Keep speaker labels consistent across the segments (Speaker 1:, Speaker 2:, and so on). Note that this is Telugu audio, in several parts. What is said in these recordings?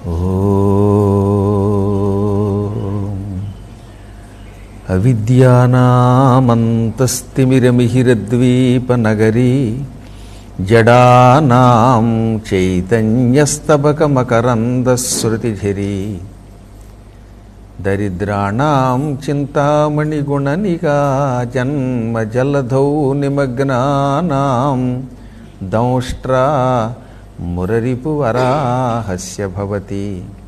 Speaker 1: ఓం అవిద్యానామంతస్తిమిరమిహిరద్వీపనగరీ జడానాం చైతన్యస్తబకమకరందశ్రుతిఝరీ దరిద్రాణాం చింతామణిగుణనికా జన్మజలధౌ నిమగ్నానాం దంష్ట్రా మురరిపువరాహస్య భవతి.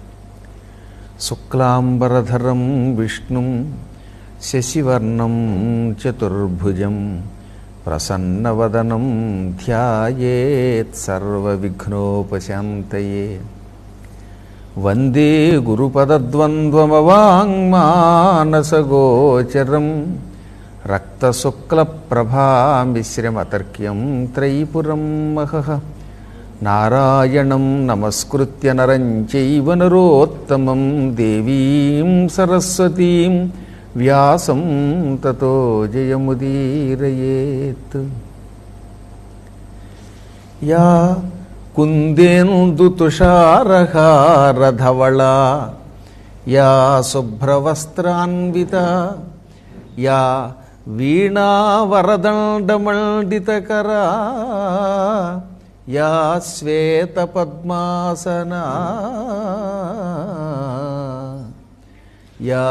Speaker 1: శుక్లాంబరధరం విష్ణుం శశివర్ణం చతుర్భుజం ప్రసన్నవదనం ధ్యాయేత్ సర్వవిఘ్నోపశాంతయే. వందే గురుపదద్వంద్వమవాङ्మానసగోచరం రక్తశుక్లప్రభామిశ్రమతర్క్యం త్రైపురం మహః. నారాయణం నమస్కృత్య నరం చైవ నరోత్తమం దేవీం సరస్వతీం వ్యాసం తతో జయముదీరయేత్. యా కుందేందుతుషారహారధవళా యా శుభ్రవస్త్రాన్వితా యా వీణావరదండమండితకరా యా శ్వేతపద్మాసనా యా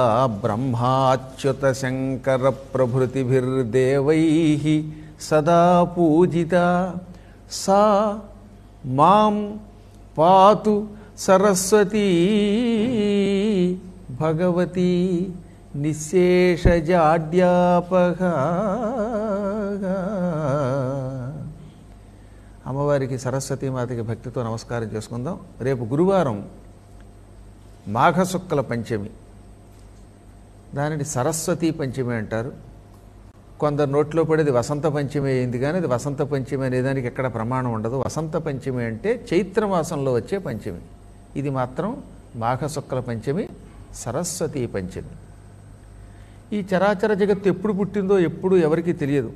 Speaker 1: బ్రహ్మాచ్యుతశంకరప్రభృతిభిర్దేవైః సదా పూజితా సా మాం పాతు సరస్వతీ భగవతి నిశ్శేషజాడ్యాపహా. అమ్మవారికి సరస్వతీమాతకి భక్తితో నమస్కారం చేసుకుందాం. రేపు గురువారం మాఘశుక్ల పంచమి, దానిని సరస్వతీ పంచమి అంటారు. కొందరు నోట్లో పడేది వసంత పంచమి అయింది, కానీ అది వసంత పంచమి అనేదానికి ఎక్కడ ప్రమాణం ఉండదు. వసంత పంచమి అంటే చైత్రమాసంలో వచ్చే పంచమి, ఇది మాత్రం మాఘశుక్ల పంచమి, సరస్వతీ పంచమి. ఈ చరాచర జగత్తు ఎప్పుడు పుట్టిందో ఎప్పుడు ఎవరికీ తెలియదు,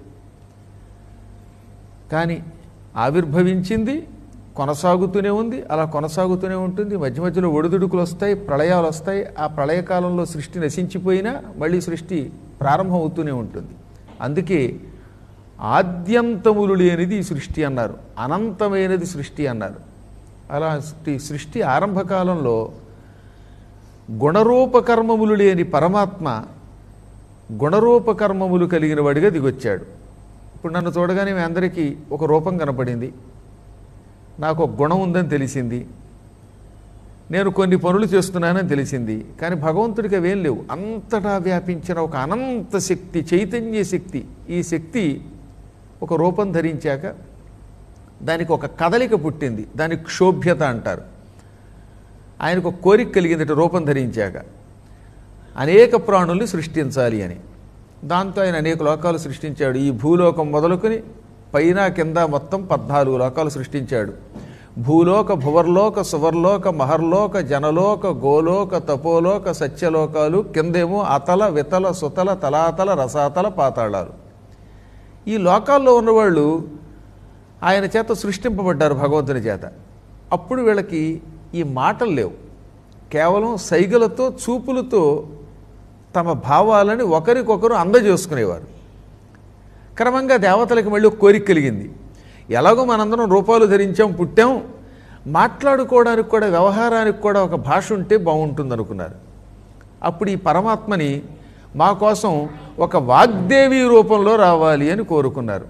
Speaker 1: కానీ ఆవిర్భవించింది, కొనసాగుతూనే ఉంది, అలా కొనసాగుతూనే ఉంటుంది. మధ్య మధ్యలో ఒడిదుడుకులు వస్తాయి, ప్రళయాలు వస్తాయి. ఆ ప్రళయకాలంలో సృష్టి నశించిపోయినా మళ్ళీ సృష్టి ప్రారంభం అవుతూనే ఉంటుంది. అందుకే ఆద్యంతములు లేనిది ఈ సృష్టి అన్నారు, అనంతమైనది సృష్టి అన్నారు. అలా సృష్టి ఆరంభకాలంలో గుణరూపకర్మములు లేని పరమాత్మ గుణరూపకర్మములు కలిగిన వాడిగా దిగొచ్చాడు. ఇప్పుడు నన్ను చూడగానే మీ అందరికీ ఒక రూపం కనపడింది, నాకు ఒక గుణం ఉందని తెలిసింది, నేను కొన్ని పనులు చేస్తున్నానని తెలిసింది. కానీ భగవంతుడికి అవేం లేవు. అంతటా వ్యాపించిన ఒక అనంత శక్తి, చైతన్య శక్తి. ఈ శక్తి ఒక రూపం ధరించాక దానికి ఒక కదలిక పుట్టింది, దానికి క్షోభ్యత అంటారు. ఆయనకు ఒక కోరిక కలిగిందట రూపం ధరించాక, అనేక ప్రాణుల్ని సృష్టించాలి అని. దాంతో ఆయన అనేక లోకాలు సృష్టించాడు. ఈ భూలోకం మొదలుకొని పైన కింద మొత్తం 14 లోకాలు సృష్టించాడు. భూలోక, భువర్లోక, సువర్లోక, మహర్లోక, జనలోక, గోలోక, తపోలోక, సత్యలోకాలు, కిందేమో అతల, వితల, సుతల, తలాతల, రసాతల, పాతాళాలు. ఈ లోకాల్లో ఉన్నవాళ్ళు ఆయన చేత సృష్టింపబడ్డారు, భగవంతుని చేత. అప్పుడు వీళ్ళకి ఈ మాటలు లేవు, కేవలం సైగలతో, చూపులతో తమ భావాలని ఒకరికొకరు అందజేసుకునేవారు. క్రమంగా దేవతలకు మళ్ళీ ఒక కోరిక కలిగింది. ఎలాగో మనందరం రూపాలు ధరించాం, పుట్టాం, మాట్లాడుకోవడానికి కూడా, వ్యవహారానికి కూడా ఒక భాష ఉంటే బాగుంటుంది అనుకున్నారు. అప్పుడు ఈ పరమాత్మని మా కోసం ఒక వాగ్దేవి రూపంలో రావాలి అని కోరుకున్నారు.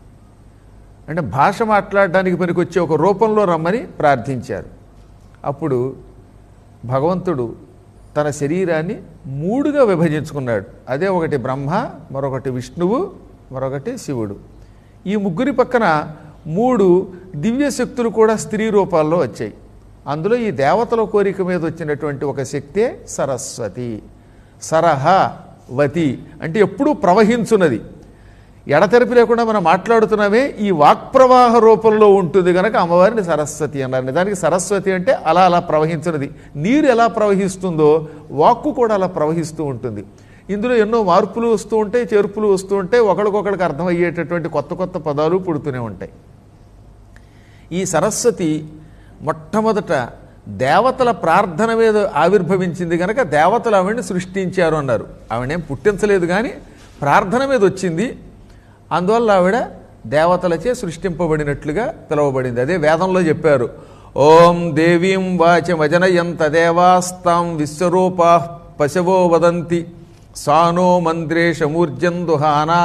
Speaker 1: అంటే భాష మాట్లాడడానికి పనికొచ్చే ఒక రూపంలో రమ్మని ప్రార్థించారు. అప్పుడు భగవంతుడు తన శరీరాన్ని 3గా విభజించుకున్నాడు. అదే ఒకటి బ్రహ్మ, మరొకటి విష్ణువు, మరొకటి శివుడు. ఈ ముగ్గురి పక్కన 3 దివ్య శక్తులు కూడా స్త్రీ రూపాల్లో వచ్చాయి. అందులో ఈ దేవతల కోరిక మీద వచ్చినటువంటి ఒక శక్తే సరస్వతి. సరహ వతి అంటే ఎప్పుడూ ప్రవహించున్నది, ఎడతెరిపి లేకుండా మనం మాట్లాడుతున్నామే, ఈ వాక్ప్రవాహ రూపంలో ఉంటుంది కనుక అమ్మవారిని సరస్వతి అన్నారు. దానికి సరస్వతి అంటే అలా అలా ప్రవహించున్నది. నీరు ఎలా ప్రవహిస్తుందో వాక్కు కూడా అలా ప్రవహిస్తూ ఉంటుంది. ఇందులో ఎన్నో మార్పులు వస్తూ ఉంటాయి, చేర్పులు వస్తూ ఉంటాయి, ఒకరికొకరికి అర్థమయ్యేటటువంటి కొత్త కొత్త పదాలు పుడుతూనే ఉంటాయి. ఈ సరస్వతి మొట్టమొదట దేవతల ప్రార్థన మీద ఆవిర్భవించింది కనుక దేవతలు ఆవిడ్ని సృష్టించారు అన్నారు. ఆవిడేం పుట్టించలేదు కానీ ప్రార్థన మీద వచ్చింది, అందువల్ల ఆవిడ దేవతలచే సృష్టింపబడినట్లుగా పిలువబడింది. అదే వేదంలో చెప్పారు, ఓం దేవీం వాచమజనయంత దేవాస్తాం విశ్వరూపా పశవో వదంతి సానో మంత్రేషమూర్జన్ దుహానా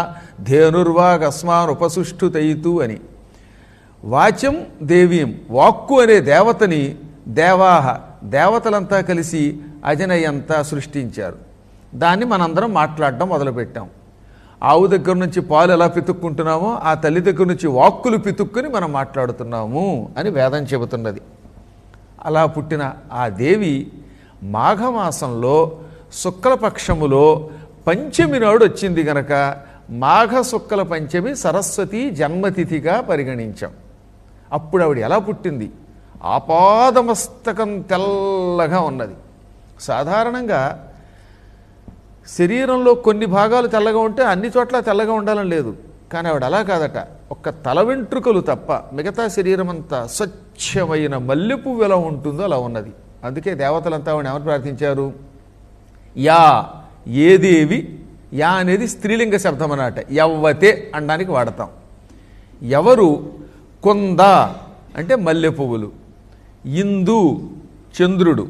Speaker 1: ధేనుర్వాగస్మానుపసుష్ఠుతైతు అని. వాచం దేవీం, వాక్కు అనే దేవతని దేవాహ దేవతలంతా కలిసి అజనయంతా సృష్టించారు. దాన్ని మనందరం మాట్లాడడం మొదలుపెట్టాం. ఆవు దగ్గర నుంచి పాలు ఎలా పితుక్కుంటున్నామో ఆ తల్లి దగ్గర నుంచి వాక్కులు పితుక్కుని మనం మాట్లాడుతున్నాము అని వేదం చెబుతున్నది. అలా పుట్టిన ఆ దేవి మాఘమాసంలో శుక్లపక్షములో పంచమి నాడు వచ్చింది గనక మాఘ శుక్ల పంచమి సరస్వతి జన్మతిథిగా పరిగణించాం. అప్పుడు ఆవిడ ఎలా పుట్టింది? ఆపాదమస్తకం తెల్లగా ఉన్నది. సాధారణంగా శరీరంలో కొన్ని భాగాలు తెల్లగా ఉంటే అన్ని చోట్ల తెల్లగా ఉండాలని లేదు, కానీ ఆవిడ అలా కాదట. ఒక్క తల వెంట్రుకలు తప్ప మిగతా శరీరం అంతా స్వచ్ఛమైన మల్లెపువ్వు ఎలా ఉంటుందో అలా ఉన్నది. అందుకే దేవతలంతా ఆవిడ ఎవరు ప్రార్థించారు? యా, ఏ దేవి, యా అనేది స్త్రీలింగ శబ్దం అన్నమాట, యవ్వతే అనడానికి వాడతాం. ఎవరు? కొంద అంటే మల్లె పువ్వులు, ఇందు చంద్రుడు,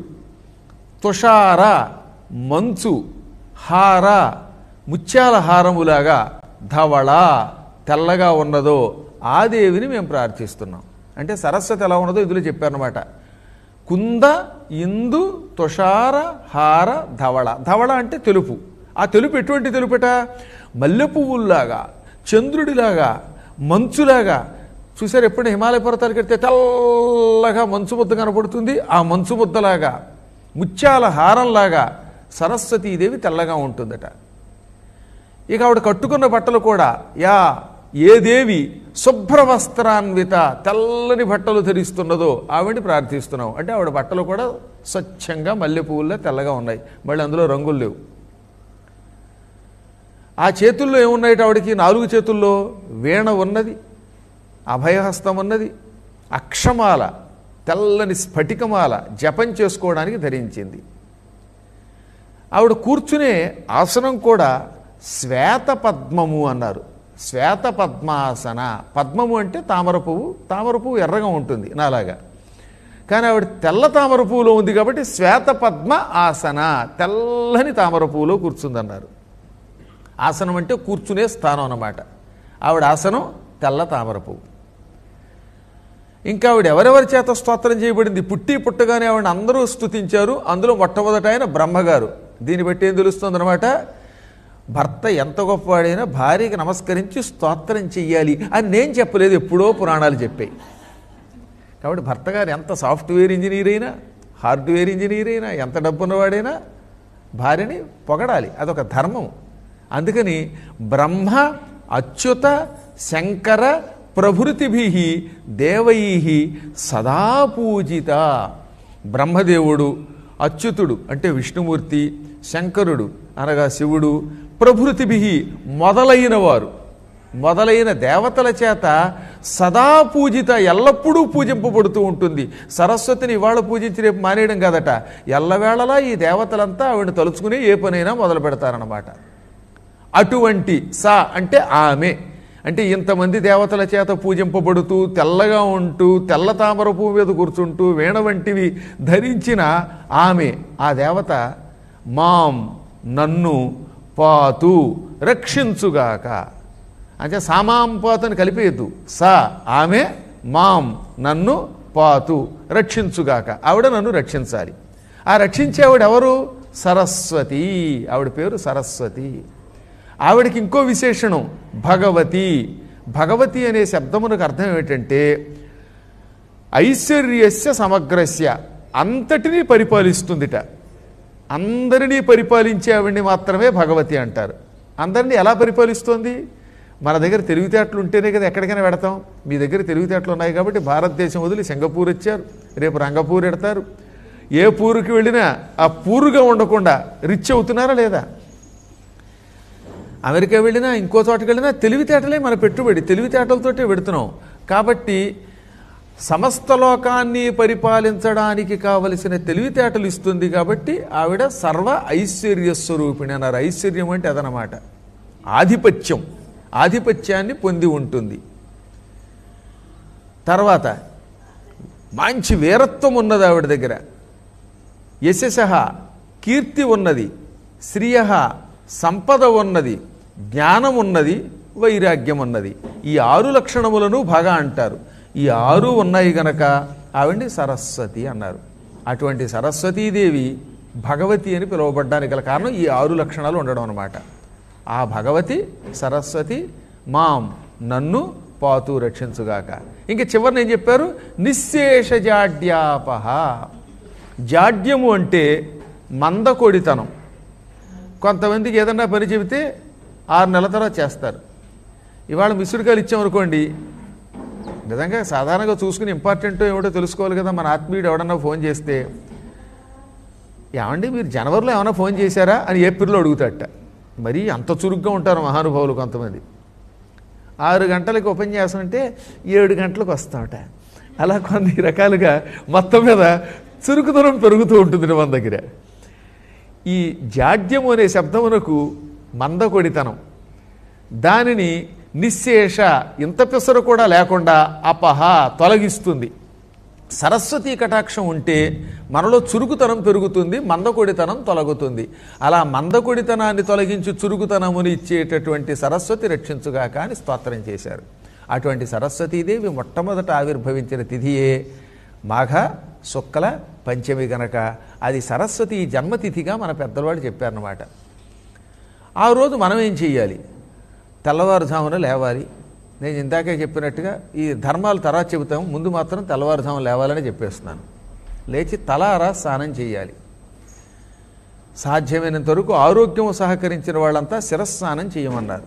Speaker 1: తుషార మంచు, హార ముత్యాల హారములాగా, ధవళ తెల్లగా ఉన్నదో ఆ దేవిని మేము ప్రార్థిస్తున్నాం. అంటే సరస్వతి ఎలా ఉన్నదో ఇందులో చెప్పారనమాట. కుంద, ఇందు, తుషార, హార, ధవళ. ధవళ అంటే తెలుపు. ఆ తెలుపు ఎటువంటి తెలుపట? మల్లె పువ్వుల్లాగా, చంద్రుడిలాగా, మంచులాగా. చూసారు ఎప్పుడు హిమాలయ పర్వతాలకు వెళ్తే తెల్లగా మంచు ముద్ద కనపడుతుంది, ఆ మంచు ముద్దలాగా ముత్యాల హారంలాగా సరస్వతీదేవి తెల్లగా ఉంటుందట. ఇక ఆవిడ కట్టుకున్న బట్టలు కూడా యా ఏ దేవి శుభ్రవస్త్రాన్విత తెల్లని బట్టలు ధరిస్తున్నదో ఆవిడని ప్రార్థిస్తున్నాం. అంటే ఆవిడ బట్టలు కూడా స్వచ్ఛంగా మల్లె పువ్వుల్లో తెల్లగా ఉన్నాయి, మళ్ళీ అందులో రంగులు లేవు. ఆ చేతుల్లో ఏమున్నాయి? ఆవిడకి 4 చేతుల్లో వీణ ఉన్నది, అభయహస్తం ఉన్నది, అక్షమాల తెల్లని స్ఫటికమాల జపం చేసుకోవడానికి ధరించింది. ఆవిడ కూర్చునే ఆసనం కూడా శ్వేత పద్మము అన్నారు. శ్వేత పద్మాసన. పద్మము అంటే తామర పువ్వు, తామర పువ్వు ఎర్రగా ఉంటుంది నాలాగా, కానీ ఆవిడ తెల్ల తామర పువ్వులో ఉంది కాబట్టి శ్వేత పద్మ ఆసన, తెల్లని తామర పువ్వులో కూర్చుందన్నారు. ఆసనం అంటే కూర్చునే స్థానం అన్నమాట. ఆవిడ ఆసనం తెల్ల తామర పువ్వు. ఇంకా ఆవిడ ఎవరెవరి చేత స్తోత్రం చేయబడింది? పుట్టి పుట్టగానే ఆవిడ అందరూ స్తుతించారు. అందులో మొట్టమొదట ఆయన బ్రహ్మగారు. దీన్ని బట్టి ఏం తెలుస్తుందన్నమాట? భర్త ఎంత గొప్పవాడైనా భార్యకి నమస్కరించి స్తోత్రం చెయ్యాలి అని నేను చెప్పలేదు, ఎప్పుడో పురాణాలు చెప్పాయి. కాబట్టి భర్త గారు ఎంత సాఫ్ట్వేర్ ఇంజనీర్ అయినా, హార్డ్వేర్ ఇంజనీర్ అయినా, ఎంత డబ్బున్నవాడైనా భార్యని పొగడాలి, అదొక ధర్మం. అందుకని బ్రహ్మ అచ్యుత శంకర ప్రభృతిభి దేవై సదా పూజిత. బ్రహ్మదేవుడు, అచ్యుతుడు అంటే విష్ణుమూర్తి, శంకరుడు అనగా శివుడు, ప్రభృతిభి మొదలైన వారు, మొదలైన దేవతల చేత సదా పూజిత, ఎల్లప్పుడూ పూజింపబడుతూ ఉంటుంది. సరస్వతిని ఇవాళ పూజించి రేపు మానేయడం కాదట, ఎల్లవేళలా ఈ దేవతలంతా ఆవిడని తలుచుకుని ఏ పనైనా మొదలు పెడతారన్నమాట. అటువంటి సా అంటే ఆమె, అంటే ఇంతమంది దేవతల చేత పూజింపబడుతూ తెల్లగా ఉంటూ తెల్ల తామర పువ్వు మీద కూర్చుంటూ వీణ వంటివి ధరించిన ఆమె, ఆ దేవత మాం నన్ను పాతు రక్షించుగాక. అంటే సామాం పాతు అని కలిపేయద్దు. సా ఆమె, మాం నన్ను పాతు రక్షించుగాక. ఆవిడ నన్ను రక్షించాలి. ఆ రక్షించే ఆవిడ ఎవరు? సరస్వతి. ఆవిడ పేరు సరస్వతి. ఆవిడకి ఇంకో విశేషణం భగవతి. భగవతి అనే శబ్దమునకు అర్థం ఏమిటంటే ఐశ్వర్యస్య సమగ్రస్య, అంతటినీ పరిపాలిస్తుందిట. అందరినీ పరిపాలించే ఆవిడ్ని మాత్రమే భగవతి అంటారు. అందరినీ ఎలా పరిపాలిస్తోంది? మన దగ్గర తెలివితేటలు ఉంటేనే కదా ఎక్కడికైనా పెడతాం. మీ దగ్గర తెలివితేటలు ఉన్నాయి కాబట్టి భారతదేశం వదిలి సింగపూర్ వచ్చారు, రేపు రంగపూర్ ఎడతారు. ఏ పూరుకి వెళ్ళినా ఆ పూరుగా ఉండకుండా రిచ్ అవుతున్నారా లేదా? అమెరికా వెళ్ళినా ఇంకో చోటకి వెళ్ళినా తెలివితేటలే మన పెట్టుబడి, తెలివితేటలతోటే పెడుతున్నాం. కాబట్టి సమస్త లోకాన్ని పరిపాలించడానికి కావలసిన తెలివితేటలు ఇస్తుంది కాబట్టి ఆవిడ సర్వ ఐశ్వర్య స్వరూపిణి అన్నారు. ఐశ్వర్యం అంటే అదనమాట, ఆధిపత్యం, ఆధిపత్యాన్ని పొంది ఉంటుంది. తర్వాత మంచి వీరత్వం ఉన్నది ఆవిడ దగ్గర, యశసః కీర్తి ఉన్నది, శ్రియ సంపద ఉన్నది, జ్ఞానం ఉన్నది, వైరాగ్యం ఉన్నది. ఈ 6 లక్షణములను బాగా అంటారు. ఈ 6 ఉన్నాయి గనక ఆవిడ్ని సరస్వతి అన్నారు. అటువంటి సరస్వతీదేవి భగవతి అని పిలువబడ్డానికి గల కారణం ఈ 6 లక్షణాలు ఉండడం అన్నమాట. ఆ భగవతి సరస్వతి మాం నన్ను పాతు రక్షించుగాక. ఇంక చివరిని ఏం చెప్పారు? నిశ్శేష జాడ్యాపహ. జాడ్యము అంటే మందకొడితనం. కొంతమందికి ఏదన్నా పని చెబితే 6 నెలల తర్వాత చేస్తారు. ఇవాళ మిస్డ్ ఇచ్చామనుకోండి, నిజంగా సాధారణంగా చూసుకుని ఇంపార్టెంటో ఏమిటో తెలుసుకోవాలి కదా. మన ఆత్మీయుడు ఎవడన్నా ఫోన్ చేస్తే, ఏమండి మీరు జనవరిలో ఏమైనా ఫోన్ చేశారా అని ఏప్రిల్లో అడుగుతాడట. మరీ అంత చురుగ్గా ఉంటారు మహానుభావులు కొంతమంది. 6 గంటలకు ఉపన్యాసం అంటే 7 గంటలకు వస్తామట. అలా కొన్ని రకాలుగా మొత్తం మీద చురుకుతనం పెరుగుతూ ఉంటుంది మన దగ్గర. ఈ జాడ్యము అనే శబ్దమునకు మందకొడితనం, దానిని నిశ్శేష ఇంత పిసరు కూడా లేకుండా అపహ తొలగిస్తుంది. సరస్వతీ కటాక్షం ఉంటే మనలో చురుకుతనం పెరుగుతుంది, మందకొడితనం తొలగుతుంది. అలా మందకొడితనాన్ని తొలగించి చురుకుతనముని ఇచ్చేటటువంటి సరస్వతి రక్షించుగాక అని స్తోత్రం చేశారు. అటువంటి సరస్వతీదేవి మొట్టమొదట ఆవిర్భవించిన తిథియే మాఘ శుక్ల పంచమి గనక అది సరస్వతి జన్మతిథిగా మన పెద్దవాళ్ళు చెప్పారన్నమాట. ఆ రోజు మనం ఏం చెయ్యాలి? తెల్లవారుజామున లేవాలి. నేను ఇందాకే చెప్పినట్టుగా ఈ ధర్మాలు తర్వాత చెబుతాము, ముందు మాత్రం తెల్లవారుజామున లేవాలని చెప్పేస్తున్నాను. లేచి తలారా స్నానం చేయాలి. సాధ్యమైనంత వరకు ఆరోగ్యం సహకరించిన వాళ్ళంతా శిరస్నానం చేయమన్నారు.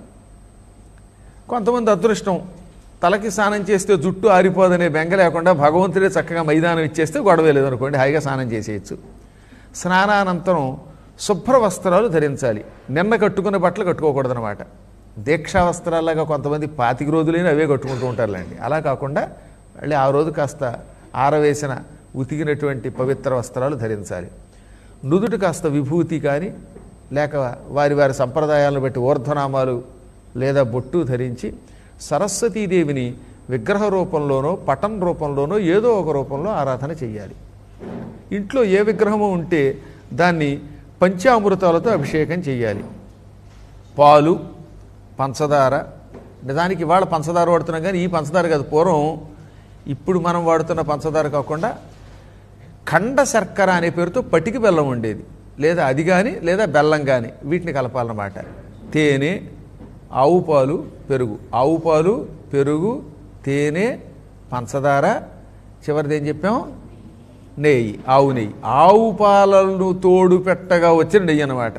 Speaker 1: కొంతమంది అదృష్టం, తలకి స్నానం చేస్తే జుట్టు ఆరిపోదనే బెంగ లేకుండా భగవంతుడే చక్కగా మైదానం ఇచ్చేస్తే గొడవే లేదనుకోండి, హాయిగా స్నానం చేసేయచ్చు. స్నానానంతరం శుభ్ర వస్త్రాలు ధరించాలి. నిన్న కట్టుకున్న బట్టలు కట్టుకోకూడదనమాట. దీక్షా వస్త్రాలాగా కొంతమంది 25 రోజులైనా అవే కట్టుకుంటూ ఉంటారులేండి. అలా కాకుండా మళ్ళీ ఆ రోజు కాస్త ఆరవేసిన ఉతికినటువంటి పవిత్ర వస్త్రాలు ధరించాలి. నుదుటి కాస్త విభూతి కానీ లేక వారి వారి సంప్రదాయాలను బట్టి ఊర్ధ్వనామాలు లేదా బొట్టు ధరించి సరస్వతీదేవిని విగ్రహ రూపంలోనో పటం రూపంలోనో ఏదో ఒక రూపంలో ఆరాధన చెయ్యాలి. ఇంట్లో ఏ విగ్రహము ఉంటే దాన్ని పంచామృతాలతో అభిషేకం చెయ్యాలి. పాలు, పంచదార, నిజానికి ఇవాళ పంచదార వాడుతున్నాం కానీ ఈ పంచదార కాదు, పూర్వం ఇప్పుడు మనం వాడుతున్న పంచదార కాకుండా ఖండ శర్కర అనే పేరుతో పటికి బెల్లం ఉండేది, లేదా అది కానీ లేదా బెల్లం కానీ, వీటిని కలపాలన్నమాట. తేనె, ఆవు పాలు, పెరుగు, ఆవు పాలు, పెరుగు, తేనె, పంచదార, చివరిది ఏం చెప్పాం? నెయ్యి, ఆవు నెయ్యి. ఆవు పాలను తోడు పెట్టగా వచ్చిన నెయ్యి అన్నమాట.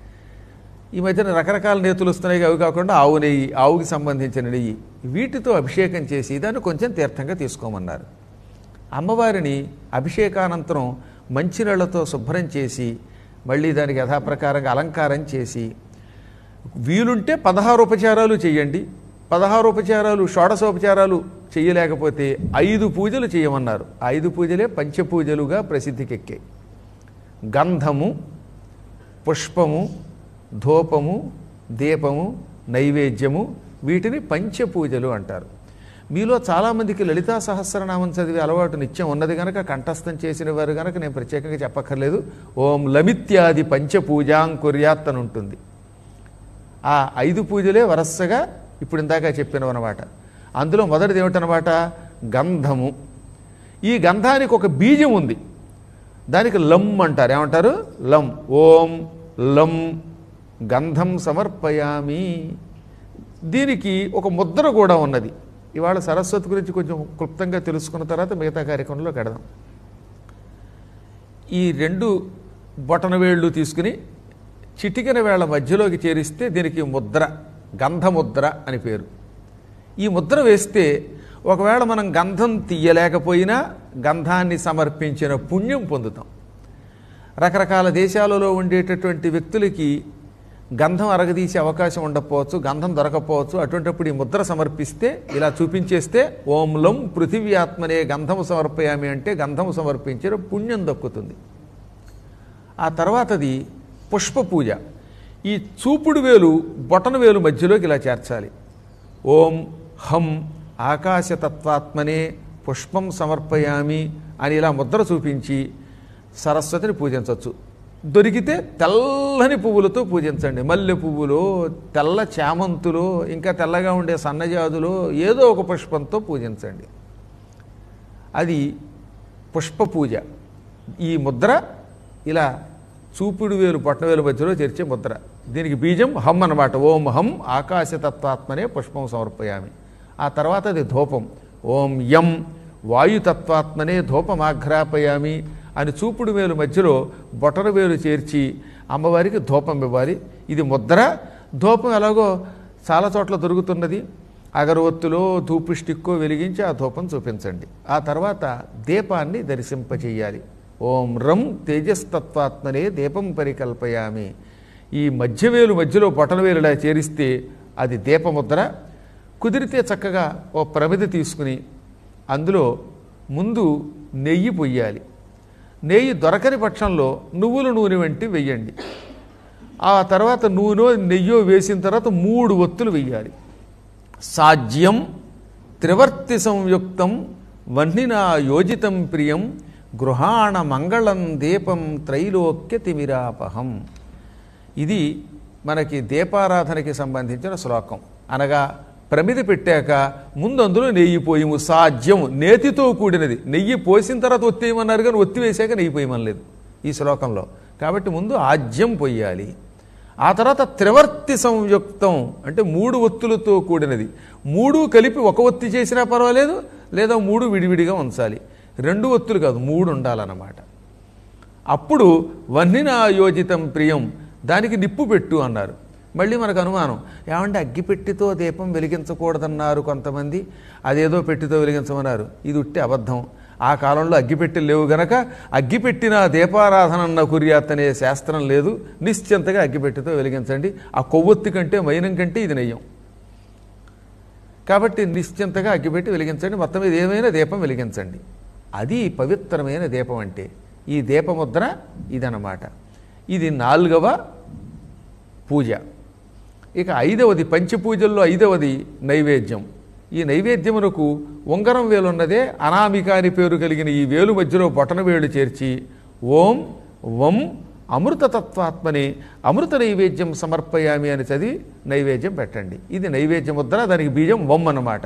Speaker 1: ఈ మధ్యన రకరకాల నేతులు వస్తున్నాయి, అవి కాకుండా ఆవు నెయ్యి, ఆవుకి సంబంధించిన నెయ్యి, వీటితో అభిషేకం చేసి దాన్ని కొంచెం తీర్థంగా తీసుకోమన్నారు. అమ్మవారిని అభిషేకానంతరం మంచినీళ్లతో శుభ్రం చేసి మళ్ళీ దానికి యథాప్రకారంగా అలంకారం చేసి, వీలుంటే 16 ఉపచారాలు చేయండి. 16 ఉపచారాలు, షోడశోపచారాలు చేయలేకపోతే 5 పూజలు చేయమన్నారు. 5 పూజలే పంచపూజలుగా ప్రసిద్ధికెక్కాయి. గంధము, పుష్పము, ధూపము, దీపము, నైవేద్యము, వీటిని పంచపూజలు అంటారు. మీలో చాలామందికి లలితా సహస్రనామం చదివే అలవాటు నిత్యం ఉన్నది కనుక, కంఠస్థం చేసిన వారు కనుక నేను ప్రత్యేకంగా చెప్పక్కర్లేదు. ఓం లమిత్యాది పంచపూజాం కుర్యాత్ అని ఉంటుంది. ఆ 5 పూజలే వరసగా ఇప్పుడు ఇందాక చెప్పినవన్నమాట. అందులో మొదటిది ఏమిటనమాట? గంధము. ఈ గంధానికి ఒక బీజం ఉంది, దానికి లం అంటారు. ఏమంటారు? లం. ఓం లం గంధం సమర్పయామి. దీనికి ఒక ముద్ర కూడా ఉన్నది. ఇవాళ సరస్వతి గురించి కొంచెం క్లుప్తంగా తెలుసుకున్న తర్వాత మిగతా కార్యక్రమంలో కడదాం. ఈ 2 బొటనవేళ్ళు తీసుకుని చిటికెన వేళ్ల మధ్యలోకి చేరిస్తే దీనికి ముద్ర, గంధముద్ర అని పేరు. ఈ ముద్ర వేస్తే ఒకవేళ మనం గంధం తీయలేకపోయినా గంధాన్ని సమర్పించిన పుణ్యం పొందుతాం. రకరకాల దేశాలలో ఉండేటటువంటి వ్యక్తులకి గంధం అరగదీసే అవకాశం ఉండకపోవచ్చు, గంధం దొరకపోవచ్చు. అటువంటిప్పుడు ఈ ముద్ర సమర్పిస్తే ఇలా చూపించేస్తే ఓం లం పృథివ్యాత్మనే గంధము సమర్పయామి అంటే గంధము సమర్పించిన పుణ్యం దక్కుతుంది. ఆ తర్వాతది పుష్ప పూజ. ఈ చూపుడు వేలు బొటన వేలు మధ్యలోకి ఇలా చేర్చాలి. ఓం హం ఆకాశతత్వాత్మనే పుష్పం సమర్పయామి అని ఇలా ముద్ర చూపించి సరస్వతిని పూజించవచ్చు. దొరికితే తెల్లని పువ్వులతో పూజించండి. మల్లె పువ్వులో, తెల్ల చామంతులో, ఇంకా తెల్లగా ఉండే సన్నజాజులో ఏదో ఒక పుష్పంతో పూజించండి. అది పుష్ప పూజ. ఈ ముద్ర ఇలా చూపుడు వేలు బొట్టన వేలు మధ్యలో చేర్చే ముద్ర. దీనికి బీజం హం అన్నమాట. ఓం హం ఆకాశతత్వాత్మనే పుష్పం సమర్పయామి. ఆ తర్వాత అది ధూపం. ఓం యం వాయుతత్వాత్మనే ధూపమాఘ్రాపయామి అని చూపుడు వేలు మధ్యలో బొటన వేలు చేర్చి అమ్మవారికి ధూపం ఇవ్వాలి. ఇది ముద్ర. ధూపం ఎలాగో చాలా చోట్ల దొరుకుతున్నది. అగరవత్తులో ధూపు స్టిక్కో వెలిగించి ఆ ధూపం చూపించండి. ఆ తర్వాత దీపాన్ని దర్శింపచేయాలి. ఓం రం తేజస్తత్వాత్మనే దీపం పరికల్పయామి. ఈ మధ్యవేలు మధ్యలో బొటనవేలులా చేరిస్తే అది దీపముద్ర. కుదిరితే చక్కగా ఓ ప్రమిది తీసుకుని అందులో ముందు నెయ్యి పొయ్యాలి. నెయ్యి దొరకని పక్షంలో నువ్వుల నూనె వంటి వెయ్యండి. ఆ తర్వాత నూనె నెయ్యో వేసిన తర్వాత 3 ఒత్తులు వెయ్యాలి. సాజ్యం త్రివర్తి సంయుక్తం వహ్నినా యోజితం ప్రియం గృహాణ మంగళం దీపం త్రైలోక్య తిమిరాపహం. ఇది మనకి దీపారాధనకి సంబంధించిన శ్లోకం. అనగా ప్రమిది పెట్టాక ముందు అందులో నెయ్యి పోయము. సాధ్యం నేతితో కూడినది. నెయ్యి పోసిన తర్వాత ఒత్తేయమన్నారు కానీ ఒత్తి వేసాక నెయ్యి పోయమనలేదు ఈ శ్లోకంలో. కాబట్టి ముందు ఆజ్యం పొయ్యాలి. ఆ తర్వాత త్రివర్తి సంయుక్తం అంటే 3 ఒత్తులతో కూడినది. 3 కలిపి ఒక ఒత్తి చేసినా పర్వాలేదు, లేదా 3 విడివిడిగా ఉంచాలి. 2 ఒత్తులు కాదు, 3 ఉండాలన్నమాట. అప్పుడు వహ్నినా యోజితం ప్రియం, దానికి నిప్పు పెట్టు అన్నారు. మళ్ళీ మనకు అనుమానం, ఏమంటే అగ్గిపెట్టితో దీపం వెలిగించకూడదన్నారు కొంతమంది, అదేదో పెట్టితో వెలిగించమన్నారు. ఇది ఉట్టి అబద్ధం. ఆ కాలంలో అగ్గిపెట్టెలు లేవు గనక అగ్గిపెట్టిన దీపారాధన కుర్యాత్ అనే శాస్త్రం లేదు. నిశ్చింతగా అగ్గిపెట్టితో వెలిగించండి. ఆ కొవ్వొత్తి కంటే మైనం కంటే ఇది నెయ్యం. కాబట్టి నిశ్చింతగా అగ్గిపెట్టి వెలిగించండి. మొత్తం మీద ఏమైనా దీపం వెలిగించండి. అది పవిత్రమైన దీపం అంటే. ఈ దీపముద్ర ఇదన్నమాట. ఇది 4వ పూజ. ఇక 5వది పంచపూజల్లో 5వది నైవేద్యం. ఈ నైవేద్యమునకు ఉంగరం వేలు ఉన్నదే అనామిక అని పేరు కలిగిన ఈ వేలు మధ్యలో బొటన వేలు చేర్చి ఓం వం అమృతతత్వాత్మని అమృత నైవేద్యం సమర్పయామి అని చదివి నైవేద్యం పెట్టండి. ఇది నైవేద్య ముద్ర. దానికి బీజం వం అన్నమాట.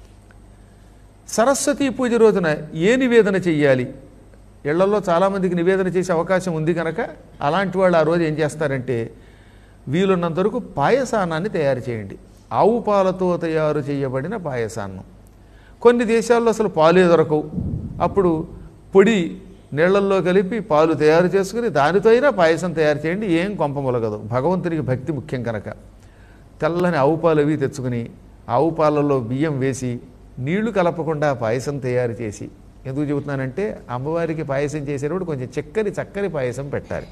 Speaker 1: సరస్వతీ పూజ రోజున ఏ నివేదన చెయ్యాలి? ఇళ్లలో చాలామందికి నివేదన చేసే అవకాశం ఉంది కనుక అలాంటి వాళ్ళు ఆ రోజు ఏం చేస్తారంటే వీలున్నంత వరకు పాయసాన్నాన్ని తయారు చేయండి. ఆవు పాలతో తయారు చేయబడిన పాయసాన్నం. కొన్ని దేశాల్లో అసలు పాలే దొరకవు. అప్పుడు పొడి నీళ్లల్లో కలిపి పాలు తయారు చేసుకుని దానితో అయినా పాయసం తయారు చేయండి. ఏం కొంప మొలగదు. భగవంతునికి భక్తి ముఖ్యం కనుక తెల్లని ఆవు పాలు అవి తెచ్చుకుని ఆవు పాలలో బియ్యం వేసి నీళ్లు కలపకుండా పాయసం తయారు చేసి, ఎందుకు చెబుతున్నానంటే అమ్మవారికి పాయసం చేసేటప్పుడు కొంచెం చక్కని పాయసం పెట్టాలి.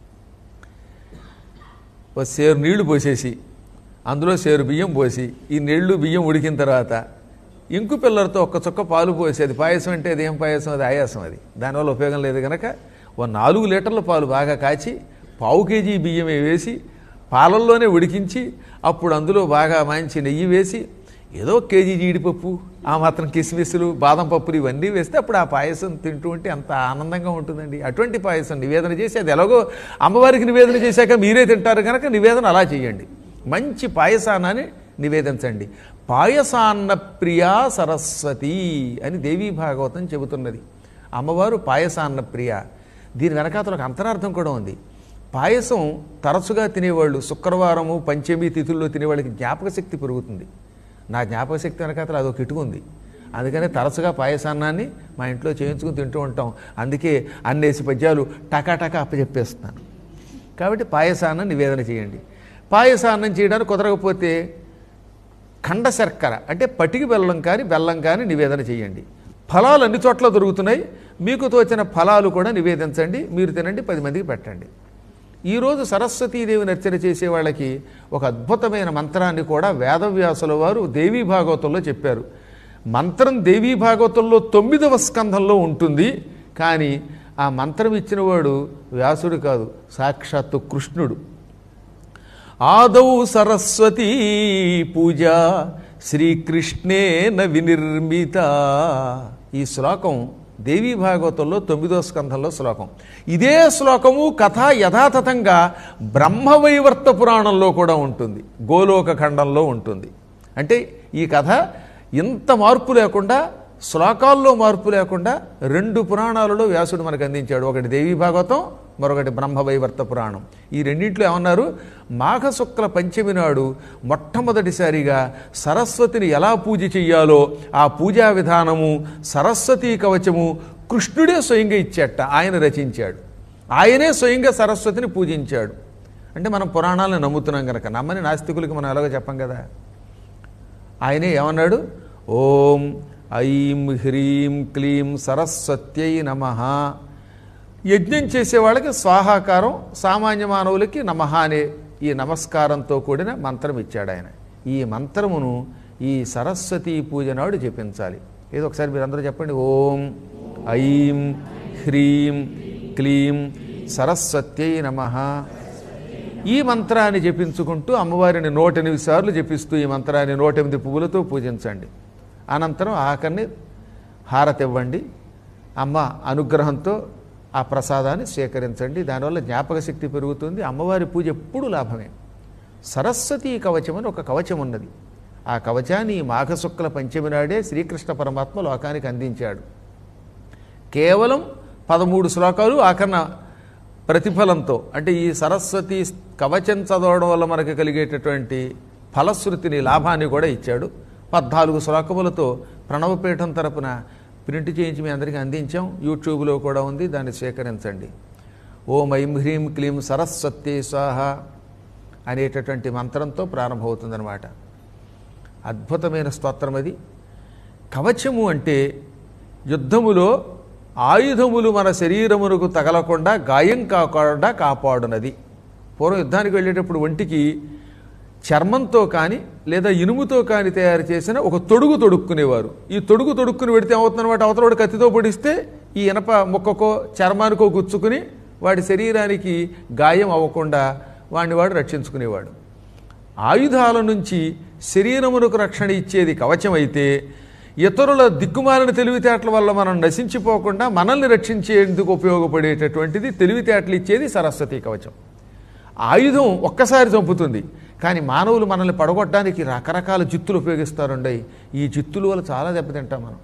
Speaker 1: ఓ సేరు నీళ్లు పోసేసి అందులో సేరు బియ్యం పోసి ఈ నీళ్లు బియ్యం ఉడికిన తర్వాత ఇంకు పిల్లలతో ఒక్క చుక్క పాలు పోసి, అది పాయసం అంటే అది ఏం పాయసం? అది ఆయాసం. అది దానివల్ల ఉపయోగం లేదు కనుక ఓ 4 లీటర్ల పాలు బాగా కాచి పావు కేజీ బియ్యం వేసి పాలల్లోనే ఉడికించి అప్పుడు అందులో బాగా మంచి నెయ్యి వేసి ఏదో కేజీ జీడిపప్పు, ఆ మాత్రం కిస్మిస్సులు, బాదం పప్పులు ఇవన్నీ వేస్తే అప్పుడు ఆ పాయసం తింటూ ఉంటే అంత ఆనందంగా ఉంటుందండి. అటువంటి పాయసం నివేదన చేసి, అది ఎలాగో అమ్మవారికి నివేదన చేశాక మీరే తింటారు కనుక నివేదన అలా చేయండి. మంచి పాయసాన్ని నివేదించండి. పాయసాన్న ప్రియా సరస్వతి అని దేవీ భాగవతం చెబుతున్నది. అమ్మవారు పాయసాన్న ప్రియ. దీని వెనకాతల ఒక అంతరార్థం కూడా ఉంది. పాయసం తరచుగా తినేవాళ్ళు, శుక్రవారము పంచమి తిథుల్లో తినేవాళ్ళకి జ్ఞాపక శక్తి పెరుగుతుంది. నా జ్ఞాపక శక్తి వెనకాతల అదొక ఇటుకు ఉంది. అందుకనే తరచుగా పాయసాన్నాన్ని మా ఇంట్లో చేయించుకుని తింటూ ఉంటాం. అందుకే అన్నేసి పద్యాలు టకాటకా అప్పచెప్పేస్తున్నాను. కాబట్టి పాయసాన్ని నివేదన చేయండి. పాయసాన్నం చేయడానికి కుదరకపోతే ఖండ శర్కర అంటే పటికి బెల్లం కానీ నివేదన చేయండి. ఫలాలు అన్ని చోట్ల దొరుకుతున్నాయి. మీకు తోచిన ఫలాలు కూడా నివేదించండి. మీరు తినండి, 10 మందికి పెట్టండి. ఈరోజు సరస్వతీదేవిని అర్చన చేసే వాళ్ళకి ఒక అద్భుతమైన మంత్రాన్ని కూడా వేదవ్యాసుల వారు దేవీ భాగవతంలో చెప్పారు. మంత్రం దేవీ భాగవతంలో 9వ స్కంధంలో ఉంటుంది. కానీ ఆ మంత్రం ఇచ్చినవాడు వ్యాసుడు కాదు, సాక్షాత్తు కృష్ణుడు. ఆదౌ సరస్వతీ పూజ శ్రీకృష్ణేన వినిర్మిత. ఈ శ్లోకం దేవీ భాగవతంలో 9వ స్కంధంలో శ్లోకం. ఇదే శ్లోకము కథ యథాతథంగా బ్రహ్మవైవర్త పురాణంలో కూడా ఉంటుంది, గోలోక ఖండంలో ఉంటుంది. అంటే ఈ కథ ఇంత మార్పు లేకుండా, శ్లోకాల్లో మార్పు లేకుండా 2 పురాణాలలో వ్యాసుడు మనకు అందించాడు. ఒకటి దేవీ భాగవతం, మరొకటి బ్రహ్మవైవర్త పురాణం. ఈ రెండింటిలో ఏమన్నారు? మాఘశుక్ల పంచమి నాడు మొట్టమొదటిసారిగా సరస్వతిని ఎలా పూజ చెయ్యాలో ఆ పూజా విధానము, సరస్వతీ కవచము కృష్ణుడే స్వయంగా ఇచ్చేట. ఆయన రచించాడు, ఆయనే స్వయంగా సరస్వతిని పూజించాడు. అంటే మనం పురాణాలను నమ్ముతున్నాం కనుక, నమ్మని నాస్తికులకి మనం ఎలాగో చెప్పం కదా. ఆయనే ఏమన్నాడు? ఓం ఐం హ్రీం క్లీం సరస్వత్యై నమః. యజ్ఞం చేసే వాళ్ళకి స్వాహాకారం, సామాన్య మానవులకి నమః అనే ఈ నమస్కారంతో కూడిన మంత్రం ఇచ్చాడు ఆయన. ఈ మంత్రమును ఈ సరస్వతీ పూజ నాడు జపించాలి. ఏదో ఒకసారి మీరు అందరూ చెప్పండి. ఓం ఐం హ్రీం క్లీం సరస్వత్యై నమః. ఈ మంత్రాన్ని జపించుకుంటూ అమ్మవారిని 108 సార్లు జపిస్తూ ఈ మంత్రాన్ని 108 పువ్వులతో పూజించండి. అనంతరం ఆఖరిని హారతి ఇవ్వండి. అమ్మ అనుగ్రహంతో ఆ ప్రసాదాన్ని స్వీకరించండి. దానివల్ల జ్ఞాపక శక్తి పెరుగుతుంది. అమ్మవారి పూజ ఎప్పుడూ లాభమే. సరస్వతీ కవచం అని ఒక కవచం ఉన్నది. ఆ కవచాన్ని మాఘశుక్ల పంచమి నాడే శ్రీకృష్ణ పరమాత్మ లోకానికి అందించాడు. కేవలం 13 శ్లోకాలు ఆఖరణ ప్రతిఫలంతో. అంటే ఈ సరస్వతి కవచం చదవడం వల్ల మనకు కలిగేటటువంటి ఫలశ్రుతిని, లాభాన్ని కూడా ఇచ్చాడు. 14 శ్లోకములతో ప్రణవపీఠం తరపున ప్రింట్ చేయించి మీ అందరికీ అందించాం. యూట్యూబ్లో కూడా ఉంది, దాన్ని స్వీకరించండి. ఓం ఐం హ్రీం క్లీం సరస్వత్యై స్వాహ అనేటటువంటి మంత్రంతో ప్రారంభమవుతుందన్నమాట. అద్భుతమైన స్తోత్రం అది. కవచము అంటే యుద్ధములో ఆయుధములు మన శరీరమునకు తగలకుండా, గాయం కాకుండా కాపాడునది. పూర్వం యుద్ధానికి వెళ్ళేటప్పుడు ఒంటికి చర్మంతో కానీ లేదా ఇనుముతో కానీ తయారు చేసిన ఒక తొడుగు తొడుక్కునేవారు. ఈ తొడుగు తొడుక్కుని పెడితే ఏమవుతుందన్నమాట, అవతలవాడు కత్తితో పొడిస్తే ఈ ఇనప ముక్కకో చర్మానికో గుచ్చుకుని వాడి శరీరానికి గాయం అవ్వకుండా వాడిని వాడు రక్షించుకునేవాడు. ఆయుధాల నుంచి శరీరమునకు రక్షణ ఇచ్చేది కవచం అయితే, ఇతరుల దిక్కుమాలిన తెలివితేటల వల్ల మనం నశించిపోకుండా మనల్ని రక్షించేందుకు ఉపయోగపడేటటువంటిది తెలివితేటలు ఇచ్చేది సరస్వతీ కవచం. ఆయుధం ఒక్కసారి చంపుతుంది, కానీ మానవులు మనల్ని పడగొట్టడానికి రకరకాల జిత్తులు ఉపయోగిస్తారుండయి. ఈ జిత్తుల వల్ల చాలా దెబ్బతింటాం మనం.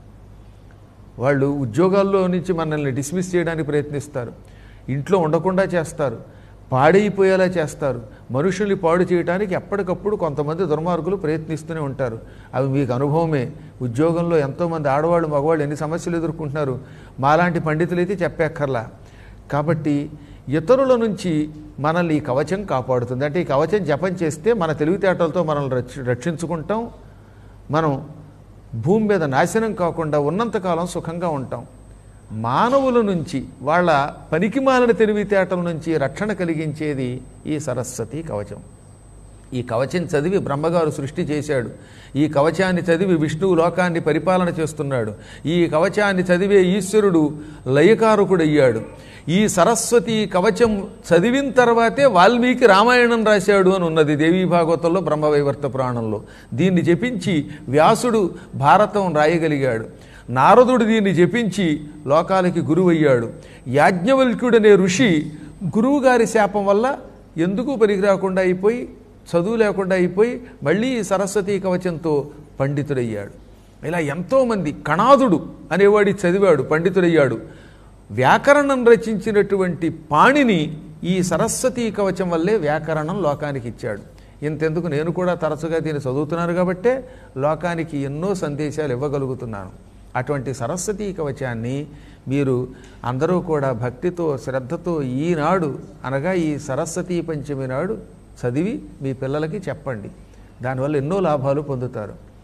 Speaker 1: వాళ్ళు ఉద్యోగాల్లో నుంచి మనల్ని డిస్మిస్ చేయడానికి ప్రయత్నిస్తారు, ఇంట్లో ఉండకుండా చేస్తారు, పాడైపోయేలా చేస్తారు. మనుషుల్ని పాడు చేయడానికి ఎప్పటికప్పుడు కొంతమంది దుర్మార్గులు ప్రయత్నిస్తూనే ఉంటారు. అవి మీకు అనుభవమే. ఉద్యోగంలో ఎంతోమంది ఆడవాళ్ళు మగవాళ్ళు ఎన్ని సమస్యలు ఎదుర్కొంటున్నారు. మాలాంటి పండితులైతే చెప్పక్కర్లా. కాబట్టి ఇతరుల నుంచి మనల్ని ఈ కవచం కాపాడుతుంది. అంటే ఈ కవచం జపం చేస్తే మన తెలివితేటలతో మనల్ని రక్షించుకుంటాం. మనం భూమి మీద నాశనం కాకుండా ఉన్నంతకాలం సుఖంగా ఉంటాం. మానవుల నుంచి, వాళ్ళ పనికిమాలిన తెలివితేటల నుంచి రక్షణ కలిగించేది ఈ సరస్వతీ కవచం. ఈ కవచం చదివి బ్రహ్మగారు సృష్టి చేశాడు. ఈ కవచాన్ని చదివి విష్ణువు లోకాన్ని పరిపాలన చేస్తున్నాడు. ఈ కవచాన్ని చదివే ఈశ్వరుడు లయకారకుడయ్యాడు. ఈ సరస్వతి కవచం చదివిన తర్వాతే వాల్మీకి రామాయణం రాశాడు అని ఉన్నది దేవీ భాగవతంలో, బ్రహ్మవైవర్త పురాణంలో. దీన్ని జపించి వ్యాసుడు భారతం రాయగలిగాడు. నారదుడు దీన్ని జపించి లోకాలకి గురువయ్యాడు. యాజ్ఞవల్క్యుడనే ఋషి గురువుగారి శాపం వల్ల ఎందుకు పనికిరాకుండా అయిపోయి, చదువు లేకుండా అయిపోయి మళ్ళీ సరస్వతీ కవచంతో పండితుడయ్యాడు. ఇలా ఎంతోమంది, కణాదుడు అనేవాడి చదివాడు, పండితుడయ్యాడు. వ్యాకరణం రచించినటువంటి పాణిని ఈ సరస్వతీ కవచం వల్లే వ్యాకరణం లోకానికి ఇచ్చాడు. ఇంతెందుకు, నేను కూడా తరచుగా దీన్ని చదువుతున్నాను కాబట్టే లోకానికి ఎన్నో సందేశాలు ఇవ్వగలుగుతున్నాను. అటువంటి సరస్వతీ కవచాన్ని మీరు అందరూ కూడా భక్తితో, శ్రద్ధతో ఈనాడు అనగా ఈ సరస్వతీ పంచమి నాడు చదివి మీ పిల్లలకి చెప్పండి. దానివల్ల ఎన్నో లాభాలు పొందుతారు.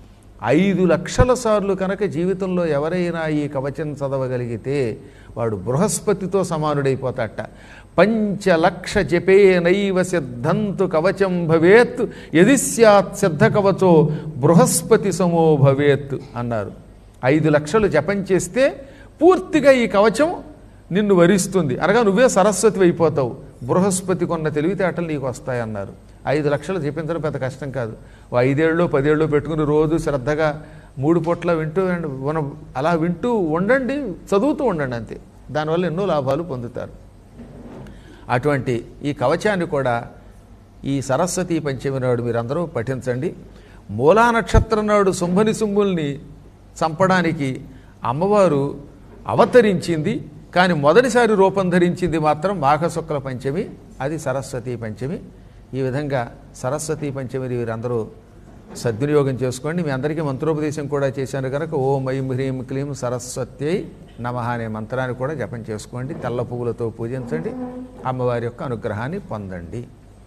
Speaker 1: 5,00,000 సార్లు కనుక జీవితంలో ఎవరైనా ఈ కవచం చదవగలిగితే వాడు బృహస్పతితో సమానుడైపోతాట. 5,00,000 జపేనైవ సిద్ధంతు కవచం భవేత్ యది స్యాత్ సిద్ధ కవచో బృహస్పతి సమో భవేత్ అన్నారు. 5,00,000 జపం చేస్తే పూర్తిగా ఈ కవచం నిన్ను వరిస్తుంది, అనగా నువ్వే సరస్వతి అయిపోతావు. బృహస్పతి కొన్న తెలివితేటలు నీకు వస్తాయన్నారు. 5,00,000 జపించడం పెద్ద కష్టం కాదు. 5 ఏళ్ళలో 10 ఏళ్ళలో పెట్టుకుని రోజు శ్రద్ధగా 3 పూట్ల వింటూ అలా వింటూ ఉండండి, చదువుతూ ఉండండి, అంతే. దానివల్ల ఎన్నో లాభాలు పొందుతారు. అటువంటి ఈ కవచాన్ని కూడా ఈ సరస్వతీ పంచమి నాడు మీరందరూ పఠించండి. మూలా నక్షత్రం నాడు శుంభుల్ని చంపడానికి అమ్మవారు అవతరించింది, కానీ మొదటిసారి రూపం ధరించింది మాత్రం మాఘశుక్ల పంచమి, అది సరస్వతీ పంచమి. ఈ విధంగా సరస్వతీ పంచమిని వీరందరూ సద్వినియోగం చేసుకోండి. మీ అందరికీ మంత్రోపదేశం కూడా చేశాను కనుక ఓం ఐం హ్రీం క్లీం సరస్వత్యై నమః అనే మంత్రాన్ని కూడా జపం చేసుకోండి. తెల్ల పువ్వులతో పూజించండి, అమ్మవారి యొక్క అనుగ్రహాన్ని పొందండి.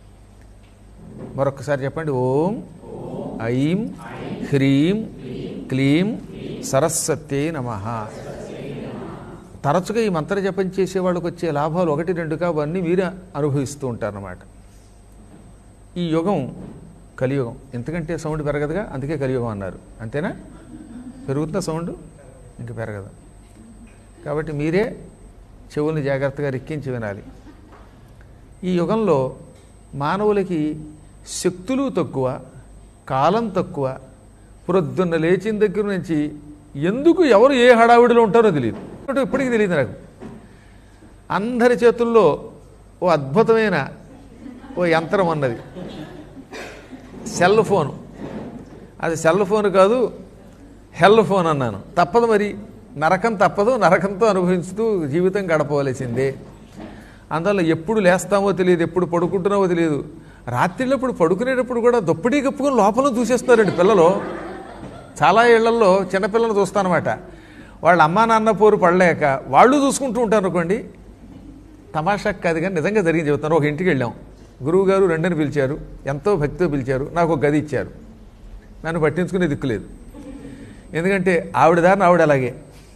Speaker 1: మరొకసారి చెప్పండి. ఓం ఐం హ్రీం క్లీం సరస్వత్యై నమః. తరచుగా ఈ మంత్ర జపం చేసేవాళ్ళకి వచ్చే లాభాలు 1, 2 అవన్నీ మీరే అనుభవిస్తూ ఉంటారన్నమాట. ఈ యుగం కలియుగం, ఎందుకంటే సౌండ్ పెరగదుగా, అందుకే కలియుగం అన్నారు. అంతేనా? పెరుగుతున్న సౌండ్ ఇంక పెరగదు. కాబట్టి మీరే చెవుల్ని జాగ్రత్తగా రిక్కించి వినాలి. ఈ యుగంలో మానవులకి శక్తులు తక్కువ, కాలం తక్కువ. ప్రొద్దున్న లేచిన దగ్గర నుంచి ఎందుకు ఎవరు ఏ హడావిడిలో ఉంటారో తెలియదు, ఇప్పటికీ తెలియదు నాకు. అందరి చేతుల్లో ఓ అద్భుతమైన ఓ యంత్రం అన్నది, సెల్ ఫోను. అది సెల్ ఫోన్ కాదు, హెల్ ఫోన్ అన్నాను. తప్పదు మరి, నరకం తప్పదు, నరకంతో అనుభవించుతూ జీవితం గడపవలసిందే. అందువల్ల ఎప్పుడు లేస్తామో తెలియదు, ఎప్పుడు పడుకుంటున్నామో తెలియదు. రాత్రిలో పడుకునేటప్పుడు కూడా దుప్పటి కప్పుకొని లోపల చూసేస్తున్నారండి పిల్లలు. చాలా ఇళ్లలో చిన్నపిల్లలు చూస్తానమాట, వాళ్ళ అమ్మా నాన్న పోరు పడలేక వాళ్ళు చూసుకుంటూ ఉంటారు అనుకోండి. తమాషాకు కాదు కానీ నిజంగా జరిగింది చెబుతాను. ఒక ఇంటికి వెళ్ళాం, గురువు గారు రెండని పిలిచారు, ఎంతో భక్తితో పిలిచారు. నాకు ఒక గది ఇచ్చారు, నన్ను పట్టించుకునే దిక్కులేదు. ఎందుకంటే ఆవిడ దారిని ఆవిడ అలాగే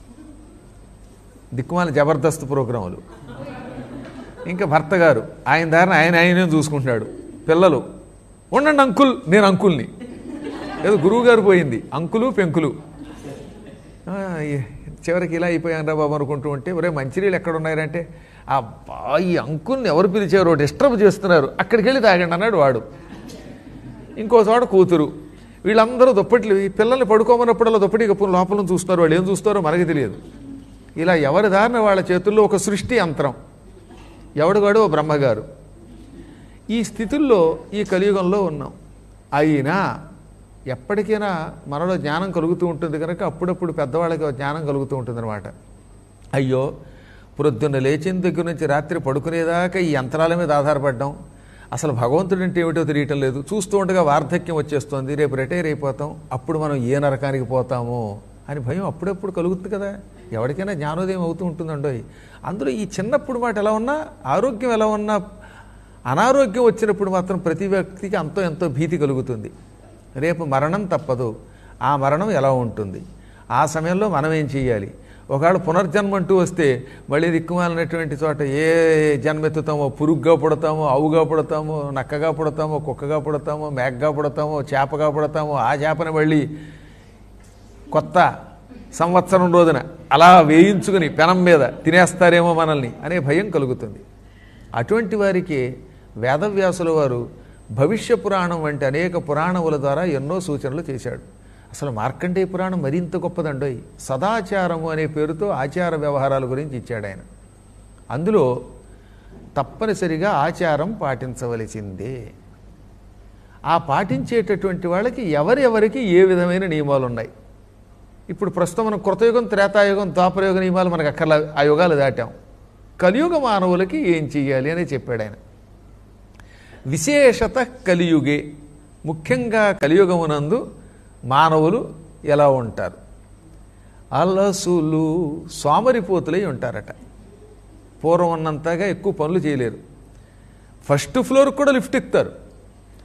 Speaker 1: దిక్కుమాల జబర్దస్త్ ప్రోగ్రాములు. ఇంకా భర్త గారు ఆయన దారిని ఆయనే చూసుకుంటున్నాడు. పిల్లలు ఉండండి అంకుల్, నేను అంకుల్ని. ఏదో గురువు గారు పోయింది, అంకులు పెంకులు. చివరికి ఇలా అయిపోయాను రా బాబు అనుకుంటూ ఉంటే, ఒరే మంచినీళ్ళు ఎక్కడ ఉన్నారంటే, ఈ అంకుల్ని ఎవరు పిలిచారో డిస్టర్బ్ చేస్తున్నారు, అక్కడికి వెళ్ళి తాగండి అన్నాడు వాడు. ఇంకో చోట కూతురు. వీళ్ళందరూ దుప్పట్లు, ఈ పిల్లల్ని పడుకోమన్నప్పుడల్లా దుప్పటి కప్పుని లోపల చూస్తున్నారు. వాళ్ళు ఏం చూస్తారో మనకి తెలియదు. ఇలా ఎవరి దారిన వాళ్ళ చేతుల్లో ఒక సృష్టి యంత్రం, ఎవడుగాడు ఓ బ్రహ్మగారు. ఈ స్థితుల్లో ఈ కలియుగంలో ఉన్నాం. అయినా ఎప్పటికైనా మనలో జ్ఞానం కలుగుతూ ఉంటుంది కనుక అప్పుడప్పుడు పెద్దవాళ్ళకి జ్ఞానం కలుగుతూ ఉంటుందన్నమాట. అయ్యో, ప్రొద్దున్న లేచిన దగ్గర నుంచి రాత్రి పడుకునేదాకా ఈ యంత్రాల మీద ఆధారపడ్డాం, అసలు భగవంతుడు అంటే ఏమిటో తెలియటం లేదు. చూస్తూ ఉండగా వార్ధక్యం వచ్చేస్తుంది, రేపు రిటైర్ అయిపోతాం, అప్పుడు మనం ఏ నరకానికి పోతామో అని భయం అప్పుడప్పుడు కలుగుతుంది కదా. ఎవరికైనా జ్ఞానోదయం అవుతూ ఉంటుందండో. అందులో ఈ చిన్నప్పుడు మాట ఎలా ఉన్నా, ఆరోగ్యం ఎలా ఉన్నా, అనారోగ్యం వచ్చినప్పుడు మాత్రం ప్రతి వ్యక్తికి అంతో ఎంతో భీతి కలుగుతుంది. రేపు మరణం తప్పదు, ఆ మరణం ఎలా ఉంటుంది, ఆ సమయంలో మనం ఏం చేయాలి, ఒకవేళ పునర్జన్మ అంటూ వస్తే మళ్ళీ దిక్కుమాలినటువంటి చోట ఏ జన్మెత్తుతామో, పురుగుగా పుడతామో, ఆవుగా పుడతామో, నక్కగా పుడతామో, కుక్కగా పుడతామో, మేకగా పుడతామో, చేపగా పుడతామో, ఆ చేపని మళ్ళీ కొత్త సంవత్సరం రోజున అలా వేయించుకుని పెనం మీద తినేస్తారేమో మనల్ని అనే భయం కలుగుతుంది. అటువంటి వారికి వేదవ్యాసుల వారు భవిష్య పురాణం వంటి అనేక పురాణముల ద్వారా ఎన్నో సూచనలు చేశాడు. అసలు మార్కండేయ పురాణం మరింత గొప్పదండోయ్. సదాచారము అనే పేరుతో ఆచార వ్యవహారాల గురించి ఇచ్చాడు ఆయన. అందులో తప్పనిసరిగా ఆచారం పాటించవలసిందే. ఆ పాటించేటటువంటి వాళ్ళకి ఎవరెవరికి ఏ విధమైన నియమాలు ఉన్నాయి. ఇప్పుడు ప్రస్తుతం మనం కృతయుగం, త్రేతాయుగం, ద్వాపరయుగ నియమాలు మనకు అక్కర్లా, ఆ యుగాలు దాటాం. కలియుగ మానవులకి ఏం చెయ్యాలి అని చెప్పాడు ఆయన. విశేషత కలియుగే, ముఖ్యంగా కలియుగమునందు మానవులు ఎలా ఉంటారు? అలసులు, సోమరిపోతులై ఉంటారట. పూర్వం ఉన్నంతగా ఎక్కువ పనులు చేయలేరు. ఫస్ట్ ఫ్లోర్కి కూడా లిఫ్ట్ ఎక్కుతారు,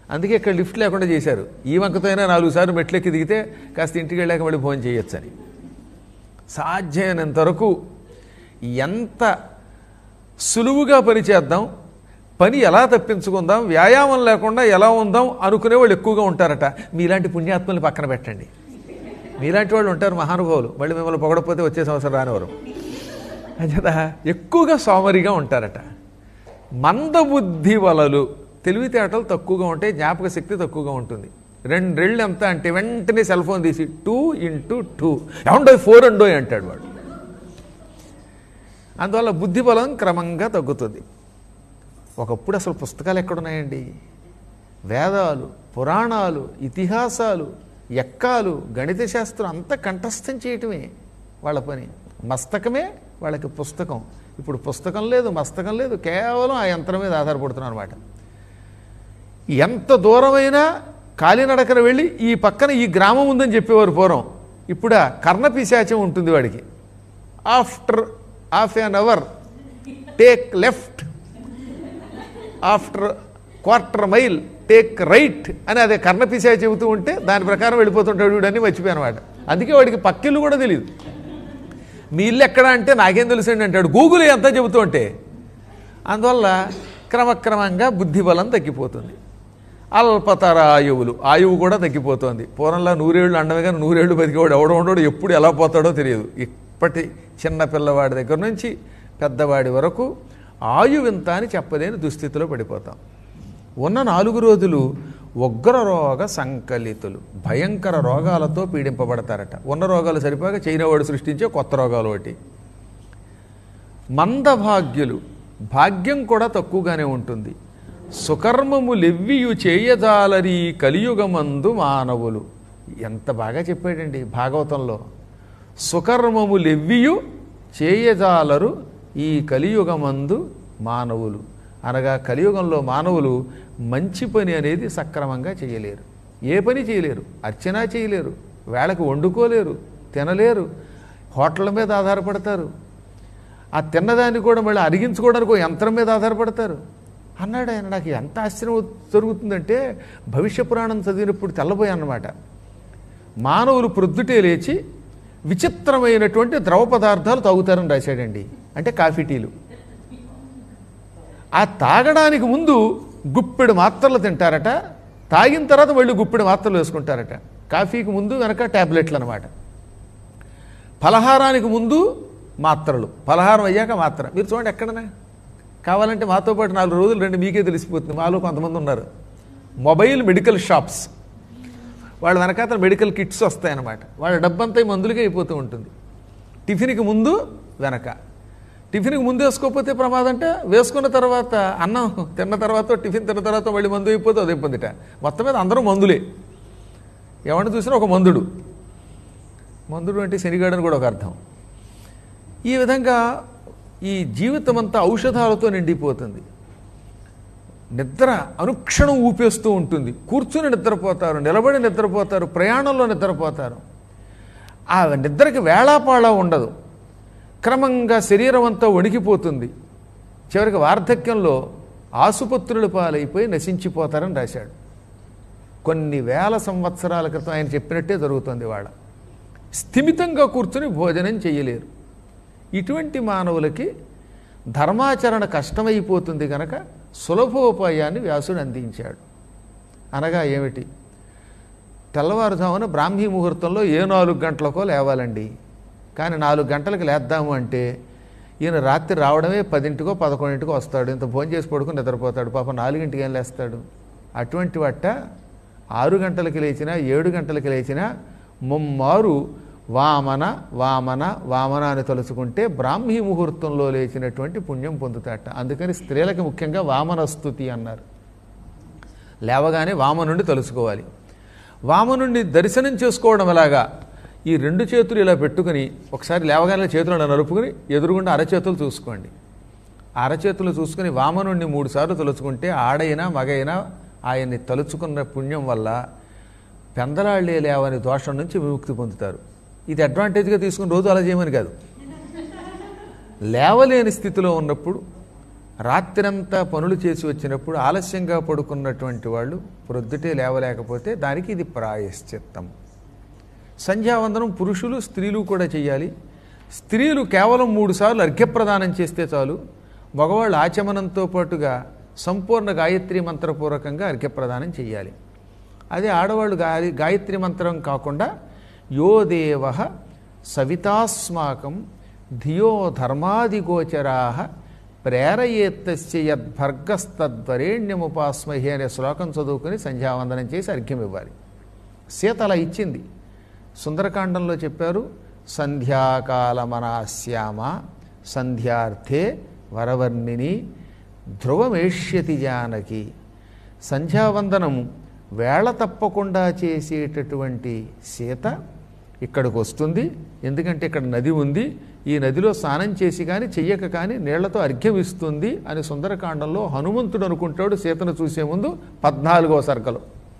Speaker 1: అందుకే ఇక్కడ లిఫ్ట్ లేకుండా చేశారు. ఈ వంకతో అయినా 4 సార్లు మెట్లెక్కి దిగితే కాస్త ఇంటికి వెళ్ళాక మళ్ళీ ఫోన్ చేయొచ్చని. సాధ్యమైనంత వరకు ఎంత సులువుగా పని చేద్దాం, పని ఎలా తప్పించుకుందాం, వ్యాయామం లేకుండా ఎలా ఉందాం అనుకునే వాళ్ళు ఎక్కువగా ఉంటారట. మీలాంటి పుణ్యాత్మల్ని పక్కన పెట్టండి. మీలాంటి వాళ్ళు ఉంటారు మహానుభావులు, మళ్ళీ మిమ్మల్ని పొగడపోతే వచ్చే సంవత్సరం రానివారు. అంచేత ఎక్కువగా సోమరిగా ఉంటారట. మందబుద్ధి వలలు, తెలివితేటలు తక్కువగా ఉంటాయి, జ్ఞాపక శక్తి తక్కువగా ఉంటుంది. 2 రెళ్ళు ఎంత అంటే వెంటనే సెల్ ఫోన్ తీసి 2 × 2 ఏమండో 4 అండోయ్ అంటాడు వాడు. అందువల్ల బుద్ధి బలం క్రమంగా తగ్గుతుంది. ఒకప్పుడు అసలు పుస్తకాలు ఎక్కడున్నాయండి? వేదాలు, పురాణాలు, ఇతిహాసాలు, ఎక్కాలు, గణిత శాస్త్రం అంతా కంఠస్థం చేయటమే వాళ్ళ పని. మస్తకమే వాళ్ళకి పుస్తకం. ఇప్పుడు పుస్తకం లేదు, మస్తకం లేదు, కేవలం ఆ యంత్రం మీద ఆధారపడుతున్నాం అనమాట. ఎంత దూరమైనా కాలినడకన వెళ్ళి ఈ పక్కన ఈ గ్రామం ఉందని చెప్పేవారు పూర్వం. ఇప్పుడు కర్ణపిశాచం ఉంటుంది వాడికి. After half an hour take left, after quarter mile take right అని అదే కర్ణపిశాచి చెబుతూ ఉంటే దాని ప్రకారం వెళ్ళిపోతుంటాడు వీడని మర్చిపోయాను అనమాట. అందుకే వాడికి పక్కిల్లు కూడా తెలియదు. మీ ఇల్లు ఎక్కడ అంటే నాకేం తెలుసండి అంటాడు గూగుల్ ఎంత చెబుతూ ఉంటే. అందువల్ల క్రమక్రమంగా బుద్ధిబలం తగ్గిపోతుంది. అల్పతర ఆయువులు, ఆయువు కూడా తగ్గిపోతుంది. పూర్వంలో 100 ఏళ్ళు అండమే కానీ 100 ఏళ్ళు బతికేవాడు ఎవడో ఉండడు, ఎప్పుడు ఎలా పోతాడో తెలియదు. ఇప్పటి చిన్న పిల్లవాడి దగ్గర నుంచి పెద్దవాడి వరకు ఆయువింత అని చెప్పలేని దుస్థితిలో పడిపోతాం. ఉన్న 4 రోజులు ఉగ్ర రోగ సంకలితులు, భయంకర రోగాలతో పీడింపబడతారట. ఉన్న రోగాలు సరిపోక చైనావాడు సృష్టించే కొత్త రోగాలు ఒకటి. మందభాగ్యులు, భాగ్యం కూడా తక్కువగానే ఉంటుంది. సుకర్మములెవ్వియు చేయజాలరి కలియుగమందు మానవులు. ఎంత బాగా చెప్పాడండి భాగవతంలో. సుకర్మములెవ్వియు చేయజాలరు ఈ కలియుగమందు మానవులు అనగా కలియుగంలో మానవులు మంచి పని అనేది సక్రమంగా చేయలేరు. ఏ పని చేయలేరు, అర్చన చేయలేరు, వేళకు వండుకోలేరు, తినలేరు, హోటళ్ళ మీద ఆధారపడతారు. ఆ తిన్నదాన్ని కూడా మళ్ళీ అరిగించుకోవడానికి ఒక యంత్రం మీద ఆధారపడతారు అన్నాడు ఆయన. నాకు ఎంత ఆశ్చర్యం జరుగుతుందంటే భవిష్య పురాణం చదివినప్పుడు తెల్లబోయాన్నమాట. మానవులు ప్రొద్దుటే లేచి విచిత్రమైనటువంటి ద్రవ పదార్థాలు తాగుతారని రాశాడండి. అంటే కాఫీ, టీలు. ఆ తాగడానికి ముందు గుప్పెడు మాత్రలు తింటారట, తాగిన తర్వాత మళ్ళీ గుప్పెడు మాత్రలు వేసుకుంటారట. కాఫీకి ముందు వెనక ట్యాబ్లెట్లు అనమాట. ఫలహారానికి ముందు మాత్రలు, ఫలహారం అయ్యాక మాత్ర. మీరు చూడండి ఎక్కడనా కావాలంటే మాతో పాటు 4 రోజులు రండి, మీకే తెలిసిపోతుంది. మాలో కొంతమంది ఉన్నారు మొబైల్ మెడికల్ షాప్స్, వాళ్ళ వెనకాతల మెడికల్ కిట్స్ వస్తాయన్నమాట. వాళ్ళ డబ్బంతా ఈ మందులకే అయిపోతూ ఉంటుంది. టిఫిన్కి ముందు వెనక, టిఫిన్కి ముందు వేసుకోకపోతే ప్రమాదం అంటే వేసుకున్న తర్వాత అన్నం తిన్న తర్వాత టిఫిన్ తిన్న తర్వాత మళ్ళీ మందు అయిపోతే అది ఇబ్బందిట. మొత్తం మీద అందరూ మందులే. ఎవరిని చూసినా ఒక మందుడు. మందుడు అంటే శనిగాడని కూడా ఒక అర్థం. ఈ విధంగా ఈ జీవితం అంతా ఔషధాలతో నిండిపోతుంది. నిద్ర అనుక్షణం ఊపేస్తూ ఉంటుంది. కూర్చుని నిద్రపోతారు, నిలబడి నిద్రపోతారు, ప్రయాణంలో నిద్రపోతారు. ఆ నిద్రకి వేళాపాళా ఉండదు. క్రమంగా శరీరం అంతా వణికిపోతుంది. చివరికి వార్ధక్యంలో ఆసుపత్రుల పాలైపోయి నశించిపోతారని రాశాడు. కొన్ని వేల సంవత్సరాల క్రితం ఆయన చెప్పినట్టే జరుగుతుంది. వాళ్ళ స్థిమితంగా కూర్చుని భోజనం చేయలేరు. ఇటువంటి మానవులకి ధర్మాచరణ కష్టమైపోతుంది కనుక సులభోపాయాన్ని వ్యాసుడు అందించాడు. అనగా ఏమిటి? తెల్లవారుజామున బ్రాహ్మీ ముహూర్తంలో 4 గంటలకో లేవాలండి. కానీ 4 గంటలకు లేద్దాము అంటే ఈయన రాత్రి రావడమే 10కో 11కో వస్తాడు. ఇంత భోజనం చేసి పడుకుని నిద్రపోతాడు. పాప 4ంటికి ఏం లేస్తాడు? అటువంటి వాట 6 గంటలకి లేచినా 7 గంటలకి లేచినా ముమ్మారు వామన వామన వామన అని తలుచుకుంటే బ్రాహ్మీ ముహూర్తంలో లేచినటువంటి పుణ్యం పొందుతాట. అందుకని స్త్రీలకి ముఖ్యంగా వామనస్తుతి అన్నారు. లేవగానే వామనుండి తలుచుకోవాలి. వామనుండి దర్శనం చేసుకోవడం ఎలాగా? ఈ 2 చేతులు ఇలా పెట్టుకుని ఒకసారి లేవగానే చేతులను నలుపుకుని ఎదురుగుండా అరచేతులు చూసుకోండి. అరచేతులు చూసుకుని వామనుండి 3 సార్లు తలుచుకుంటే ఆడైనా మగైనా ఆయన్ని తలుచుకున్న పుణ్యం వల్ల పెందలాళ్ళే లేవని దోషం నుంచి విముక్తి పొందుతారు. ఇది అడ్వాంటేజ్గా తీసుకుని రోజు అలా చేయమని కాదు. లేవలేని స్థితిలో ఉన్నప్పుడు, రాత్రంతా పనులు చేసి వచ్చినప్పుడు, ఆలస్యంగా పడుకున్నటువంటి వాళ్ళు ప్రొద్దుటే లేవలేకపోతే దానికి ఇది ప్రాయశ్చిత్తం. సంధ్యావందనం పురుషులు స్త్రీలు కూడా చేయాలి. స్త్రీలు కేవలం 3 సార్లు అర్ఘ్యప్రదానం చేస్తే చాలు. మగవాళ్ళు ఆచమనంతో పాటుగా సంపూర్ణ గాయత్రి మంత్రపూర్వకంగా అర్ఘ్యప్రదానం చేయాలి. అదే ఆడవాళ్ళు గాయత్రి మంత్రం కాకుండా యో దేవ సవితాస్మాకం ధియో ధర్మాదిగోచరా ప్రేరయేత్తస్య యద్భర్గస్తద్వరేణ్యముపాస్మహి అనే శ్లోకం చదువుకుని సంధ్యావందనం చేసి అర్ఘ్యం ఇవ్వాలి. సీత అలా ఇచ్చింది. సుందరకాండంలో చెప్పారు, సంధ్యాకాలమనాశ్యామ సంధ్యార్థే వరవర్ణిని ధ్రువమేష్యతి జానకి. సంధ్యావందనము వేళ తప్పకుండా చేసేటటువంటి సీత ఇక్కడికి వస్తుంది. ఎందుకంటే ఇక్కడ నది ఉంది, ఈ నదిలో స్నానం చేసి కానీ చెయ్యక కానీ నీళ్లతో అర్ఘ్యం ఇస్తుంది అని సుందరకాండంలో హనుమంతుడు అనుకుంటాడు సీతను చూసే ముందు 14వ సర్గలో.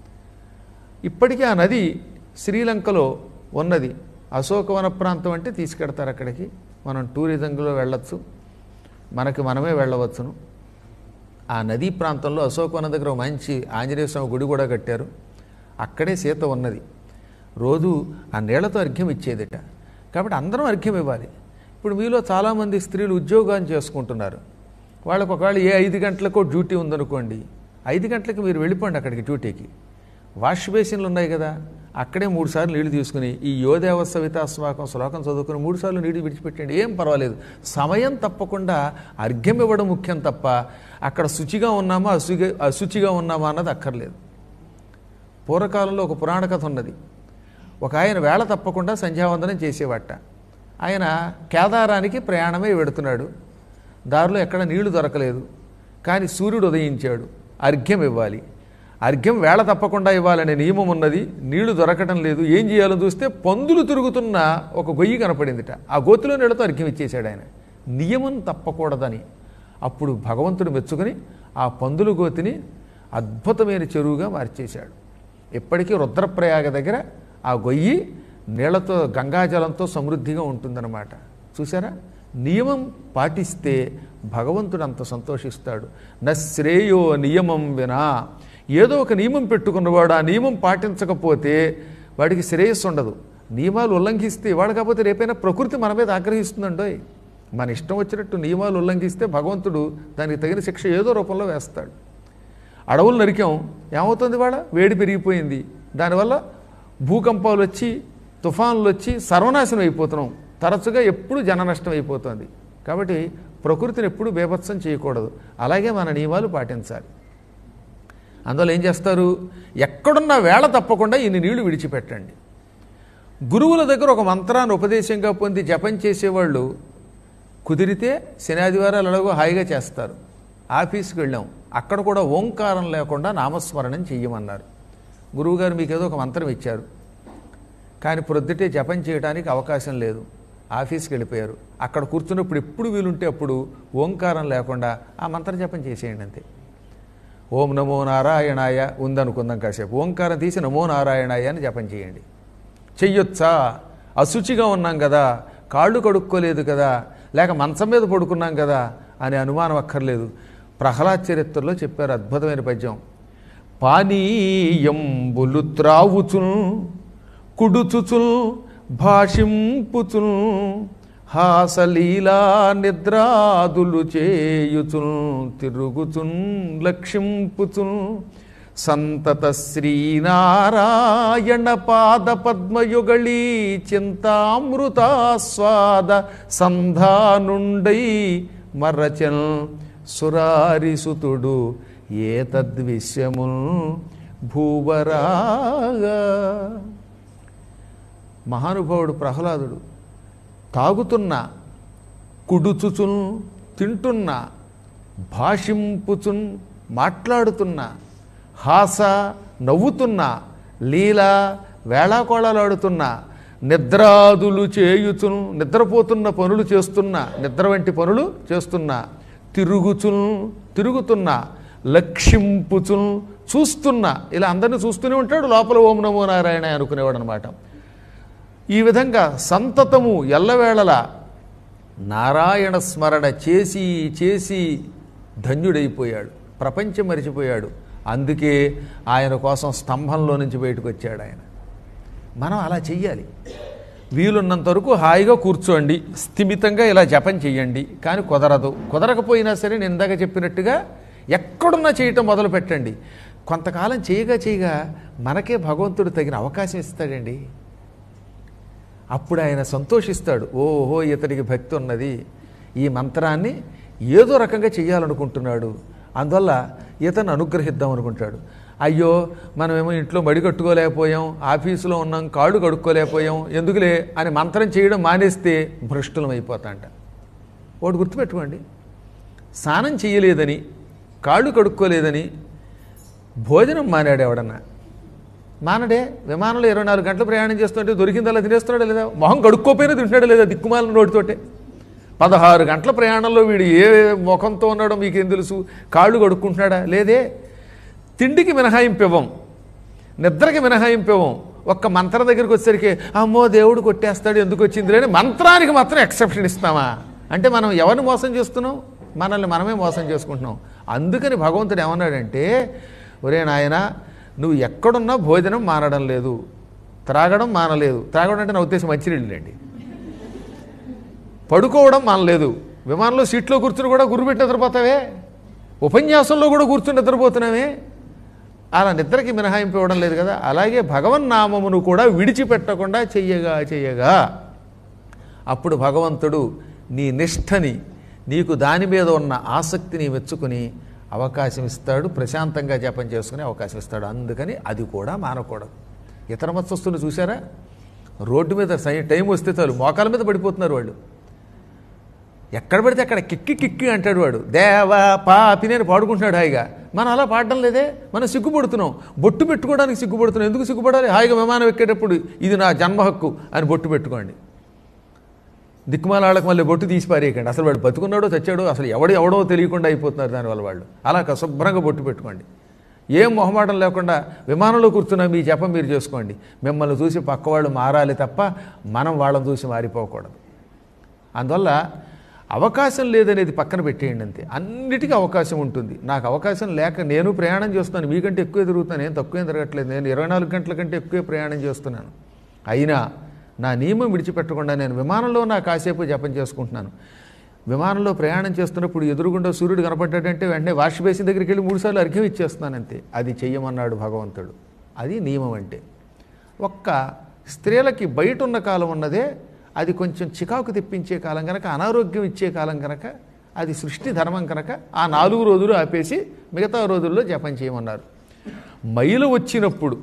Speaker 1: ఇప్పటికీ ఆ నది శ్రీలంకలో ఉన్నది. అశోకవన ప్రాంతం అంటే తీసుకెడతారు అక్కడికి. మనం టూరిజంలో వెళ్ళొచ్చు, మనమే వెళ్ళవచ్చును. ఆ నదీ ప్రాంతంలో అశోకవనం దగ్గర ఒక మంచి ఆంజనేయ స్వామి గుడి కూడా కట్టారు. అక్కడే సీత ఉన్నది. రోజు ఆ నీళ్లతో అర్ఘ్యం ఇచ్చేదిట. కాబట్టి అందరం అర్ఘ్యం ఇవ్వాలి. ఇప్పుడు మీలో చాలామంది స్త్రీలు ఉద్యోగాన్ని చేసుకుంటున్నారు. వాళ్ళకు ఒకవేళ 5 గంటలకో డ్యూటీ ఉందనుకోండి, 5 గంటలకు మీరు వెళ్ళిపోండి అక్కడికి డ్యూటీకి. వాష్ బేసిన్లు ఉన్నాయి కదా, అక్కడే 3 సార్లు నీళ్లు తీసుకుని ఈ యోదేవ సవితాస్మాకం శ్లోకం చదువుకుని 3 సార్లు నీళ్లు విడిచిపెట్టండి, ఏం పర్వాలేదు. సమయం తప్పకుండా అర్ఘ్యం ఇవ్వడం ముఖ్యం తప్ప అక్కడ శుచిగా ఉన్నామా అశుచిగా ఉన్నామా అన్నది అక్కర్లేదు. పూర్వకాలంలో ఒక పురాణ కథ ఉన్నది. ఒక ఆయన వేళ తప్పకుండా సంధ్యావందనం చేసేవాట. ఆయన కేదారానికి ప్రయాణమై వెడుతున్నాడు. దారిలో ఎక్కడ నీళ్లు దొరకలేదు. కానీ సూర్యుడు ఉదయించాడు. అర్ఘ్యం ఇవ్వాలి. అర్ఘ్యం వేళ తప్పకుండా ఇవ్వాలనే నియమం ఉన్నది. నీళ్లు దొరకటం లేదు. ఏం చేయాలని చూస్తే పందులు తిరుగుతున్న ఒక గొయ్యి కనపడిందిట. ఆ గోతిలో నీళ్లతో అర్ఘ్యం ఇచ్చేశాడు ఆయన, నియమం తప్పకూడదని. అప్పుడు భగవంతుడు మెచ్చుకొని ఆ పందుల గోతిని అద్భుతమైన చెరువుగా మార్చేశాడు. ఇప్పటికీ రుద్రప్రయాగ దగ్గర ఆ గొయ్యి నీళ్లతో గంగాజలంతో సమృద్ధిగా ఉంటుందన్నమాట. చూసారా, నియమం పాటిస్తే భగవంతుడు అంత సంతోషిస్తాడు. నశ్రేయో నియమం వినా. ఏదో ఒక నియమం పెట్టుకున్నవాడు ఆ నియమం పాటించకపోతే వాడికి శ్రేయస్సు ఉండదు. నియమాలు ఉల్లంఘిస్తే వాడు కాకపోతే రేపైనా ప్రకృతి మన మీద ఆగ్రహిస్తుందండోయ్. మన ఇష్టం వచ్చినట్టు నియమాలు ఉల్లంఘిస్తే భగవంతుడు దానికి తగిన శిక్ష ఏదో రూపంలో వేస్తాడు. అడవులు నరికాం, ఏమవుతుంది? వాళ్ళ వేడి పెరిగిపోయింది. దానివల్ల భూకంపాలు వచ్చి తుఫాన్లు వచ్చి సర్వనాశనం అయిపోతున్నాం. తరచుగా ఎప్పుడు జన నష్టం అయిపోతుంది. కాబట్టి ప్రకృతిని ఎప్పుడు బేభత్సం చేయకూడదు. అలాగే మన నియమాలు పాటించాలి. అందువల్ల ఏం చేస్తారు? ఎక్కడున్న వేళ తప్పకుండా ఇన్ని నీళ్లు విడిచిపెట్టండి. గురువుల దగ్గర ఒక మంత్రాన్ని ఉపదేశంగా పొంది జపం చేసేవాళ్ళు కుదిరితే శనాదివారాలు ఎలాగో హాయిగా చేస్తారు. ఆఫీస్కి వెళ్ళాం, అక్కడ కూడా ఓంకారం లేకుండా నామస్మరణం చెయ్యమన్నారు. గురువుగారు మీకు ఏదో ఒక మంత్రం ఇచ్చారు, కానీ ప్రొద్దుటే జపం చేయడానికి అవకాశం లేదు. ఆఫీస్కి వెళ్ళిపోయారు. అక్కడ కూర్చున్నప్పుడు ఎప్పుడు వీలుంటే అప్పుడు ఓంకారం లేకుండా ఆ మంత్ర జపం చేసేయండి అంతే. ఓం నమో నారాయణాయ ఉందనుకుందాం, కాసేపు ఓంకారం తీసి నమో నారాయణాయ అని జపం చేయండి. చెయ్యొచ్చా? అశుచిగా ఉన్నాం కదా, కాళ్ళు కడుక్కోలేదు కదా, లేక మంచం మీద పడుకున్నాం కదా అనే అనుమానం అక్కర్లేదు. ప్రహ్లాద్ చరిత్రలో చెప్పారు అద్భుతమైన పద్యం. పానీయంబులు త్రావుచున్ కుడుచుచున్ భాషింపుచున్ హాసలీలా నిద్రాదులు చేయుచున్ తిరుగుచున్ లక్షింపుచున్ సంతత శ్రీనారాయణ పాద పద్మయుగళీ చింతామృతాస్వాద సంధానుండై మరచన్ సురారిసుతుడు ఏతద్విశ్యమున్ భూవరాగా. మహానుభావుడు ప్రహ్లాదుడు తాగుతున్నా, కుడుచుచున్ తింటున్నా, భాషింపుచున్ మాట్లాడుతున్నా, హాస నవ్వుతున్నా, లీల వేళాకోళాలాడుతున్నా, నిద్రాదులు చేయుచున్ నిద్రపోతున్న పనులు చేస్తున్నా, నిద్ర వంటి పనులు చేస్తున్నా, తిరుగుచున్ తిరుగుతున్నా, లక్షింపుచున్ చూస్తున్నా, ఇలా అందరినీ చూస్తూనే ఉంటాడు. లోపల ఓం నమో నారాయణ అనుకునేవాడు అనమాట. ఈ విధంగా సంతతము ఎల్లవేళలా నారాయణ స్మరణ చేసి చేసి ధన్యుడైపోయాడు. ప్రపంచం మరిచిపోయాడు. అందుకే ఆయన కోసం స్తంభంలో నుంచి బయటకు వచ్చాడు ఆయన. మనం అలా చెయ్యాలి. వీలున్నంత వరకు హాయిగా కూర్చోండి, స్థిమితంగా ఇలా జపం చెయ్యండి. కానీ కుదరదు. కుదరకపోయినా సరే నేను ఇందాక చెప్పినట్టుగా ఎక్కడున్నా చేయటం మొదలు పెట్టండి. కొంతకాలం చేయగా మనకే భగవంతుడు తగిన అవకాశం ఇస్తాడండి. అప్పుడు ఆయన సంతోషిస్తాడు. ఓహో, ఇతడికి భక్తి ఉన్నది, ఈ మంత్రాన్ని ఏదో రకంగా చెయ్యాలనుకుంటున్నాడు, అందువల్ల ఇతను అనుగ్రహిద్దాం అనుకుంటాడు. అయ్యో, మనమేమో ఇంట్లో మడి కట్టుకోలేకపోయాం, ఆఫీసులో ఉన్నాం, కాళ్ళు కడుక్కోలేకపోయాం, ఎందుకులే అని మంత్రం చేయడం మానేస్తే భ్రష్టులం అయిపోతాంట. ఒకటి గుర్తుపెట్టుకోండి, స్నానం చేయలేదని, కాళ్ళు కడుక్కోలేదని భోజనం మానాడు ఎవడన్నా? మానడే. విమానంలో 24 గంటలు ప్రయాణం చేస్తుంటే దొరికిందల్లా తినేస్తున్నాడా లేదా? మొహం కడుక్కోపోయినా తింటాడా లేదా? దిక్కుమాలిన నోటితోటే 16 గంటల ప్రయాణంలో వీడు ఏ ముఖంతో ఉన్నాడో మీకేం తెలుసు? కాళ్ళు కడుక్కుంటున్నాడా? లేదే. తిండికి మినహాయింపివ్వం, నిద్రకి మినహాయింపివ్వం. ఒక్క మంత్రం దగ్గరికి వచ్చేసరికి అమ్మో దేవుడు కొట్టేస్తాడు, ఎందుకు వచ్చింది లేని మంత్రానికి మాత్రం ఎక్సెప్షన్ ఇస్తామా? అంటే మనం ఎవరిని మోసం చేస్తున్నాం? మనల్ని మనమే మోసం చేసుకుంటున్నాం. అందుకని భగవంతుడు ఏమన్నాడంటే, ఒరే నాయనా, నువ్వు ఎక్కడున్నా భోజనం మానడం లేదు, త్రాగడం మానలేదు. త్రాగడం అంటే నా ఉద్దేశం మంచినీళ్ళండి. పడుకోవడం మానలేదు. విమానంలో సీట్లో కూర్చుని కూడా గుర్రుపెట్టి నిద్రపోతావే, ఉపన్యాసంలో కూడా కూర్చుని నిద్రపోతున్నావే, అలా నిద్రకి మినహాయింపు ఇవ్వడం లేదు కదా. అలాగే భగవన్నామమును కూడా విడిచిపెట్టకుండా చెయ్యగా అప్పుడు భగవంతుడు నీ నిష్ఠని, నీకు దాని మీద ఉన్న ఆసక్తిని మెచ్చుకుని అవకాశం ఇస్తాడు, ప్రశాంతంగా జపం చేసుకునే అవకాశం ఇస్తాడు. అందుకని అది కూడా మానకూడదు. ఇతర మత్స్యస్తులు చూసారా, రోడ్డు మీద టైం వస్తే చాలు మోకాల మీద పడిపోతున్నారు వాళ్ళు. ఎక్కడ పడితే అక్కడ కిక్కి అంటాడు వాడు, దేవా పాపి నేను పాడుకుంటున్నాడు హాయిగా. మనం అలా పాడడం లేదే, మనం సిగ్గుపడుతున్నాం. బొట్టు పెట్టుకోవడానికి సిగ్గుపడుతున్నాం. ఎందుకు సిగ్గుపడాలి? హాయిగా విమానం ఎక్కేటప్పుడు ఇది నా జన్మ హక్కు అని బొట్టు పెట్టుకోండి. దిక్కుమాలాళ్ళకి మళ్ళీ బొట్టు తీసి పారేయకండి. అసలు వాడు బతుకున్నాడో చచ్చాడో అసలు ఎవడో తెలియకుండా అయిపోతున్నారు దానివల్ల వాళ్ళు. అలా శుభ్రంగా బొట్టు పెట్టుకోండి. ఏం మొహమాటం లేకుండా విమానంలో కూర్చున్నా మీ జపం మీరు చేసుకోండి. మిమ్మల్ని చూసి పక్కవాళ్ళు మారాలి తప్ప మనం వాళ్ళని చూసి మారిపోకూడదు. అందువల్ల అవకాశం లేదనేది పక్కన పెట్టేయండి అంతే. అన్నిటికీ అవకాశం ఉంటుంది. నాకు అవకాశం లేక నేను ప్రయాణం చేస్తున్నాను, మీకంటే ఎక్కువే తిరుగుతాను, నేను తక్కువేం తిరగట్లేదు. నేను 24 గంటల కంటే ఎక్కువే ప్రయాణం చేస్తున్నాను. అయినా నా నియమం విడిచిపెట్టకుండా నేను విమానంలో నా కాసేపు జపం చేసుకుంటున్నాను. విమానంలో ప్రయాణం చేస్తున్నప్పుడు ఎదురుగుండా సూర్యుడు కనపడ్డాడంటే వెంటనే వాష్ బేసిన్ దగ్గరికి వెళ్ళి 3 సార్లు అర్ఘ్యం ఇచ్చేస్తున్నాను అంతే. అది చెయ్యమన్నాడు భగవంతుడు. అది నియమం అంటే. ఒక్క స్త్రీలకి బయట ఉన్న కాలం ఉన్నదే, అది కొంచెం చికాకు తెప్పించే కాలం కనుక, అనారోగ్యం ఇచ్చే కాలం కనుక, అది సృష్టి ధర్మం కనుక ఆ 4 రోజులు ఆపేసి మిగతా రోజుల్లో జపం చేయమన్నారు. మైలు వచ్చినప్పుడు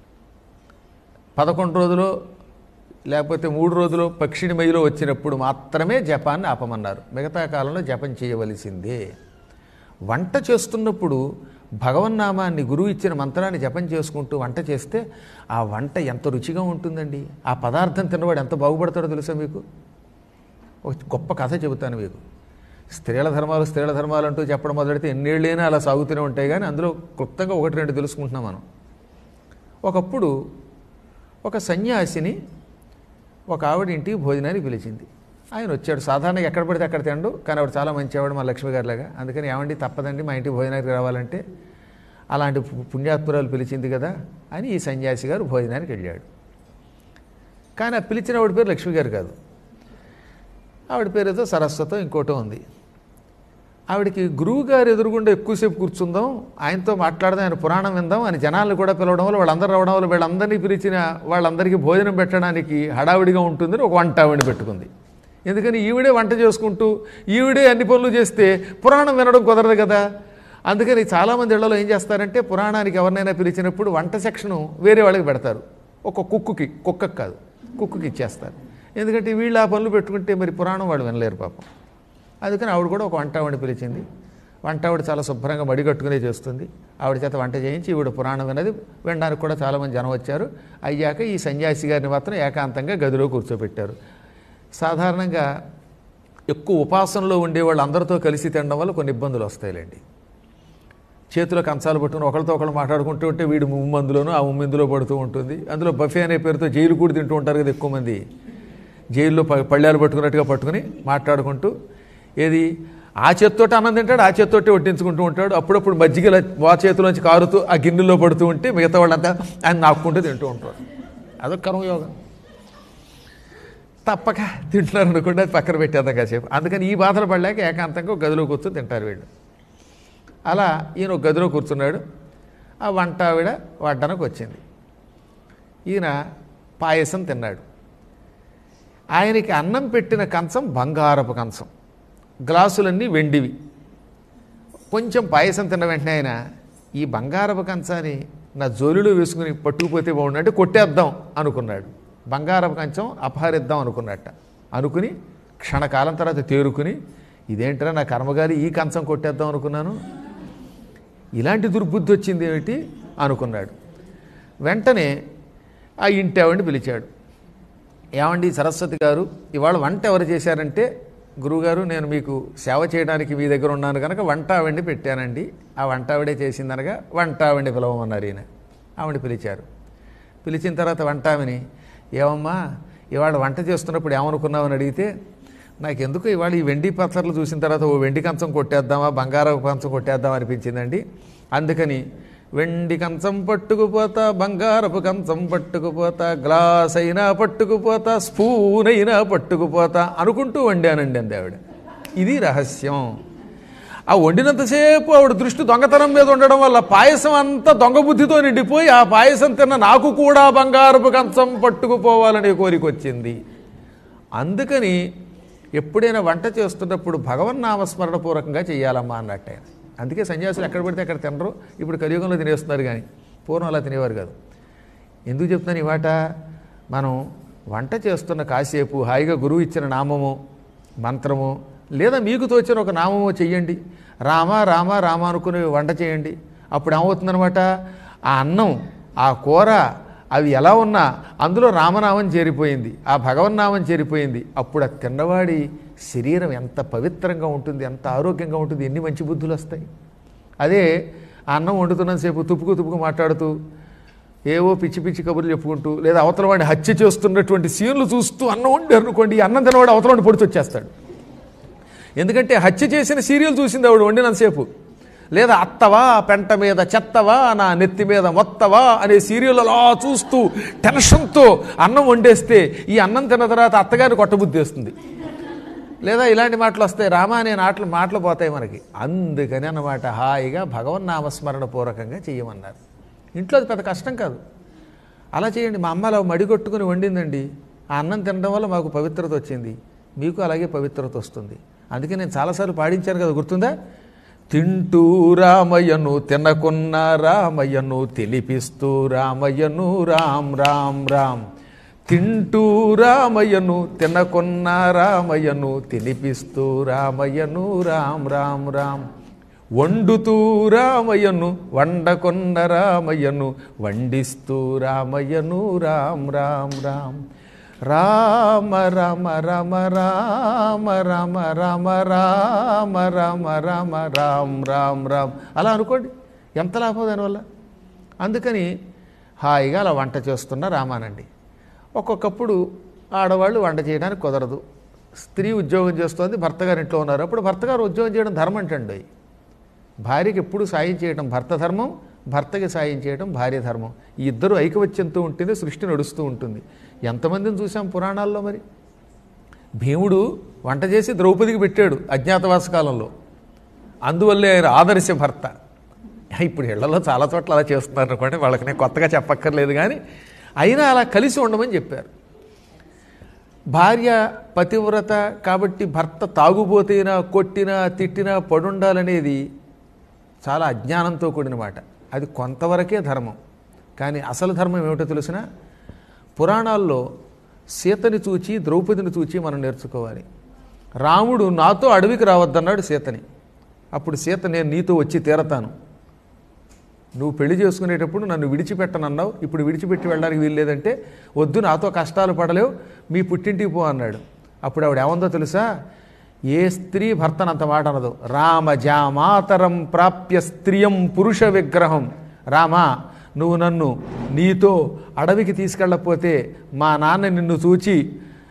Speaker 1: 11 రోజులు లేకపోతే 3 రోజులు పక్షిని మైలో వచ్చినప్పుడు మాత్రమే జపాన్ని ఆపమన్నారు. మిగతా కాలంలో జపం చేయవలసిందే. వంట చేస్తున్నప్పుడు భగవన్నామాన్ని, గురువు ఇచ్చిన మంత్రాన్ని జపం చేసుకుంటూ వంట చేస్తే ఆ వంట ఎంత రుచిగా ఉంటుందండి. ఆ పదార్థం తిన్నవాడు ఎంత బాగుపడతాడో తెలుసా మీకు? ఒక గొప్ప కథ చెబుతాను మీకు. స్త్రీల ధర్మాలు అంటూ చెప్పడం మొదలెడితే ఎన్నేళ్ళైనా అలా సాగుతూనే ఉంటాయి. కానీ అందులో క్లుప్తంగా 1-2 తెలుసుకుంటున్నాం మనం. ఒకప్పుడు ఒక సన్యాసిని ఒక ఆవిడ ఇంటికి భోజనానికి పిలిచింది. ఆయన వచ్చాడు. సాధారణంగా ఎక్కడ పడితే అక్కడ తిండు, కానీ ఆవిడ చాలా మంచివాడు, మా లక్ష్మి గారిలాగా. అందుకని ఏమండి తప్పదండి మా ఇంటికి భోజనానికి రావాలంటే, అలాంటి పుణ్యాత్మురాలు పిలిచింది కదా అని ఈ సన్యాసి గారు భోజనానికి వెళ్ళాడు. కానీ ఆ పిలిచిన ఆవిడ పేరు లక్ష్మి గారు కాదు. ఆవిడ పేరు ఏదో సరస్వతో ఇంకోటో ఉంది. ఆవిడకి గురువు గారు ఎదురుగుండా ఎక్కువసేపు కూర్చుందాం, ఆయనతో మాట్లాడదాం, ఆయన పురాణం విందాం అని జనాలను కూడా పిలవడం వల్ల, వాళ్ళందరూ రావడం వల్ల వీళ్ళందరినీ పిలిచిన వాళ్ళందరికీ భోజనం పెట్టడానికి హడావిడిగా ఉంటుందని ఒక వంట ఆవిడ పెట్టుకుంది. ఎందుకని ఈవిడే వంట చేసుకుంటూ ఈవిడే అన్ని పనులు చేస్తే పురాణం వినడం కుదరదు కదా. అందుకని చాలామంది ఇళ్లలో ఏం చేస్తారంటే, పురాణానికి ఎవరినైనా పిలిచినప్పుడు వంట సెక్షను వేరే వాళ్ళకి పెడతారు. ఒక కుక్కకి కాదు, కుక్కకి ఇచ్చేస్తారు. ఎందుకంటే వీళ్ళు ఆ పనులు పెట్టుకుంటే మరి పురాణం వాళ్ళు వినలేరు పాపం. అందుకని ఆవిడ కూడా ఒక వంట ఆవిడ పిలిచింది. వంట ఆవిడ చాలా శుభ్రంగా మడిగట్టుకునే చేస్తుంది. ఆవిడ చేత వంట చేయించి ఈవిడ పురాణం విన్నది. వినడానికి కూడా చాలామంది జనం వచ్చారు. అయ్యాక ఈ సన్యాసి గారిని మాత్రం ఏకాంతంగా గదిలో కూర్చోబెట్టారు. సాధారణంగా ఎక్కువ ఉపాసనలో ఉండేవాళ్ళు అందరితో కలిసి తినడం వల్ల కొన్ని ఇబ్బందులు వస్తాయిలేండి. చేతిలో కంచాలు పట్టుకుని ఒకరితో ఒకరు మాట్లాడుకుంటూ ఉంటే వీడు ముమ్మందులోనూ ఆ ముమ్మిందులో పడుతూ ఉంటుంది. అందులో బఫే అనే పేరుతో జైలు కూడా తింటూ ఉంటారు కదా ఎక్కువ మంది. జైల్లో పళ్ళాలు పట్టుకున్నట్టుగా పట్టుకుని మాట్లాడుకుంటూ, ఏది ఆ చేత్తోటి అన్నం తింటాడు, ఆ చేత్తోటి వడ్డించుకుంటూ ఉంటాడు. అప్పుడప్పుడు మజ్జిగ వా చేతిలోంచి కారుతూ ఆ గిన్నెలో పడుతూ ఉంటే మిగతా వాళ్ళంతా ఆయన నాక్కుంటూ తింటూ ఉంటారు. అదొక కర్మయోగం. తప్పక తింటున్నారు అనుకుంటే అది పక్కన పెట్టేద్దాం కాసేపు. అందుకని ఈ బాధలు పడలేక ఏకాంతంగా ఒక గదిలో కూర్చొని తింటారు వీళ్ళు. అలా ఈయన ఒక గదిలో కూర్చున్నాడు. ఆ వంట ఆవిడ వడ్డానికి వచ్చింది. ఈయన పాయసం తిన్నాడు. ఆయనకి అన్నం పెట్టిన కంచం బంగారపు కంచం, గ్లాసులన్నీ వెండివి. కొంచెం పాయసం తిన్న వెంటనే ఆయన ఈ బంగారపు కంచాన్ని నా జోలిలో వేసుకుని పట్టుకుపోతే బాగుండు అంటే కొట్టేద్దాం అనుకున్నాడు. బంగారపు కంచం అపహరిద్దాం అనుకున్నట్ట. అనుకుని క్షణకాలం తర్వాత తేరుకుని ఇదేంటరా నా కర్మగారి ఈ కంచం కొట్టేద్దాం అనుకున్నాను, ఇలాంటి దుర్బుద్ధి వచ్చింది ఏమిటి అనుకున్నాడు. వెంటనే ఆ ఇంటి ఆవిడని పిలిచాడు. ఏమండి సరస్వతి గారు, ఇవాళ వంట ఎవరు చేశారంటే, గురువుగారు నేను మీకు సేవ చేయడానికి మీ దగ్గర ఉన్నాను కనుక వంట ఆవిడ్ని పెట్టానండి, ఆ వంట ఆవిడే చేసిందనగా వంట ఆవిడ్ని పిలవమన్నారు ఈయన. ఆవిడ పిలిచారు. పిలిచిన తర్వాత వంట ఆమెని, ఏమమ్మా ఇవాళ వంట చేస్తున్నప్పుడు ఏమనుకున్నామని అడిగితే, నాకెందుకు ఇవాళ ఈ వెండి పత్రాలు చూసిన తర్వాత ఓ వెండి కంచం కొట్టేద్దామా బంగారపు కంచం కొట్టేద్దామా అనిపించిందండి. అందుకని వెండి కంచం పట్టుకుపోతా, బంగారపు కంచం పట్టుకుపోతా, గ్లాస్ అయినా పట్టుకుపోతా, స్పూన్ అయినా పట్టుకుపోతా అనుకుంటూ వండానండి అంది ఆవిడ. ఇది రహస్యం. ఆ వండినంతసేపు ఆవిడ దృష్టి దొంగతనం మీద ఉండడం వల్ల పాయసం అంతా దొంగ బుద్ధితో నిండిపోయి ఆ పాయసం తిన్న నాకు కూడా బంగారపు కంచం పట్టుకుపోవాలనే కోరిక వచ్చింది. అందుకని ఎప్పుడైనా వంట చేస్తున్నప్పుడు భగవన్నామస్మరణ పూర్వకంగా చేయాలమ్మా అన్నట్టు ఆయన. అందుకే సన్యాసులు ఎక్కడ పడితే అక్కడ తినరు. ఇప్పుడు కలియుగంలో తినేస్తున్నారు, కానీ పూర్వం అలా తినేవారు కాదు. ఎందుకు చెప్తున్నాను ఈ మాట? మనం వంట చేస్తున్న కాసేపు హాయిగా గురువు ఇచ్చిన నామము మంత్రము లేదా మీకు తోచిన ఒక నామము చెయ్యండి. రామ రామ రామ అనుకుని వంట చేయండి. అప్పుడు ఏమవుతుందనమాట, ఆ అన్నం ఆ కూర అవి ఎలా ఉన్నా అందులో రామనామం చేరిపోయింది, ఆ భగవన్నామం చేరిపోయింది. అప్పుడు ఆ తిన్నవాడి శరీరం ఎంత పవిత్రంగా ఉంటుంది, ఎంత ఆరోగ్యంగా ఉంటుంది, ఎన్ని మంచి బుద్ధులు వస్తాయి. అదే ఆ అన్నం వండుతున్నంతసేపు తుప్పుకు మాట్లాడుతూ ఏవో పిచ్చి పిచ్చి కబుర్లు చెప్పుకుంటూ లేదా అవతల వాడిని హత్య చేస్తున్నటువంటి సీన్లు చూస్తూ అన్నం వండి అనుకోండి, ఈ అన్నం తినవాడు అవతల వాడిని పొడిచి వచ్చేస్తాడు. ఎందుకంటే హత్య చేసిన సీరియల్ చూసింది ఆవిడ వండినంతసేపు. లేదా అత్తవా పెంట మీద చెత్తవా నా నెత్తి మీద మొత్తవా అనే సీరియల్ అలా చూస్తూ టెన్షన్తో అన్నం వండేస్తే ఈ అన్నం తిన్న తర్వాత అత్తగారిని కొట్టబుద్ధి వేస్తుంది. లేదా ఇలాంటి మాటలు వస్తాయి, రామా అనే మాటలు పోతాయి మనకి. అందుకని అన్నమాట హాయిగా భగవన్నామస్మరణ పూర్వకంగా చేయమన్నారు. ఇంట్లో అది పెద్ద కష్టం కాదు, అలా చేయండి. మా అమ్మ అలా మడిగొట్టుకుని వండిందండి, ఆ అన్నం తినడం వల్ల మాకు పవిత్రత వచ్చింది, మీకు అలాగే పవిత్రత వస్తుంది. అందుకే నేను చాలాసార్లు పాడించాను కదా, గుర్తుందా? తింటూ రామయ్యను తినకున్న రామయ్యను తెలిపిస్తూ రామయ్యను రామ్ రామ్ రామ్. తింటూ రామయ్యను తినకున్న రామయ్యను తెలిపిస్తూ రామయ్యను రామ్ రామ్ రామ్. వండుతూ రామయ్యను వండకొన్న రామయ్యను వండిస్తూ రామయ్యను రామ్ రామ్ రామ్. రామ రామ రామ రామ రామ రామ రామ రామ రామ రామ్ రామ్ రామ్ అలా అనుకోండి, ఎంత లాభం దానివల్ల. అందుకని హాయిగా అలా వంట చేస్తున్న రామానండి. ఒక్కొక్కప్పుడు ఆడవాళ్ళు వంట చేయడానికి కుదరదు. స్త్రీ ఉద్యోగం చేస్తోంది, భర్త గారు ఇంట్లో ఉన్నారు. అప్పుడు భర్త గారు ఉద్యోగం చేయడం ధర్మం అంటండి. భార్యకి ఎప్పుడు సాయం చేయడం భర్త ధర్మం, భర్తకి సాయం చేయడం భార్య ధర్మం. ఈ ఇద్దరు ఐకమత్యంతో ఉంటేనే సృష్టి నడుస్తూ ఉంటుంది. ఎంతమందిని చూసాం పురాణాల్లో. మరి భీముడు వంట చేసి ద్రౌపదికి పెట్టాడు అజ్ఞాతవాస కాలంలో, అందువల్లే ఆయన ఆదర్శ భర్త. ఇప్పుడు ఇళ్లలో చాలా చోట్ల అలా చేస్తున్నారు అనుకోండి, వాళ్ళకి నేను కొత్తగా చెప్పక్కర్లేదు, కానీ అయినా అలా కలిసి ఉండమని చెప్పారు. భార్య పతివ్రత కాబట్టి భర్త తాగుబోతైనా కొట్టినా తిట్టినా పడుండాలనేది చాలా అజ్ఞానంతో కూడిన మాట. అది కొంతవరకే ధర్మం. కానీ అసలు ధర్మం ఏమిటో తెలిసిన, పురాణాల్లో సీతని చూచి ద్రౌపదిని చూచి మనం నేర్చుకోవాలి. రాముడు నాతో అడవికి రావద్దన్నాడు సీతని. అప్పుడు సీత నేను నీతో వచ్చి తీరతాను, నువ్వు పెళ్లి చేసుకునేటప్పుడు నన్ను విడిచిపెట్టనన్నావు, ఇప్పుడు విడిచిపెట్టి వెళ్ళడానికి వీల్లేదంటే వద్దు, నాతో కష్టాలు పడలేవు, మీ పుట్టింటికి పో అన్నాడు. అప్పుడు ఆవిడ ఏమందో తెలుసా, ఏ స్త్రీ భర్తనంత మాట అనదు. రామజామాతరం ప్రాప్య స్త్రియం పురుష విగ్రహం. రామా, నువ్వు నన్ను నీతో అడవికి తీసుకెళ్ళకపోతే మా నాన్న నిన్ను చూచి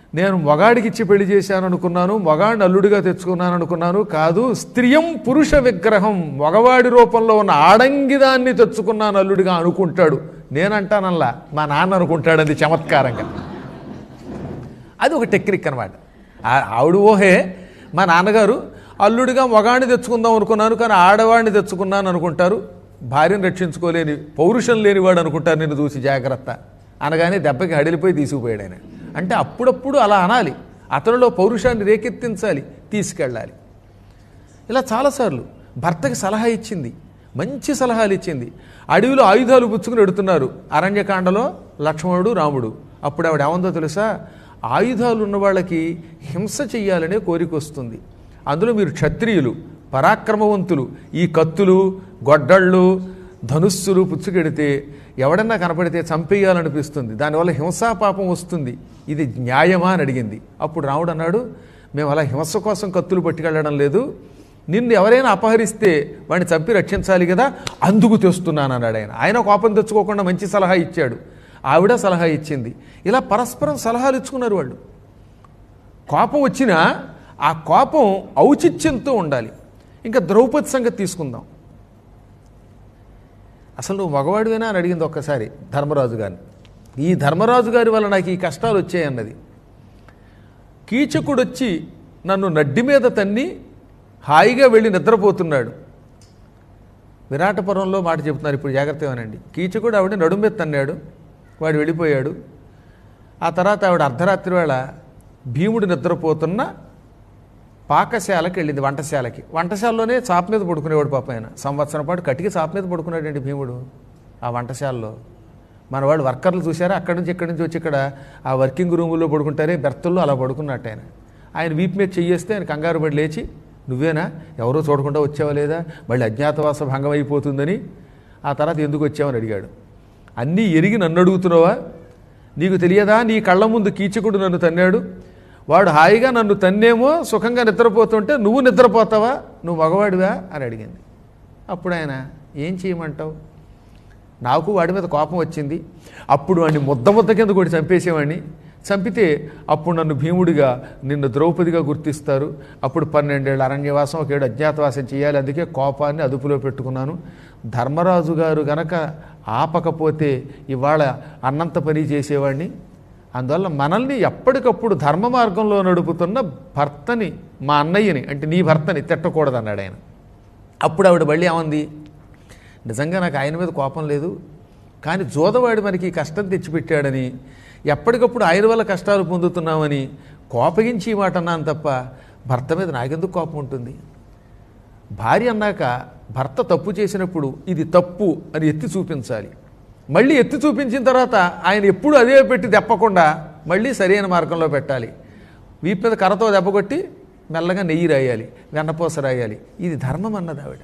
Speaker 1: నేను మగాడికిచ్చి పెళ్లి చేశాను అనుకున్నాను, మగాడిని అల్లుడిగా తెచ్చుకున్నాను అనుకున్నాను. కాదు, స్త్రియం పురుష విగ్రహం, మగవాడి రూపంలో ఉన్న ఆడంగిదాన్ని తెచ్చుకున్నాను అల్లుడిగా అనుకుంటాడు. నేనంటానల్లా, మా నాన్న అనుకుంటాడు. అది చమత్కారంగా. అది ఒక టెక్నిక్ అనమాట. ఆవిడ ఊహే, మా నాన్నగారు అల్లుడిగా మగాడిని తెచ్చుకుందాం అనుకున్నాను కానీ ఆడవాడిని తెచ్చుకున్నాను అనుకుంటారు. భార్యను రక్షించుకోలేని పౌరుషం లేనివాడు అనుకుంటారు నిన్ను చూసి, జాగ్రత్త అనగానే దెబ్బకి హడిలిపోయి తీసుకుపోయాడు ఆయన. అంటే అప్పుడప్పుడు అలా అనాలి, అతనిలో పౌరుషాన్ని రేకెత్తించాలి, తీసుకెళ్ళాలి. ఇలా చాలాసార్లు భర్తకి సలహా ఇచ్చింది, మంచి సలహాలు ఇచ్చింది. అడవిలో ఆయుధాలు పుచ్చుకుని ఎడుతున్నారు అరణ్యకాండలో లక్ష్మణుడు రాముడు. అప్పుడు ఆవిడ ఏమందో తెలుసా, ఆయుధాలు ఉన్న వాళ్ళకి హింస చెయ్యాలనే కోరిక వస్తుంది. అందులో మీరు క్షత్రియులు, పరాక్రమవంతులు, ఈ కత్తులు, గొడ్డళ్ళు, ధనుస్సులు పుచ్చుకెడితే ఎవడన్నా కనపడితే చంపేయాలనిపిస్తుంది. దానివల్ల హింసాపాపం వస్తుంది. ఇది న్యాయమా అని అడిగింది. అప్పుడు రాముడు అన్నాడు, మేము అలా హింస కోసం కత్తులు పట్టుకెళ్ళడం లేదు, నిన్ను ఎవరైనా అపహరిస్తే వాడిని చంపి రక్షించాలి కదా, అందుకు తెస్తున్నాను అన్నాడు ఆయన. ఆయన కోపం తెచ్చుకోకుండా మంచి సలహా ఇచ్చాడు, ఆవిడ సలహా ఇచ్చింది. ఇలా పరస్పరం సలహాలు ఇచ్చుకున్నారు వాళ్ళు. కోపం వచ్చినా ఆ కోపం ఔచిత్యంతో ఉండాలి. ఇంకా ద్రౌపది సంగతి తీసుకుందాం. అసలు నువ్వు మగవాడివేనా అని అడిగింది ఒక్కసారి ధర్మరాజు గారిని. ఈ ధర్మరాజు గారి వల్ల నాకు ఈ కష్టాలు వచ్చాయన్నది. కీచకుడు వచ్చి నన్ను నడ్డి మీద తన్ని హాయిగా వెళ్ళి నిద్రపోతున్నాడు. విరాటపురంలో మాట చెప్తున్నారు, ఇప్పుడు జాగ్రత్తగానండి. కీచకుడు ఆవిడ నడుము మీద తన్నాడు, వాడు వెళ్ళిపోయాడు. ఆ తర్వాత ఆవిడ అర్ధరాత్రి వేళ భీముడు నిద్రపోతున్న పాకశాలకు వెళ్ళింది, వంటశాలకి. వంటశాలలోనే చాప మీద పడుకునేవాడు పాప. ఆయన సంవత్సరం పాటు కటికి చాప మీద పడుకున్నాడండి భీముడు ఆ వంటశాలలో. మన వాళ్ళు వర్కర్లు చూసారా, అక్కడి నుంచి ఇక్కడి నుంచి వచ్చి ఇక్కడ ఆ వర్కింగ్ రూముల్లో పడుకుంటారే బెర్తుల్లో, అలా పడుకున్నట్టు ఆయన. ఆయన వీపు మీద చెయ్యేస్తే ఆయన కంగారు పడి లేచి, నువ్వేనా, ఎవరో చూడకుండా వచ్చావా లేదా, మళ్ళీ అజ్ఞాతవాస భంగం అయిపోతుందని. ఆ తర్వాత ఎందుకు వచ్చావని అడిగాడు. అన్నీ ఎరిగి నన్ను అడుగుతున్నావా, నీకు తెలియదా, నీ కళ్ళ ముందు కీచకుడు నన్ను తన్నాడు, వాడు హాయిగా నన్ను తన్నేమో సుఖంగా నిద్రపోతుంటే నువ్వు నిద్రపోతావా, నువ్వు మగవాడివా అని అడిగింది. అప్పుడు ఆయన, ఏం చేయమంటావు, నాకు వాడి మీద కోపం వచ్చింది, అప్పుడు వాడిని ముద్ద కింద కొట్టి చంపేసేవాడిని, చంపితే అప్పుడు నన్ను భీముడిగా, నిన్ను ద్రౌపదిగా గుర్తిస్తారు, అప్పుడు 12 ఏళ్ళ అరణ్యవాసం, 1 ఏడు అజ్ఞాతవాసం చేయాలి, అందుకే కోపాన్ని అదుపులో పెట్టుకున్నాను. ధర్మరాజు గారు గనక ఆపకపోతే ఇవాళ అన్నంత పని చేసేవాడిని. అందువల్ల మనల్ని ఎప్పటికప్పుడు ధర్మ మార్గంలో నడుపుతున్న భర్తని, మా అన్నయ్యని అంటే నీ భర్తని తిట్టకూడదు అన్నాడు ఆయన. అప్పుడు ఆవిడ మళ్ళీ ఏమంది, నిజంగా నాకు ఆయన మీద కోపం లేదు, కానీ జోదవాడి మనకి కష్టం తెచ్చిపెట్టాడని, ఎప్పటికప్పుడు ఆయన వల్ల కష్టాలు పొందుతున్నామని కోపగించి ఈ మాట అన్నాను తప్ప భర్త మీద నాకెందుకు కోపం ఉంటుంది. భార్య అన్నాక భర్త తప్పు చేసినప్పుడు ఇది తప్పు అని ఎత్తి చూపించాలి. మళ్ళీ ఎత్తి చూపించిన తర్వాత ఆయన ఎప్పుడు అదే పెట్టి దెప్పకుండా మళ్ళీ సరైన మార్గంలో పెట్టాలి. వీపు మీద కర్రతో దెబ్బ కొట్టి మెల్లగా నెయ్యి రాయాలి, వెన్నపూస రాయాలి. ఇది ధర్మం అన్నది ఆవిడ.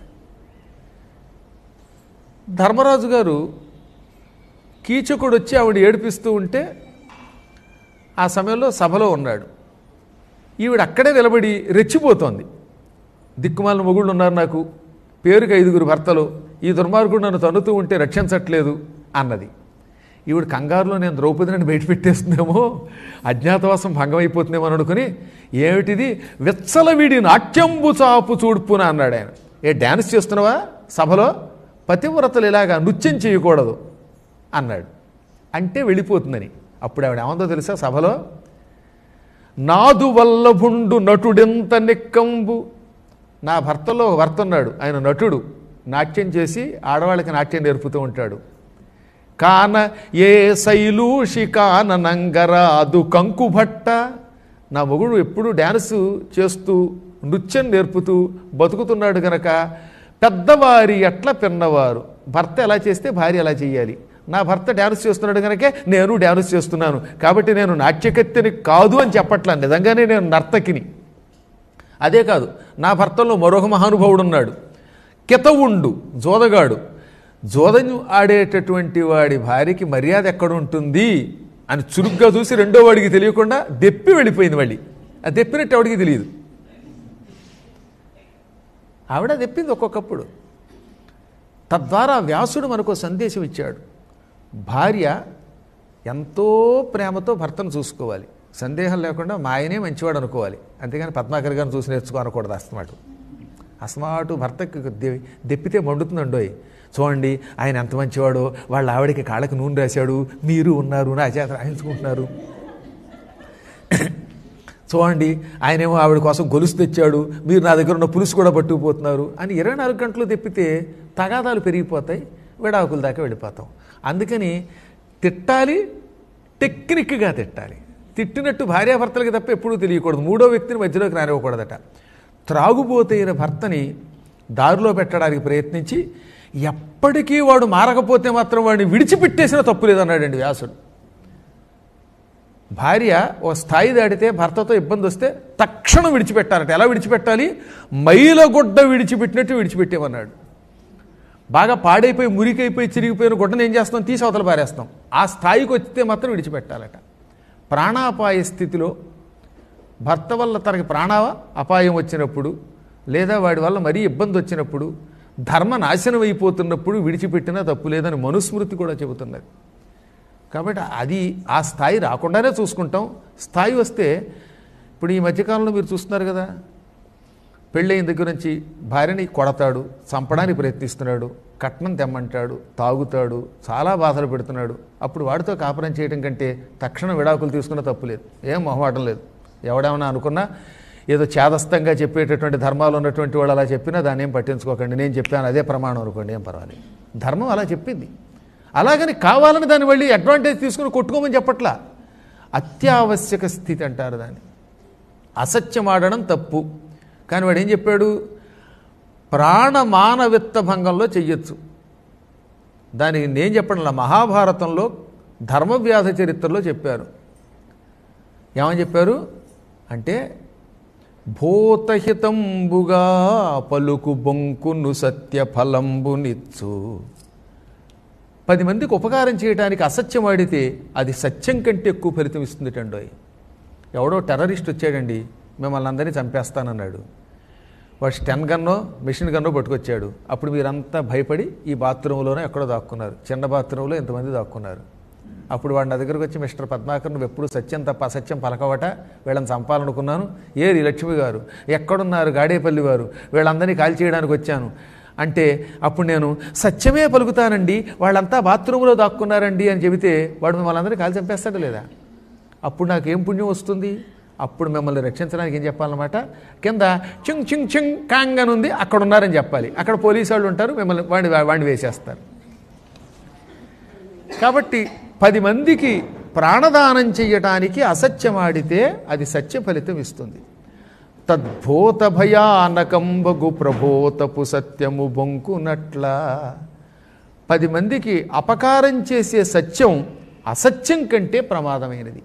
Speaker 1: ధర్మరాజు గారు కీచకుడు వచ్చి ఆవిడ ఏడిపిస్తూ ఉంటే ఆ సమయంలో సభలో ఉన్నాడు. ఈవిడ అక్కడే నిలబడి రెచ్చిపోతోంది. దిక్కుమాలిన మొగుళ్ళు ఉన్నారు నాకు, పేరుకి 5 భర్తలు, ఈ దుర్మార్గుడు నన్ను తన్నుతూ ఉంటే రక్షించట్లేదు అన్నది. ఈవిడ కంగారులో నేను ద్రౌపదిని బయట పెట్టేస్తుందేమో, అజ్ఞాతవాసం భంగం అయిపోతుందేమో అని అనుకుని, ఏమిటిది విచ్చలవిడి నాట్యంబు చాపు చూడ్పున అన్నాడు ఆయన. ఏ డ్యాన్స్ చేస్తున్నావా సభలో, పతివ్రతలు ఇలాగా నృత్యం చేయకూడదు అన్నాడు. అంటే వెళ్ళిపోతుందని. అప్పుడు ఆవిడ ఏమందో తెలుసా సభలో, నాదు వల్లభుండు నటుడెంత నిక్కంబు. నా భర్తలో ఒక భర్త ఉన్నాడు, ఆయన నటుడు, నాట్యం చేసి ఆడవాళ్ళకి నాట్యం నేర్పుతూ ఉంటాడు. కాన ఏ శైలూషి కాన నంగరాదు కంకుభట్ట. నా మొగుడు ఎప్పుడు డ్యాన్సు చేస్తూ నృత్యం నేర్పుతూ బతుకుతున్నాడు గనక పెద్దవారి ఎట్లా పిన్నవారు, భర్త ఎలా చేస్తే భార్య ఎలా చేయాలి. నా భర్త డ్యాన్స్ చేస్తున్నాడు కనుకే నేను డ్యాన్స్ చేస్తున్నాను, కాబట్టి నేను నాట్యకత్తెని కాదు అని చెప్పట్లా, నిజంగానే నేను నర్తకిని. అదే కాదు, నా భర్తలో మరొక మహానుభావుడు ఉన్నాడు, కితవుండు, జోదగాడు. జోదం ఆడేటటువంటి వాడి భార్యకి మర్యాద ఎక్కడుంటుంది అని చురుగ్గా చూసి రెండో వాడికి తెలియకుండా దెప్పి వెళ్ళిపోయింది. మళ్ళీ అది దెప్పినట్టు ఆవిడికి తెలియదు, ఆవిడ దెప్పింది ఒక్కొక్కప్పుడు. తద్వారా వ్యాసుడు మనకు సందేశం ఇచ్చాడు, భార్య ఎంతో ప్రేమతో భర్తను చూసుకోవాలి. సందేహం లేకుండా మా ఆయనే మంచివాడు అనుకోవాలి, అంతేగాని పద్మాకర్ గారిని చూసి నేర్చుకో అనకూడదు. అస్మాటు భర్తకి దెప్పితే మండుతుందండోయ్. చూడండి ఆయన ఎంత మంచివాడో, వాళ్ళ ఆవిడకి కాళ్ళకి నూనె రాశాడు, మీరు ఉన్నారు నా చేత రాయించుకుంటున్నారు. చూడండి ఆయనేమో ఆవిడ కోసం గొలుసు తెచ్చాడు, మీరు నా దగ్గర ఉన్న పులుసు కూడా పట్టుకుపోతున్నారు అని 24 గంటలు తెప్పితే తగాదాలు పెరిగిపోతాయి, విడాకుల దాకా వెళ్ళిపోతాం. అందుకని తిట్టాలి, టెక్నిక్గా తిట్టాలి. తిట్టినట్టు భార్యాభర్తలకి తప్ప ఎప్పుడూ తెలియకూడదు, మూడో వ్యక్తిని మధ్యలోకి రానివ్వకూడదట. త్రాగుబోతైన భర్తని దారిలో పెట్టడానికి ప్రయత్నించి ఎప్పటికీ వాడు మారకపోతే మాత్రం వాడిని విడిచిపెట్టేసినా తప్పు లేదన్నాడండి వ్యాసుడు. భార్య ఓ స్థాయి దాటితే భర్తతో ఇబ్బంది వస్తే తక్షణం విడిచిపెట్టాలట. ఎలా విడిచిపెట్టాలి? మైలగుడ్డ విడిచిపెట్టినట్టు విడిచిపెట్టేమన్నాడు. బాగా పాడైపోయి మురికైపోయి చిరిగిపోయిన గుడ్డను ఏం చేస్తాం? తీసి అవతల పారేస్తాం. ఆ స్థాయికి వచ్చితే మాత్రం విడిచిపెట్టాలట. ప్రాణాపాయ స్థితిలో భర్త వల్ల తనకి అపాయం వచ్చినప్పుడు, లేదా వాడి వల్ల మరీ ఇబ్బంది వచ్చినప్పుడు, ధర్మ నాశనం అయిపోతున్నప్పుడు విడిచిపెట్టినా తప్పు లేదని మనుస్మృతి కూడా చెబుతున్నది. కాబట్టి అది ఆ స్థాయి రాకుండానే చూసుకుంటాం. స్థాయి వస్తే ఇప్పుడు ఈ మధ్యకాలంలో మీరు చూస్తున్నారు కదా, పెళ్ళయిన దగ్గర నుంచి భార్యని కొడతాడు, చంపడానికి ప్రయత్నిస్తున్నాడు, కట్నం తెమ్మంటాడు, తాగుతాడు, చాలా బాధలు పెడుతున్నాడు. అప్పుడు వాడితో కాపురం చేయడం కంటే తక్షణం విడాకులు తీసుకున్న తప్పు లేదు, ఏం మొహమాటం లేదు. ఎవడేమన్నా అనుకున్నా ఏదో చేదస్తంగా చెప్పేటటువంటి ధర్మాలు ఉన్నటువంటి వాళ్ళు అలా చెప్పినా దాన్ని ఏం పట్టించుకోకండి, నేను చెప్పాను అదే ప్రమాణం అనుకోండి, ఏం పర్వాలేదు. ధర్మం అలా చెప్పింది. అలాగని కావాలని దాన్ని మళ్ళీ అడ్వాంటేజ్ తీసుకుని కొట్టుకోమని చెప్పట్లా. అత్యావశ్యక స్థితి అంటారు దాన్ని. అసత్యం ఆడడం తప్పు. కానీ వాడు ఏం చెప్పాడు? ప్రాణమానవిత్త భంగంలో చెయ్యొచ్చు. దానికి నేను చెప్పడం మహాభారతంలో ధర్మవ్యాధ చరిత్రలో చెప్పారు. ఏమని చెప్పారు అంటే, భూతహితంబుగా పలుకు బొంకును సత్యఫలంబునిచ్చు. 10 మందికి ఉపకారం చేయడానికి అసత్యం ఆడితే అది సత్యం కంటే ఎక్కువ ఫలితం ఇస్తుందిటండోయ్. ఎవడో టెర్రరిస్ట్ వచ్చాడండి, మిమ్మల్ని అందరినీ చంపేస్తానన్నాడు. వాడు స్టెన్ గన్నో మిషన్ గన్నో పట్టుకొచ్చాడు. అప్పుడు మీరంతా భయపడి ఈ బాత్రూంలోనే ఎక్కడో దాక్కున్నారు, చిన్న బాత్రూంలో ఇంతమంది దాక్కున్నారు. అప్పుడు వాడు నా దగ్గరకు వచ్చి, మిస్టర్ పద్మాకర్ నువ్వు ఎప్పుడు సత్యం తప్ప అసత్యం పలకవట, వీళ్ళని చంపాలనుకున్నాను. ఏరి లక్ష్మి గారు ఎక్కడున్నారు? గాడేపల్లి వారు, వీళ్ళందరినీ కాల్ చేయడానికి వచ్చాను అంటే, అప్పుడు నేను సత్యమే పలుకుతానండి, వాళ్ళంతా బాత్రూంలో దాక్కున్నారండి అని చెబితే వాడు మిమ్మల్ని అందరినీ కాల్ చంపేస్తాడు లేదా? అప్పుడు నాకేం పుణ్యం వస్తుంది? అప్పుడు మిమ్మల్ని రక్షించడానికి ఏం చెప్పాలన్నమాట, కింద చింగ్ చింగ్ చింగ్ కాంగ్ అని ఉంది, అక్కడ ఉన్నారని చెప్పాలి. అక్కడ పోలీసు వాళ్ళు ఉంటారు, మిమ్మల్ని వాడిని వేసేస్తారు. కాబట్టి 10 మందికి ప్రాణదానం చెయ్యటానికి అసత్యం ఆడితే అది సత్య ఫలితం ఇస్తుంది. తద్భూత భయానకంబగు ప్రభూతపు సత్యము బొంకునట్ల. 10 మందికి అపకారం చేసే సత్యం అసత్యం కంటే ప్రమాదమైనది.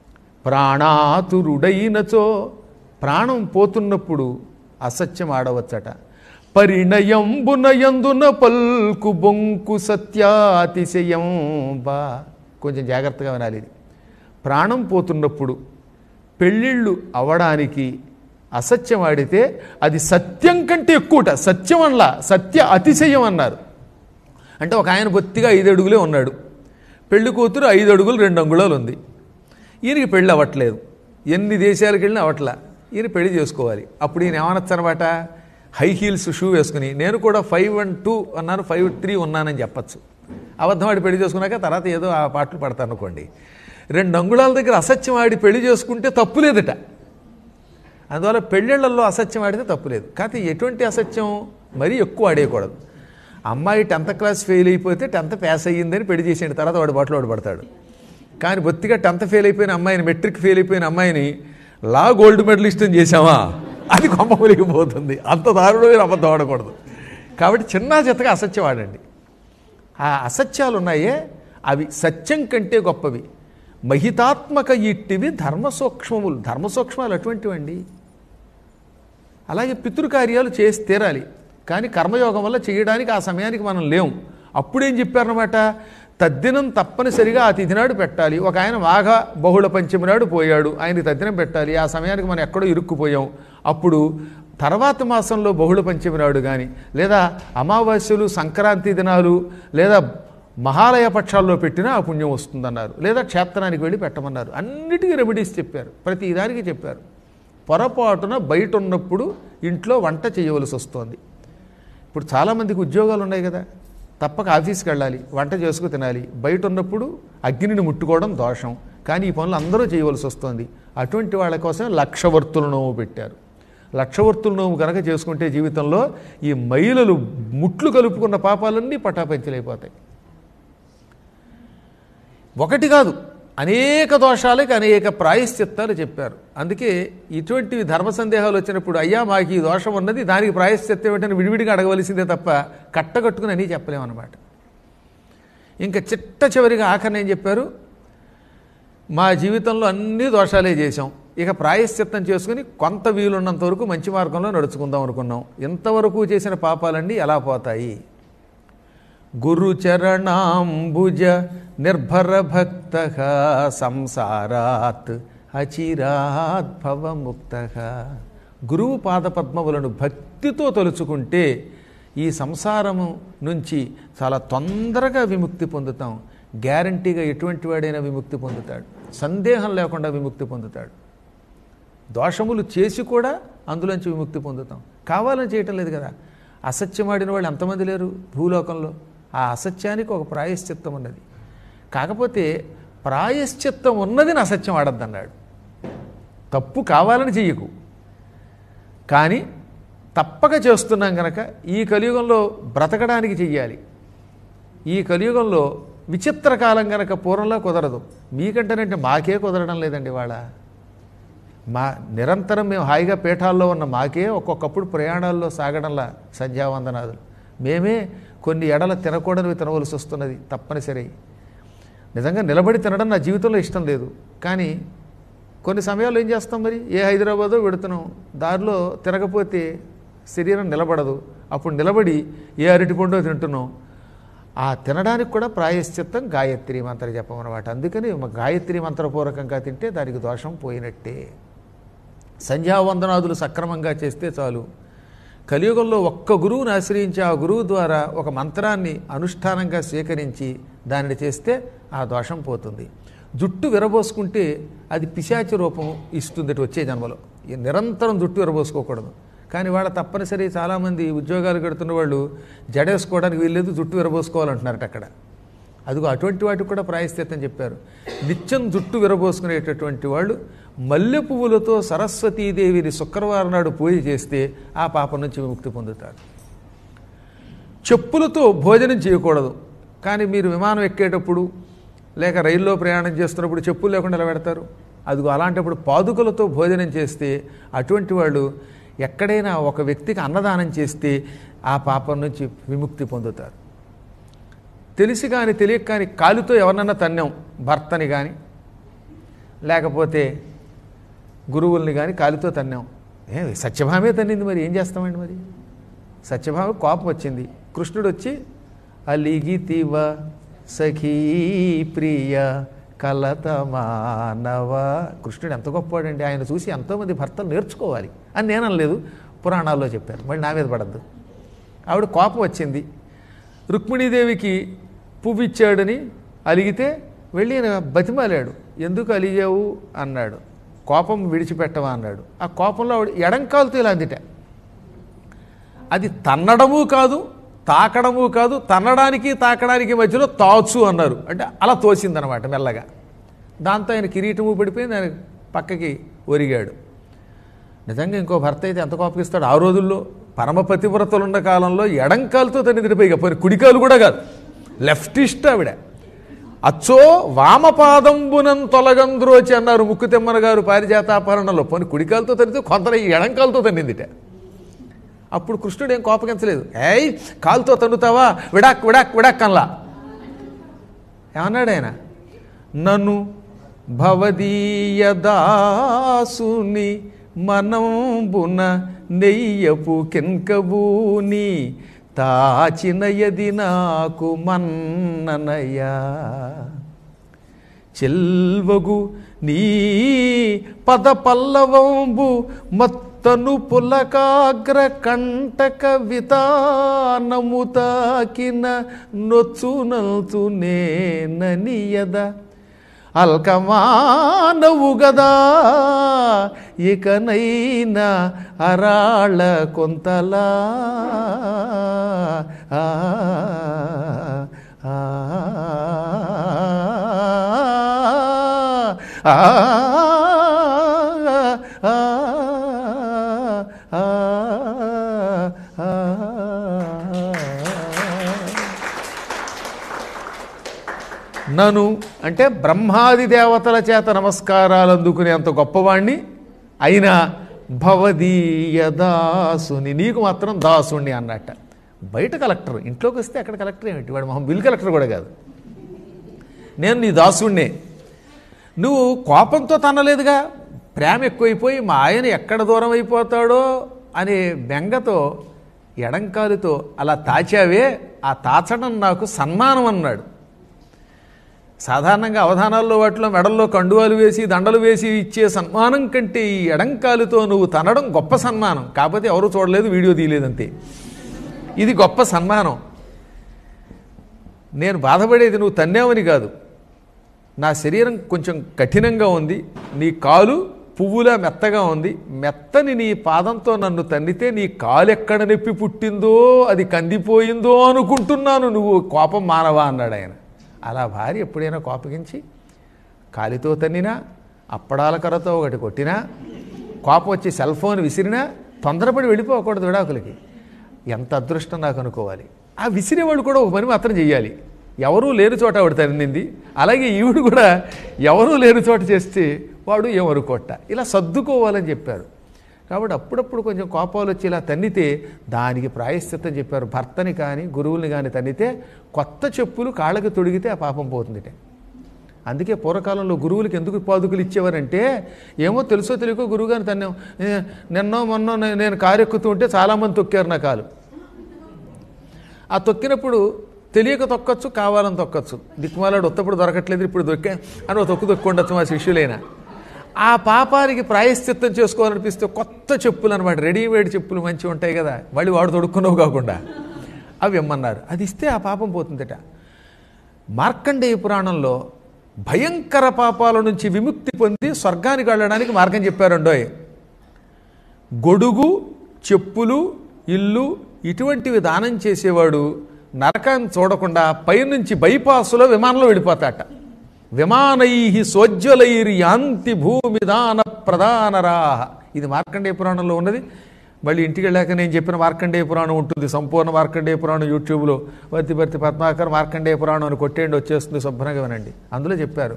Speaker 1: ప్రాణాతురుడైనచో, ప్రాణం పోతున్నప్పుడు అసత్యం ఆడవచ్చట. పరిణయంబునయందున పల్కు బొంకు సత్యాతిశయం బా. కొంచెం జాగ్రత్తగా వినాలి ఇది. ప్రాణం పోతున్నప్పుడు పెళ్ళిళ్ళు అవడానికి అసత్యం ఆడితే అది సత్యం కంటే ఎక్కువట. సత్యం అనలా, సత్య అతిశయం అన్నారు. అంటే ఒక ఆయన బొత్తిగా 5 అడుగులే ఉన్నాడు, పెళ్లి కూతురు 5 అడుగులు 2 అంగుళాలు ఉంది. ఈయనకి పెళ్ళి అవ్వట్లేదు, ఎన్ని దేశాలకు వెళ్ళినా అవట్లా. ఈయన పెళ్లి చేసుకోవాలి. అప్పుడు ఈయన ఏమనొచ్చు అనమాట, హై హీల్స్ షూ వేసుకుని నేను కూడా 5'2" అన్నాను, 5'3" ఉన్నానని చెప్పచ్చు. అబద్ధం ఆడి పెళ్లి చేసుకున్నాక తర్వాత ఏదో ఆ పాటలు పడతాను అనుకోండి. 2 అంగుళాల దగ్గర అసత్యం ఆడి పెళ్లి చేసుకుంటే తప్పు లేదట. అందువల్ల పెళ్ళిళ్ళల్లో అసత్యం ఆడితే తప్పు లేదు. కాకపోతే ఎటువంటి అసత్యం మరీ ఎక్కువ ఆడేయకూడదు. అమ్మాయి 10th క్లాస్ ఫెయిల్ అయిపోతే 10th పాస్ అయ్యిందని పెళ్లి చేసేయండి, తర్వాత వాడు బాటలో పడతాడు. కానీ బొత్తిగా 10th ఫెయిల్ అయిపోయిన అమ్మాయిని, మెట్రిక్ ఫెయిల్ అయిపోయిన అమ్మాయిని లా గోల్డ్ మెడలిస్ట్ అని చేసామా, అది కొంపలికి పోతుంది. అంత దారుణమైన అబద్ధం ఆడకూడదు. కాబట్టి చిన్న చిత్తగా అసత్యం ఆడండి. ఆ అసత్యాలు ఉన్నాయే అవి సత్యం కంటే గొప్పవి. మహితాత్మక ఇట్టివి ధర్మసూక్ష్మములు. ధర్మసూక్ష్మాలు అటువంటివండి. అలాగే పితృకార్యాలు చేసి తీరాలి, కానీ కర్మయోగం వల్ల చేయడానికి ఆ సమయానికి మనం లేము. అప్పుడేం చెప్పారన్నమాట, తద్దినం తప్పనిసరిగా ఆ తిథి నాడు పెట్టాలి. ఒక ఆయన మాఘ బహుళ పంచమి నాడు పోయాడు, ఆయనకి తద్దినం పెట్టాలి. ఆ సమయానికి మనం ఎక్కడో ఇరుక్కుపోయాం. అప్పుడు తర్వాత మాసంలో బహుళ పంచమి నాడు కానీ, లేదా అమావాస్యలు, సంక్రాంతి దినాలు, లేదా మహాలయ పక్షాల్లో పెట్టినా ఆ పుణ్యం వస్తుందన్నారు. లేదా క్షేత్రానికి వెళ్ళి పెట్టమన్నారు. అన్నిటికీ రెమెడీస్ చెప్పారు, ప్రతి దానికి చెప్పారు. పొరపాటున బయట ఉన్నప్పుడు ఇంట్లో వంట చేయవలసి వస్తుంది. ఇప్పుడు చాలామందికి ఉద్యోగాలు ఉన్నాయి కదా, తప్పక ఆఫీస్కి వెళ్ళాలి, వంట చేసుకు తినాలి. బయట ఉన్నప్పుడు అగ్నిని ముట్టుకోవడం దోషం, కానీ ఈ పనులు అందరూ చేయవలసి వస్తుంది. అటువంటి వాళ్ళ కోసం లక్షవర్తుల నోము పెట్టారు. లక్షవర్తుల నోము కనుక చేసుకుంటే జీవితంలో ఈ మహిళలు ముట్లు కలుపుకున్న పాపాలన్నీ పటాపంచలైపోతాయి. ఒకటి కాదు, అనేక దోషాలకి అనేక ప్రాయశ్చిత్తాలు చెప్పారు. అందుకే ఇటువంటి ధర్మ సందేహాలు వచ్చినప్పుడు అయ్యా మాకు ఈ దోషం ఉన్నది, దానికి ప్రాయశ్చిత్తం ఏంటని విడివిడిగా అడగవలసిందే తప్ప కట్టగట్టుకుని అని చెప్పలేమన్నమాట. ఇంకా చిట్ట చివరిగా ఆఖరిని ఏం చెప్పారు, మా జీవితంలో అన్ని దోషాలే చేశాం, ఇక ప్రాయశ్చిత్తం చేసుకుని కొంత వీలున్నంత వరకు మంచి మార్గంలో నడుచుకుందాం అనుకున్నాం. ఇంతవరకు చేసిన పాపాలన్నీ ఎలా పోతాయి? గురుచరణాంబుజ నిర్భర భక్త సంసారాత్ అచిరాత్ భవముక్త. గురువు పాదపద్మములను భక్తితో తలుచుకుంటే ఈ సంసారము నుంచి చాలా తొందరగా విముక్తి పొందుతాం. గ్యారంటీగా ఎటువంటి వాడైనా విముక్తి పొందుతాడు, సందేహం లేకుండా విముక్తి పొందుతాడు. దోషములు చేసి కూడా అందులోంచి విముక్తి పొందుతాం. కావాలని చేయటం లేదు కదా. అసత్యమాడిన వాళ్ళు ఎంతమంది లేరు భూలోకంలో? ఆ అసత్యానికి ఒక ప్రాయశ్చిత్తం ఉన్నది. కాకపోతే ప్రాయశ్చిత్తం ఉన్నదిని అసత్యం ఆడద్దన్నాడు. తప్పు కావాలని చెయ్యకు, కానీ తప్పక చేస్తున్నాం కనుక ఈ కలియుగంలో బ్రతకడానికి చెయ్యాలి. ఈ కలియుగంలో విచిత్ర కాలం కనుక పూర్వంలో కుదరదు. మీకంటేనంటే మాకే కుదరడం లేదండి. వాళ్ళ నిరంతరం మేము హాయిగా పీఠాల్లో ఉన్న మాకే ఒక్కొక్కప్పుడు ప్రయాణాల్లో సాగడంలా సంధ్యావందనాదులు. మేమే కొన్ని ఎడల తినకూడనివి తినవలసి వస్తున్నది తప్పనిసరి. నిజంగా నిలబడి తినడం నా జీవితంలో ఇష్టం లేదు, కానీ కొన్ని సమయాల్లో ఏం చేస్తాం మరి? ఏ హైదరాబాదో వెడుతున్నాం, దారిలో తిరగపోతే శరీరం నిలబడదు, అప్పుడు నిలబడి ఏ అరటిపండో తింటున్నాం. ఆ తినడానికి కూడా ప్రాయశ్చిత్తం గాయత్రి మంత్ర జపం అన్నమాట. అందుకని గాయత్రి మంత్రపూర్వకంగా తింటే దానికి దోషం పోయినట్టే. సంధ్యావందనాదులు సక్రమంగా చేస్తే చాలు. కలియుగంలో ఒక్క గురువుని ఆశ్రయించి ఆ గురువు ద్వారా ఒక మంత్రాన్ని అనుష్ఠానంగా స్వీకరించి దానిని చేస్తే ఆ దోషం పోతుంది. జుట్టు విరబోసుకుంటే అది పిశాచి రూపం ఇస్తుంది వచ్చే జన్మలో. నిరంతరం జుట్టు విరబోసుకోకూడదు. కానీ వాళ్ళ తప్పనిసరి చాలామంది ఉద్యోగాలు కడుతున్న వాళ్ళు జడేసుకోవడానికి వీల్లేదు, జుట్టు విరబోసుకోవాలంటున్నారట అక్కడ. అదిగో అటువంటి వాటికి కూడా ప్రాయశ్చిత్తం చెప్పారు. నిత్యం జుట్టు విరబోసుకునేటటువంటి వాళ్ళు మల్లె పువ్వులతో సరస్వతీదేవిని శుక్రవారం నాడు పూజ చేస్తే ఆ పాపం నుంచి విముక్తి పొందుతారు. చెప్పులతో భోజనం చేయకూడదు. కానీ మీరు విమానం ఎక్కేటప్పుడు లేక రైల్లో ప్రయాణం చేస్తున్నప్పుడు చెప్పులు లేకుండా ఎలా పెడతారు? అదిగో అలాంటప్పుడు పాదుకలతో భోజనం చేస్తే అటువంటి వాళ్ళు ఎక్కడైనా ఒక వ్యక్తికి అన్నదానం చేస్తే ఆ పాపం నుంచి విముక్తి పొందుతారు. తెలిసి కానీ తెలియక కానీ కాలుతో ఎవరినన్నా తన్నాం, భర్తని కానీ లేకపోతే గురువుల్ని కానీ కాలుతో తన్నాం. సత్యభామే తన్నింది, మరి ఏం చేస్తామండి? మరి సత్యభామ కోపం వచ్చింది. కృష్ణుడు వచ్చి అలిగితివ సఖీ ప్రియ కలతమానవ. కృష్ణుడు ఎంత గొప్పవాడండి, ఆయన చూసి ఎంతోమంది భర్తలు నేర్చుకోవాలి అని నేను అనలేదు, పురాణాల్లో చెప్పారు. మళ్ళీ నా మీద పడద్దు. ఆవిడ కోపం వచ్చింది. రుక్మిణీదేవికి పువ్వు ఇచ్చాడని అలిగితే వెళ్ళి బతిమాలాడు. ఎందుకు అలిగావు అన్నాడు. కోపం విడిచిపెట్టవా అన్నాడు. ఆ కోపంలో ఆవిడ ఎడంకాలుతో ఇలా అందిట. అది తన్నడము కాదు, తాకడము కాదు, తన్నడానికి తాకడానికి మధ్యలో తాచు అన్నారు. అంటే అలా తోసిందనమాట మెల్లగా. దాంతో ఆయన కిరీటము పడిపోయింది, ఆయన పక్కకి ఒరిగాడు. నిజంగా ఇంకో భర్త అయితే ఎంత కోపగిస్తాడు? ఆ రోజుల్లో పరమ పతివ్రతలున్న కాలంలో ఎడంకాలతో తన్నిదిరిపోయి పోయి, కుడికాలు కూడా కాదు, లెఫ్టిస్ట్ ఆవిడ. అచ్చో వామపాదంబునం తొలగంద్రోచి అన్నారు ముక్కుతెమ్మన గారు పారిజాతాపహరణలో. పోని కుడికాలతో తన్నితే కొంత ఎడంకాలతో తన్నిందిట. అప్పుడు కృష్ణుడు ఏం కోపగించలేదు. ఏయ్ కాలుతో తన్నుతావా, విడాక్ విడాక్ విడాక్ అన్లా. ఏమన్నాడు ఆయన? నన్ను భవదీయదాసుని మనంబున నెయ్యపు కెంకబూని తాచినయది నాకు మన్ననయా చెల్వగు నీ పద పల్లవంబు మత్త తను పులకాగ్ర కంటక వితానము తాకిన నొచ్చునల్చునే ననియద అల్కమానవు గదా ఇకనైనా అరాళ కొంతలా నను అంటే బ్రహ్మాది దేవతల చేత నమస్కారాలు అందుకునేంత గొప్పవాణ్ణి అయినా భవదీయ దాసుని, నీకు మాత్రం దాసుణ్ణి అన్నట్ట. బయట కలెక్టర్, ఇంట్లోకి వస్తే అక్కడ కలెక్టర్ ఏమిటి, వాడు మొహం బిల్ కలెక్టర్ కూడా కాదు. నేను నీ దాసుణ్ణే. నువ్వు కోపంతో తనలేదుగా, ప్రేమ ఎక్కువైపోయి మా ఆయన ఎక్కడ దూరం అయిపోతాడో అనే బెంగతో ఎడంకాలుతో అలా తాచావే, ఆ తాచడం నాకు సన్మానం అన్నాడు. సాధారణంగా అవధానాల్లో వాటిలో మెడల్లో కండువాలు వేసి దండలు వేసి ఇచ్చే సన్మానం కంటే ఈ ఎడంకాలుతో నువ్వు తనడం గొప్ప సన్మానం. కాకపోతే ఎవరు చూడలేదు, వీడియో తీయలేదంతే. ఇది గొప్ప సన్మానం. నేను బాధపడేది నువ్వు తన్నావని కాదు, నా శరీరం కొంచెం కఠినంగా ఉంది, నీ కాలు పువ్వులా మెత్తగా ఉంది, మెత్తని నీ పాదంతో నన్ను తన్నితే నీ కాలు ఎక్కడ నొప్పి పుట్టిందో అది కందిపోయిందో అనుకుంటున్నాను, నువ్వు కోపం మానవా అన్నాడు ఆయన. అలా భార్య ఎప్పుడైనా కోపగించి కాలితో తన్నినా, అప్పడాల కర్రతో ఒకటి కొట్టినా, కోపం వచ్చి సెల్ ఫోన్ విసిరినా తొందరపడి వెళ్ళిపోకూడదు విడాకులకి. ఎంత అదృష్టం నాకు అనుకోవాలి. ఆ విసిరేవాడు కూడా ఒక పని మాత్రం చెయ్యాలి, ఎవరూ లేని చోట ఆవిడ తన్నింది, అలాగే ఈవిడు కూడా ఎవరూ లేని చోట చేస్తే వాడు ఏమనుకోట, ఇలా సర్దుకోవాలని చెప్పారు. కాబట్టి అప్పుడప్పుడు కొంచెం కోపాలు వచ్చి ఇలా తన్నితే దానికి ప్రాయశ్చిత్తం చెప్పారు. భర్తని కానీ గురువుల్ని కానీ తన్నితే కొత్త చెప్పులు కాళ్ళకి తొడిగితే ఆ పాపం పోతుందిట. అందుకే పూర్వకాలంలో గురువులకి ఎందుకు పాదుకులు ఇచ్చేవారంటే, ఏమో తెలుసో తెలియకో గురువుగారిని తన్నాం, నిన్నో మొన్నో నేను కారు ఎక్కుతూ ఉంటే చాలామంది తొక్కారు నా కాలు. ఆ తొక్కినప్పుడు తెలియక తొక్కచ్చు, కావాలని తొక్కచ్చు. దిక్కుమాలాడు ఉత్తప్పుడు దొరకట్లేదు ఇప్పుడు దొక్కా అని ఒక తొక్కుండొచ్చు మా శిష్యులైనా. ఆ పాపానికి ప్రాయశ్చిత్తం చేసుకోవాలనిపిస్తే కొత్త చెప్పులు అనమాట, రెడీమేడ్ చెప్పులు మంచిగా ఉంటాయి కదా, మళ్ళీ వాడు తొడుక్కున్నావు కాకుండా అవి ఇమ్మన్నారు. అది ఇస్తే ఆ పాపం పోతుందట. మార్కండేయ పురాణంలో భయంకర పాపాల నుంచి విముక్తి పొంది స్వర్గానికి వెళ్ళడానికి మార్గం చెప్పారండోయ్. గొడుగు, చెప్పులు, ఇల్లు ఇటువంటివి దానం చేసేవాడు నరకాన్ని చూడకుండా పైనుంచి బైపాసులో విమానంలో వెళ్ళిపోతాట. విమానై సోజ్వలైర్ యాంతి భూమి దాన ప్రధానరాహ. ఇది మార్కండేయ పురాణంలో ఉన్నది. మళ్ళీ ఇంటికి వెళ్ళాక నేను చెప్పిన మార్కండేయ పురాణం ఉంటుంది, సంపూర్ణ మార్కండేయ పురాణం యూట్యూబ్లో వర్తిభర్తి పద్మాకర్ మార్కండేయ పురాణం అని కొట్టేయండి, వచ్చేస్తుంది, శుభ్రంగా వినండి. అందులో చెప్పారు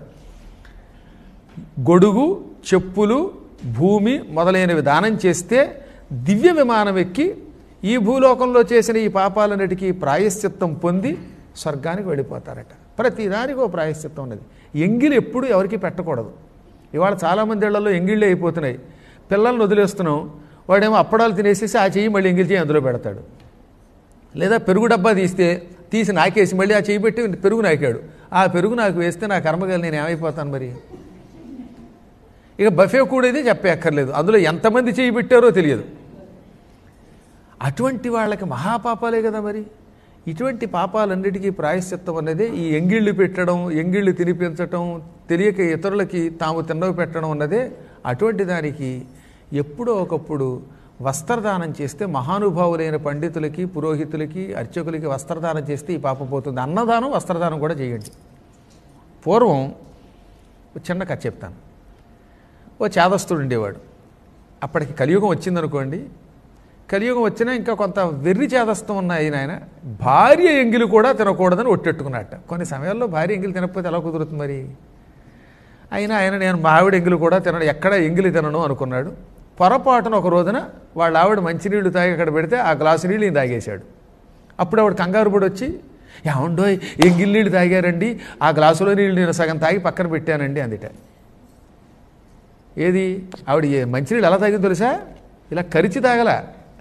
Speaker 1: గొడుగు, చెప్పులు, భూమి మొదలైనవి దానం చేస్తే దివ్య విమానం ఎక్కి ఈ భూలోకంలో చేసిన ఈ పాపాలన్నిటికీ ప్రాయశ్చిత్తం పొంది స్వర్గానికి వెళ్ళిపోతారట. ప్రతిదానికి ఒక ప్రాయశ్చిత్తం ఉన్నది. ఎంగిలి ఎప్పుడు ఎవరికి పెట్టకూడదు. ఇవాళ చాలామంది ఇళ్లలో ఎంగిళ్ళే అయిపోతున్నాయి. పిల్లల్ని వదిలేస్తున్నాం, వాడేమో అప్పడాలు తినేసేసి ఆ చెయ్యి మళ్ళీ ఎంగిలి చెయ్యి అందులో పెడతాడు. లేదా పెరుగు డబ్బా తీసి నాకేసి మళ్ళీ ఆ చెయ్యి పెట్టి పెరుగు నాకాడు. ఆ పెరుగు నాకు వేస్తే నా కర్మగాలి నేను ఏమైపోతాను మరి. ఇక బఫే కూడేది చెప్పక్కర్లేదు, అందులో ఎంతమంది చెయ్యి పెట్టారో తెలియదు. అటువంటి వాళ్ళకి మహాపాపాలే కదా మరి. ఇటువంటి పాపాలన్నిటికీ ప్రాయశ్చిత్తం అనేది ఈ ఎంగిళ్ళు పెట్టడం, ఎంగిళ్ళు తినిపించటం, తెలియక ఇతరులకి తాము తిన్నవి పెట్టడం అన్నదే. అటువంటి దానికి ఎప్పుడో ఒకప్పుడు వస్త్రదానం చేస్తే, మహానుభావులైన పండితులకి, పురోహితులకి, అర్చకులకి వస్త్రదానం చేస్తే ఈ పాపం పోతుంది. అన్నదానం, వస్త్రదానం కూడా చేయండి. పూర్వం చిన్న కథ చెప్తాను. ఓ చేదస్తుడు ఉండేవాడు. అప్పటికి కలియుగం వచ్చిందనుకోండి. కలియుగం వచ్చినా ఇంకా కొంత వెర్రి చేదస్తం ఉన్నాయి. ఆయన భార్య ఎంగిలి కూడా తినకూడదని ఒట్టెట్టుకున్నట్ట. కొన్ని సమయాల్లో భార్య ఎంగిలి తినకపోతే ఎలా కుదురుతుంది మరి. ఆయన నేను మా ఆవిడ ఎంగిలి కూడా తినడు, ఎక్కడ ఎంగిలి తినను అనుకున్నాడు. పొరపాటున ఒక రోజున వాళ్ళ ఆవిడ మంచినీళ్ళు తాగి అక్కడ పెడితే ఆ గ్లాసు నీళ్ళు ఈయన తాగేశాడు. అప్పుడు ఆవిడ కంగారు పడి వచ్చి, ఏమండో ఎంగిలి నీళ్ళు తాగారండి, ఆ గ్లాసులో నీళ్ళు నేను సగం తాగి పక్కన పెట్టానండి అందుట. ఏది ఆవిడ మంచినీళ్ళు ఎలా తాగిందో తెలుసా? ఇలా కరిచి తాగల,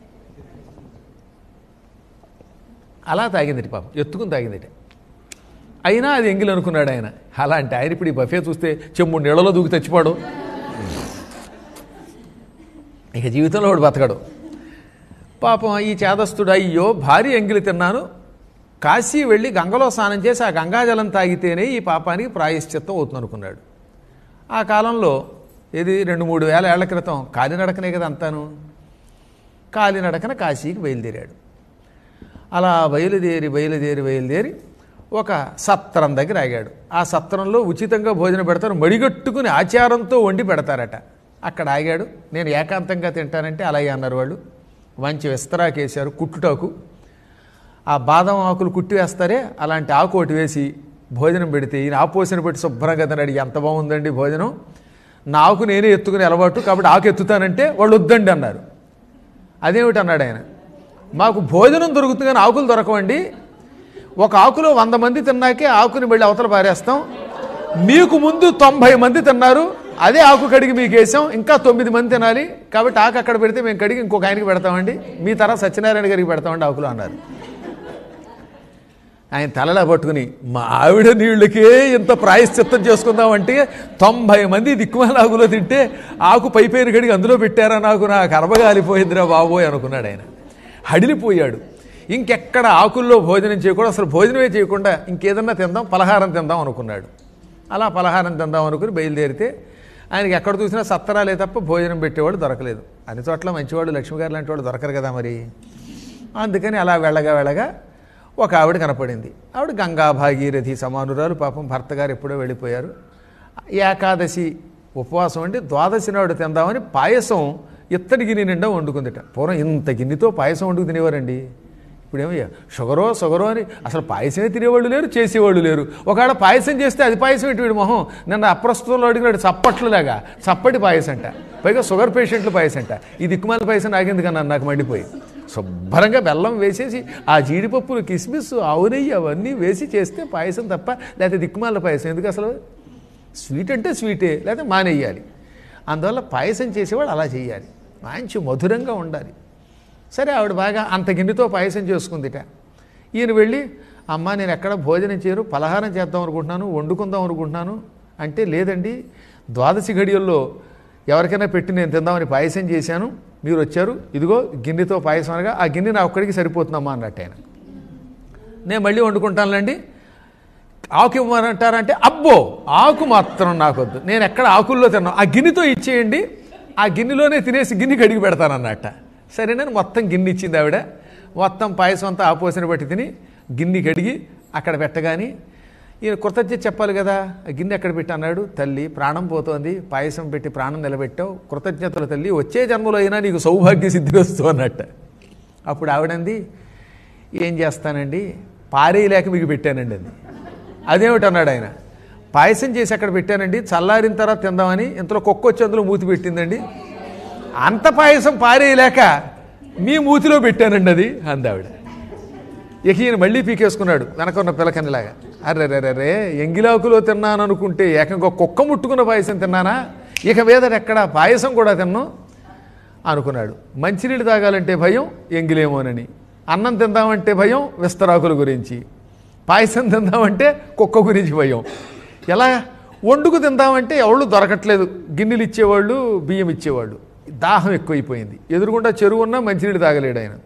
Speaker 1: అలా తాగిందిట పాపం, ఎత్తుకుని తాగిందిట. అయినా అది ఎంగిలి అనుకున్నాడు ఆయన. అలా అంటే ఆయన ఇప్పుడు ఈ బఫే చూస్తే చెమ్ముడు నీళ్ళలో దూకి తెచ్చిపోడు. ఇక జీవితంలో వాడు బతకడు. పాపం ఈ చేదస్తుడు, అయ్యో భారీ ఎంగిలి తిన్నాను, కాశీ వెళ్ళి గంగలో స్నానం చేసి ఆ గంగాజలం తాగితేనే ఈ పాపానికి ప్రాయశ్చిత్తం అవుతుంది అనుకున్నాడు. ఆ కాలంలో ఇది 2-3 వేల ఏళ్ల క్రితం కాలినడకనే కదా అంతాను. కాలినడకన కాశీకి బయలుదేరాడు. అలా బయలుదేరి ఒక సత్రం దగ్గర ఆగాడు. ఆ సత్రంలో ఉచితంగా భోజనం పెడతారు, మడిగట్టుకుని ఆచారంతో వండి పెడతారట. అక్కడ ఆగాడు. నేను ఏకాంతంగా తింటానంటే అలాగే అన్నారు వాళ్ళు. మంచి విస్తరాకేశారు, కుట్టుటాకు. ఆ బాదం ఆకులు కుట్టి వేస్తారే అలాంటి ఆకు ఒకటి వేసి భోజనం పెడితే ఈయన ఆపోసిన పెట్టి శుభ్రంగా తిన్నాడు. ఎంత బాగుందండి భోజనం, నా ఆకు నేనే ఎత్తుకునే అలవాటు కాబట్టి ఆకు ఎత్తుతానంటే వాళ్ళు వద్దండి అన్నారు. అదేమిటి అన్నాడు ఆయన, మాకు భోజనం దొరుకుతుంది కానీ ఆకులు దొరకవండి, ఒక ఆకులో 100 మంది తిన్నాకే ఆకుని మళ్ళీ అవతల పారేస్తాం, మీకు ముందు 90 మంది తిన్నారు, అదే ఆకు కడిగి మీకు వేసాం, ఇంకా 9 మంది తినాలి, కాబట్టి ఆకు అక్కడ పెడితే మేము కడిగి ఇంకొక ఆయనకి పెడతామండి, మీ తర్వాత సత్యనారాయణ గారికి పెడతామండి ఆకులు అన్నారు. ఆయన తలలా పట్టుకుని, మా ఆవిడ నీళ్ళకే ఇంత ప్రాయశ్చిత్తం చేసుకుందామంటే 90 మంది దిక్కుమాల ఆకులో తింటే ఆకు పైపైన కడిగి అందులో పెట్టారా, నాకు కర్మగాలిపోయిందిరా బాబోయ్ అనుకున్నాడు ఆయన. హడిలిపోయాడు. ఇంకెక్కడ ఆకుల్లో భోజనం చేయకుండా, అసలు భోజనమే చేయకుండా ఇంకేదన్నా తిందాం, పలహారం తిందాం అనుకున్నాడు. అలా పలహారం తిందాం అనుకుని బయలుదేరితే ఆయనకి ఎక్కడ చూసినా సత్తరాలే తప్ప భోజనం పెట్టేవాడు దొరకలేదు. అన్ని చోట్ల మంచివాడు లక్ష్మిగారు లాంటి వాడు దొరకరు కదా మరి. అందుకని అలా వెళ్ళగా ఒక ఆవిడ కనపడింది. ఆవిడ గంగా భాగీరథి సమానురాలు. పాపం భర్త గారు ఎప్పుడో వెళ్ళిపోయారు. ఏకాదశి ఉపవాసం అంటే ద్వాదశి నాడు తిందామని పాయసం ఇత్తడి గిన్నె నిండా వండుకుందిట. పూర్వం ఇంత గిన్నెతో పాయసం వండుకు తినేవారండి. ఇప్పుడేమయ్యా షుగరో అని అసలు పాయసమే తినేవాళ్ళు లేరు, చేసేవాళ్ళు లేరు. ఒకవేళ పాయసం చేస్తే అది పాయసం ఏంటి వీడి మొహం. నిన్న అప్రస్తుతంలో అడిగినాడు చప్పట్లులాగా, చప్పటి పాయసం అంట, పైగా షుగర్ పేషెంట్లు పాయసం అంట. ఈ దిక్కుమాల పాయసం నాకెందుకన్నా నాకు మండిపోయి. శుభ్రంగా బెల్లం వేసేసి ఆ జీడిపప్పులు కిస్మిస్ ఆవు నెయ్యి అవన్నీ వేసి చేస్తే పాయసం తప్ప, లేకపోతే దిక్కుమాల పాయసం ఎందుకు అసలు. స్వీట్ అంటే స్వీటే, లేకపోతే మానేయాలి. అందువల్ల పాయసం చేసేవాడు అలా చేయాలి, మంచి మధురంగా ఉండాలి. సరే ఆవిడ బాగా అంత గిన్నెతో పాయసం చేసుకుందిట. ఈయన వెళ్ళి, అమ్మ నేను ఎక్కడ భోజనం చేయను, పలహారం చేద్దాం అనుకుంటున్నాను, వండుకుందాం అనుకుంటున్నాను అంటే, లేదండి ద్వాదశి ఘడియల్లో ఎవరికైనా పెట్టి నేను తిందామని పాయసం చేశాను, మీరు వచ్చారు, ఇదిగో గిన్నెతో పాయసం అనగా ఆ గిన్నె నా ఒక్కడికి సరిపోతుందమ్మా అన్నట్టు ఆయన. నేను మళ్ళీ వండుకుంటానులేండి, ఆకు ఇవ్వమంటారంటే, అబ్బో ఆకు మాత్రం నాకొద్దు, నేను ఎక్కడ ఆకుల్లో తిన్నాను, ఆ గిన్నెతో ఇచ్చేయండి, ఆ గిన్నెలోనే తినేసి గిన్నె కడిగి పెడతానన్నట్ట. సరేనని మొత్తం గిన్నె ఇచ్చింది ఆవిడ. మొత్తం పాయసం అంతా ఆపోసిన బట్టి తిని గిన్నె కడిగి అక్కడ పెట్టగాని ఈయన కృతజ్ఞత చెప్పాలి కదా. గిన్నె ఎక్కడ పెట్టి అన్నాడు, తల్లి ప్రాణం పోతోంది, పాయసం పెట్టి ప్రాణం నిలబెట్టావు, కృతజ్ఞతలు తల్లి, వచ్చే జన్మలో అయినా నీకు సౌభాగ్య సిద్ధి వస్తూ అన్నట్ట. అప్పుడు ఆవిడంది, ఏం చేస్తానండి పారేయలేక మీకు పెట్టానండి అంది. అదేమిటి అన్నాడు ఆయన. పాయసం చేసి అక్కడ పెట్టానండి, చల్లారిన తర్వాత తిందామని, ఇంతలో కుక్క వచ్చి అందులో మూతి పెట్టిందండి, అంత పాయసం పారేయలేక మీ మూతిలో పెట్టానండి అది అందావిడ. ఇక ఈయన మళ్ళీ పీకేసుకున్నాడు వెనకున్న పిలకనిలాగా. అర్రెర్రెర్రే ఎంగిలాకులో తిన్నాను అనుకుంటే ఏకంగా కుక్క ముట్టుకున్న పాయసం తిన్నానా, ఇక మీద ఎక్కడ పాయసం కూడా తిన్నాను అనుకున్నాడు. మంచినీళ్ళు తాగాలంటే భయం ఎంగిలేమోనని, అన్నం తిందామంటే భయం విస్తరాకుల గురించి, పాయసం తిందామంటే కుక్క గురించి భయం. ఎలా వండుకు తిందామంటే ఎవళ్ళు దొరకట్లేదు, గిన్నెలు ఇచ్చేవాళ్ళు బియ్యం ఇచ్చేవాళ్ళు. దాహం ఎక్కువైపోయింది, ఎదురుగుండా చెరువు ఉన్నా మంచినీళ్ళు తాగలేడు ఆయన.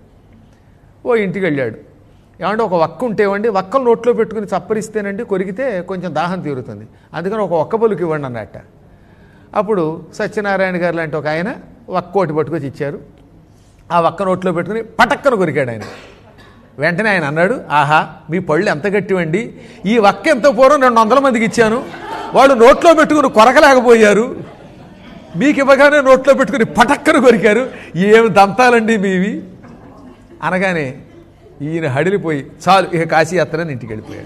Speaker 1: ఓ ఇంటికి వెళ్ళాడు. ఏమంటే ఒక వక్క ఉంటేవండి, వక్కలు నోట్లో పెట్టుకుని చప్పరిస్తేనండి కొరికితే కొంచెం దాహం తీరుతుంది, అందుకని ఒక ఒక్క పలుకు ఇవ్వండి అన్నట్ట. అప్పుడు సత్యనారాయణ గారు లాంటి ఒక ఆయన వక్కోటి పట్టుకొచ్చి ఇచ్చారు. ఆ వక్క నోట్లో పెట్టుకుని పటక్కన కొరికాడు ఆయన. వెంటనే ఆయన అన్నాడు, ఆహా మీ పళ్ళు ఎంత గట్టివండి, ఈ వక్క ఎంతో పూర్వం 200 మందికి ఇచ్చాను, వాళ్ళు నోట్లో పెట్టుకుని కొరకలేకపోయారు, మీకు ఇవ్వగానే నోట్లో పెట్టుకుని పటక్కన కొరికారు, ఏమి దంతాలండి మీవి అనగానే ఈయన హడిలిపోయి, చాలు ఇక కాశీ యాత్రని ఇంటికి వెళ్ళిపోయాడు.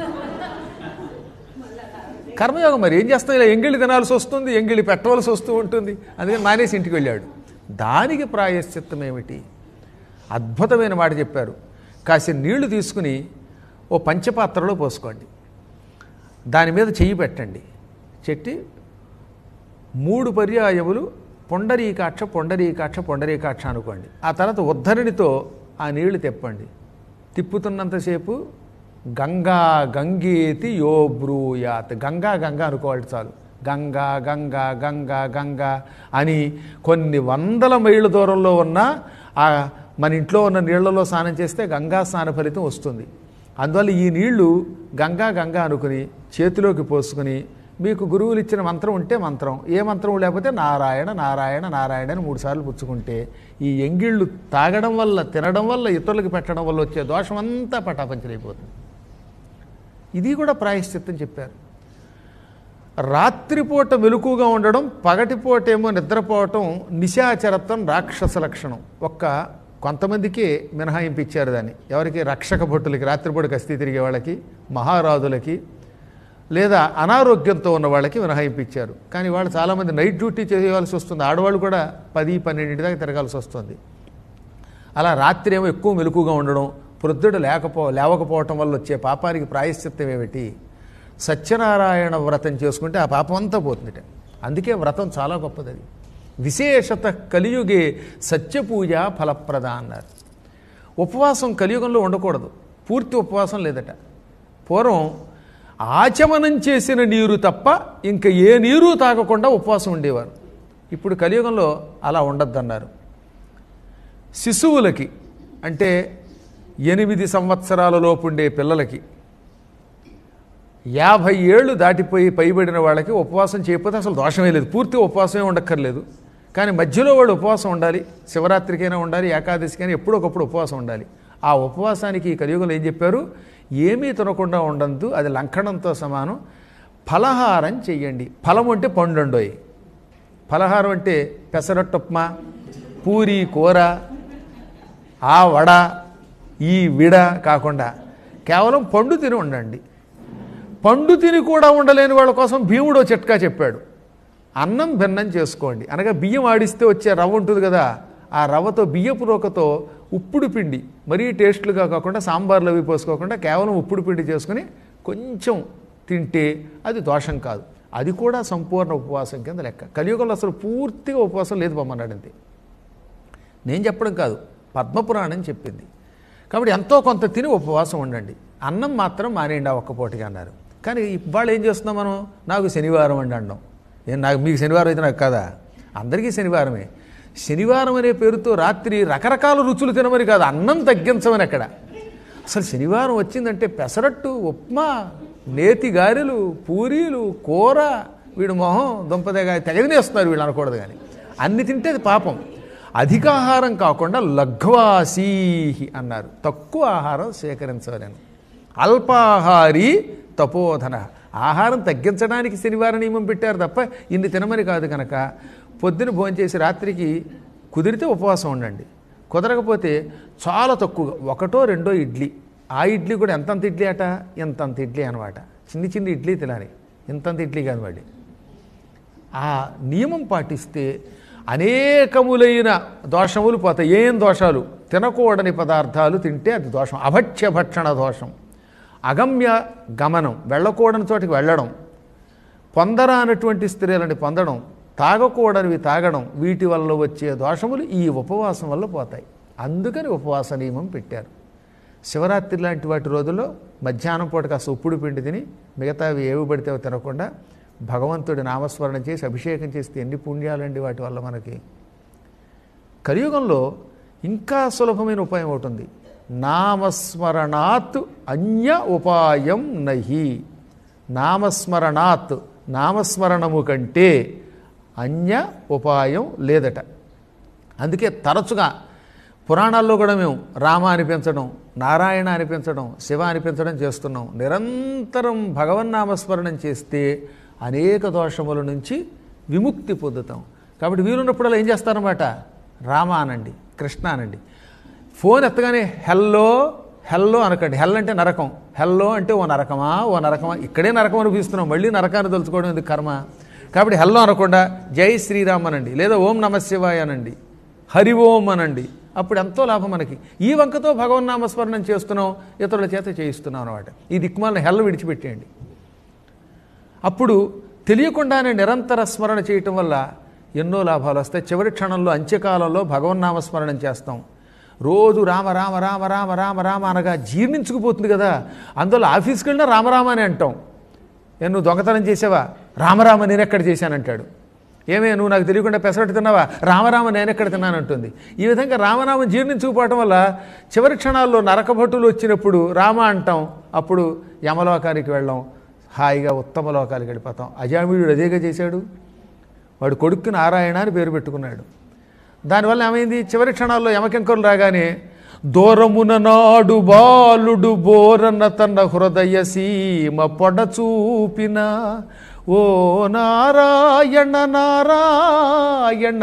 Speaker 1: కర్మయోగం మరి ఏం చేస్తాం, ఇలా ఎంగిలి తినాల్సి వస్తుంది, ఎంగిలి పెట్టవలసి వస్తూ ఉంటుంది, అందుకని మానేసి ఇంటికి వెళ్ళాడు. దానికి ప్రాయశ్చిత్తం ఏమిటి? అద్భుతమైన మాట చెప్పారు. కాసి నీళ్లు తీసుకుని ఓ పంచపాత్రలో పోసుకోండి, దాని మీద చెయ్యి పెట్టండి, చెట్టి 3 పర్యాయములు పొండరీకాక్ష పొండరీకాక్ష పొండరీకాక్ష అనుకోండి. ఆ తర్వాత ఉద్ధరణితో ఆ నీళ్లు తిప్పండి. తిప్పుతున్నంతసేపు గంగా గంగేతి యో బ్రూయాత్, గంగా గంగా అనుకోవాలి చాలు. గంగా గంగా గంగా గంగా అని కొన్ని వందల మైళ్ళ దూరంలో ఉన్న మన ఇంట్లో ఉన్న నీళ్లలో స్నానం చేస్తే గంగా స్నాన ఫలితం వస్తుంది. అందువల్ల ఈ నీళ్లు గంగా గంగా అనుకుని చేతిలోకి పోసుకుని మీకు గురువులు ఇచ్చిన మంత్రం ఉంటే మంత్రం, ఏ మంత్రం లేకపోతే నారాయణ నారాయణ నారాయణ అని 3 సార్లు పుచ్చుకుంటే ఈ ఎంగిళ్ళు తాగడం వల్ల, తినడం వల్ల, ఇతరులకు పెట్టడం వల్ల వచ్చే దోషం అంతా పటాపంచలైపోతుంది. ఇది కూడా ప్రాయశ్చిత్తం చెప్పారు. రాత్రిపూట మెలకుగా ఉండడం, పగటిపూట ఏమో నిద్రపోవటం నిశాచరత్వం, రాక్షస లక్షణం. కొంతమందికి మినహాయింపు ఇచ్చారు దాన్ని. ఎవరికి? రక్షక భటులకి, రాత్రిపూట గస్తీ తిరిగే వాళ్ళకి, మహారాజులకి, లేదా అనారోగ్యంతో ఉన్న వాళ్ళకి మినహాయింపు ఇచ్చారు. కానీ వాళ్ళు చాలామంది నైట్ డ్యూటీ చేయవలసి వస్తుంది. ఆడవాళ్ళు కూడా 10-12 దాకా తిరగాల్సి వస్తుంది. అలా రాత్రి ఏమో ఎక్కువ మెలకుగా ఉండడం, ప్రొద్దుట లేవకపోవటం వల్ల వచ్చే పాపానికి ప్రాయశ్చిత్తం ఏమిటి? సత్యనారాయణ వ్రతం చేసుకుంటే ఆ పాపం అంతా పోతుందిట. అందుకే వ్రతం చాలా గొప్పది. అది విశేషత కలియుగే సత్యపూజ ఫలప్రద అన్నారు. ఉపవాసం కలియుగంలో ఉండకూడదు, పూర్తి ఉపవాసం లేదట. పూర్వం ఆచమనం చేసిన నీరు తప్ప ఇంకా ఏ నీరు తాగకుండా ఉపవాసం ఉండేవారు. ఇప్పుడు కలియుగంలో అలా ఉండద్దన్నారు. శిశువులకి అంటే 8 సంవత్సరాల లోపు ఉండే పిల్లలకి, 50 ఏళ్ళు దాటిపోయి పైబడిన వాళ్ళకి ఉపవాసం చేయకపోతే అసలు దోషమే లేదు, పూర్తి ఉపవాసమే ఉండక్కర్లేదు. కానీ మధ్యలో వాళ్ళు ఉపవాసం ఉండాలి. శివరాత్రికైనా ఉండాలి, ఏకాదశికైనా ఎప్పుడో ఒకప్పుడు ఉపవాసం ఉండాలి. ఆ ఉపవాసానికి ఈ కలియుగంలో ఏం చెప్పారు? ఏమీ తినకుండా ఉండద్దు, అది లంకణంతో సమానం. ఫలహారం చెయ్యండి. ఫలం అంటే పండుండోయి. ఫలహారం అంటే పెసరట్టు ఉప్మా, పూరి కూర, ఆ వడ, ఈ విడ కాకుండా కేవలం పండు తిని ఉండండి. పండు తిని కూడా ఉండలేని వాళ్ళ కోసం భీముడో చిట్కా చెప్పాడు. అన్నం భిన్నం చేసుకోండి. అనగా బియ్యం ఆడిస్తే వచ్చే రవ్వ ఉంటుంది కదా, ఆ రవ్వతో, బియ్యపు రోకతో ఉప్పుడు పిండి, మరీ టేస్ట్లుగా కాకుండా సాంబార్లు అవి పోసుకోకుండా కేవలం ఉప్పుడు పిండి చేసుకుని కొంచెం తింటే అది దోషం కాదు. అది కూడా సంపూర్ణ ఉపవాసం కింద లెక్క. కలియుగంలో అసలు పూర్తిగా ఉపవాసం లేదు పొమ్మన్నాడు. అంతే, నేను చెప్పడం కాదు, పద్మపురాణం చెప్పింది. కాబట్టి ఎంతో కొంత తిని ఉపవాసం ఉండండి. అన్నం మాత్రం మానేయండి ఆ ఒక్కపూటగా అన్నారు. కానీ ఇవాళ ఏం చేస్తున్నాం మనం? నాకు శనివారం అండి అన్నాం. మీకు శనివారం అయితే నాకు కదా, అందరికీ శనివారమే. శనివారం అనే పేరుతో రాత్రి రకరకాల రుచులు తినమని కాదు, అన్నం తగ్గించమని. అక్కడ అసలు శనివారం వచ్చిందంటే పెసరట్టు, ఉప్మా, నేతి గారెలు, పూరీలు, కూర, వీడు మొహం దుంపదేగా తెగదినేస్తున్నారు వీళ్ళు అనకూడదు. కానీ అన్ని తింటే అది పాపం. అధికాహారం కాకుండా లఘ్వాసీహి అన్నారు, తక్కువ ఆహారం సేకరించవలేను. అల్పాహారీ తపోధన, ఆహారం తగ్గించడానికి శనివార నియమం పెట్టారు తప్ప ఇన్ని తినమని కాదు. కనుక పొద్దున భోంచేసి రాత్రికి కుదిరితే ఉపవాసం ఉండండి, కుదరకపోతే చాలా తక్కువగా 1-2 ఇడ్లీ. ఆ ఇడ్లీ కూడా ఎంతంత ఇడ్లీ అట, ఎంతంత ఇడ్లీ అనమాట. చిన్ని ఇడ్లీ తినాలి, ఇంతంత ఇడ్లీ కాదు. మళ్ళీ ఆ నియమం పాటిస్తే అనేకములైన దోషములు పోతాయి. ఏం దోషాలు? తినకూడని పదార్థాలు తింటే అది దోషం. అభక్ష్య భక్షణ దోషం, అగమ్య గమనం, వెళ్ళకూడని చోటికి వెళ్ళడం, పొందరానటువంటి స్త్రీలని పొందడం, తాగకూడనివి తాగడం, వీటి వల్ల వచ్చే దోషములు ఈ ఉపవాసం వల్ల పోతాయి. అందుకని ఉపవాస నియమం పెట్టారు. శివరాత్రి లాంటి వాటి రోజుల్లో మధ్యాహ్నం పూట కాస్త ఉప్పుడు పిండి తిని మిగతావి ఏవి పడితే తినకుండా భగవంతుడి నామస్మరణ చేసి అభిషేకం చేస్తే ఎన్ని పుణ్యాలండి వాటి వల్ల మనకి. కలియుగంలో ఇంకా సులభమైన ఉపాయం ఒకటి ఉంది. నామస్మరణాత్ అన్య ఉపాయం నహి. నామస్మరణాత్, నామస్మరణము కంటే అన్య ఉపాయం లేదట. అందుకే తరచుగా పురాణాల్లో కూడా మేము రామ అనిపించడం, నారాయణ అనిపించడం, శివ అనిపించడం చేస్తున్నాం. నిరంతరం భగవన్నామస్మరణం చేస్తే అనేక దోషముల నుంచి విముక్తి పొందుతాం. కాబట్టి వీలున్నప్పుడు అలా ఏం చేస్తారన్నమాట, రామ అనండి, కృష్ణ అనండి. ఫోన్ ఎత్తగానే హెల్లో హెల్లో అనకండి. హెల్ అంటే నరకం, హెల్లో అంటే ఓ నరకమా, ఇక్కడే నరకం అనిపిస్తున్నాం, మళ్ళీ నరకాన్ని తలుచుకోవడం ఎందుకు కర్మ. కాబట్టి హెల్లో అనకుండా జై శ్రీరామ్ అనండి, లేదా ఓం నమశివాయ అనండి, హరి ఓం అనండి. అప్పుడు ఎంతో లాభం మనకి. ఈ వంకతో భగవన్నామస్మరణం చేస్తున్నాం, ఇతరుల చేత చేయిస్తున్నాం అనమాట. ఈ దిక్కుమాలను హెల్ల విడిచిపెట్టేయండి. అప్పుడు తెలియకుండానే నిరంతర స్మరణ చేయటం వల్ల ఎన్నో లాభాలు వస్తాయి. చివరి క్షణంలో అంత్యకాలంలో భగవన్నామస్మరణం చేస్తాం. రోజు రామ రామ రామ రామ రామ రామ అనగా జీర్ణించుకుపోతుంది కదా. అందువల్ల ఆఫీస్కి వెళ్ళినా రామరామ అని అంటాం. నువ్వు దొంగతనం చేసావా? రామరామ నేనెక్కడ చేశానంటాడు. ఏమే నువ్వు నాకు తెలియకుండా పెసరట్టు తిన్నావా? రామరామ నేనెక్కడ తిన్నానంటుంది. ఈ విధంగా రామనామం జీర్ణించుకుపోవటం వల్ల చివరి క్షణాల్లో నరకభటులు వచ్చినప్పుడు రామ అంటాం, అప్పుడు యమలోకానికి వెళ్ళాం, హాయిగా ఉత్తమ లోకానికి వెళ్ళిపోతాం. అజామిళుడు అదేగా చేశాడు. వాడు కొడుక్కి నారాయణ అని పేరు పెట్టుకున్నాడు. దానివల్ల ఏమైంది, చివరి క్షణాల్లో యమకింకరులు రాగానే దూరమున నాడు బాలుడు బోరన్న తన హృదయ సీమ పొడచూపిన ఓ నారాయణ నారాయణ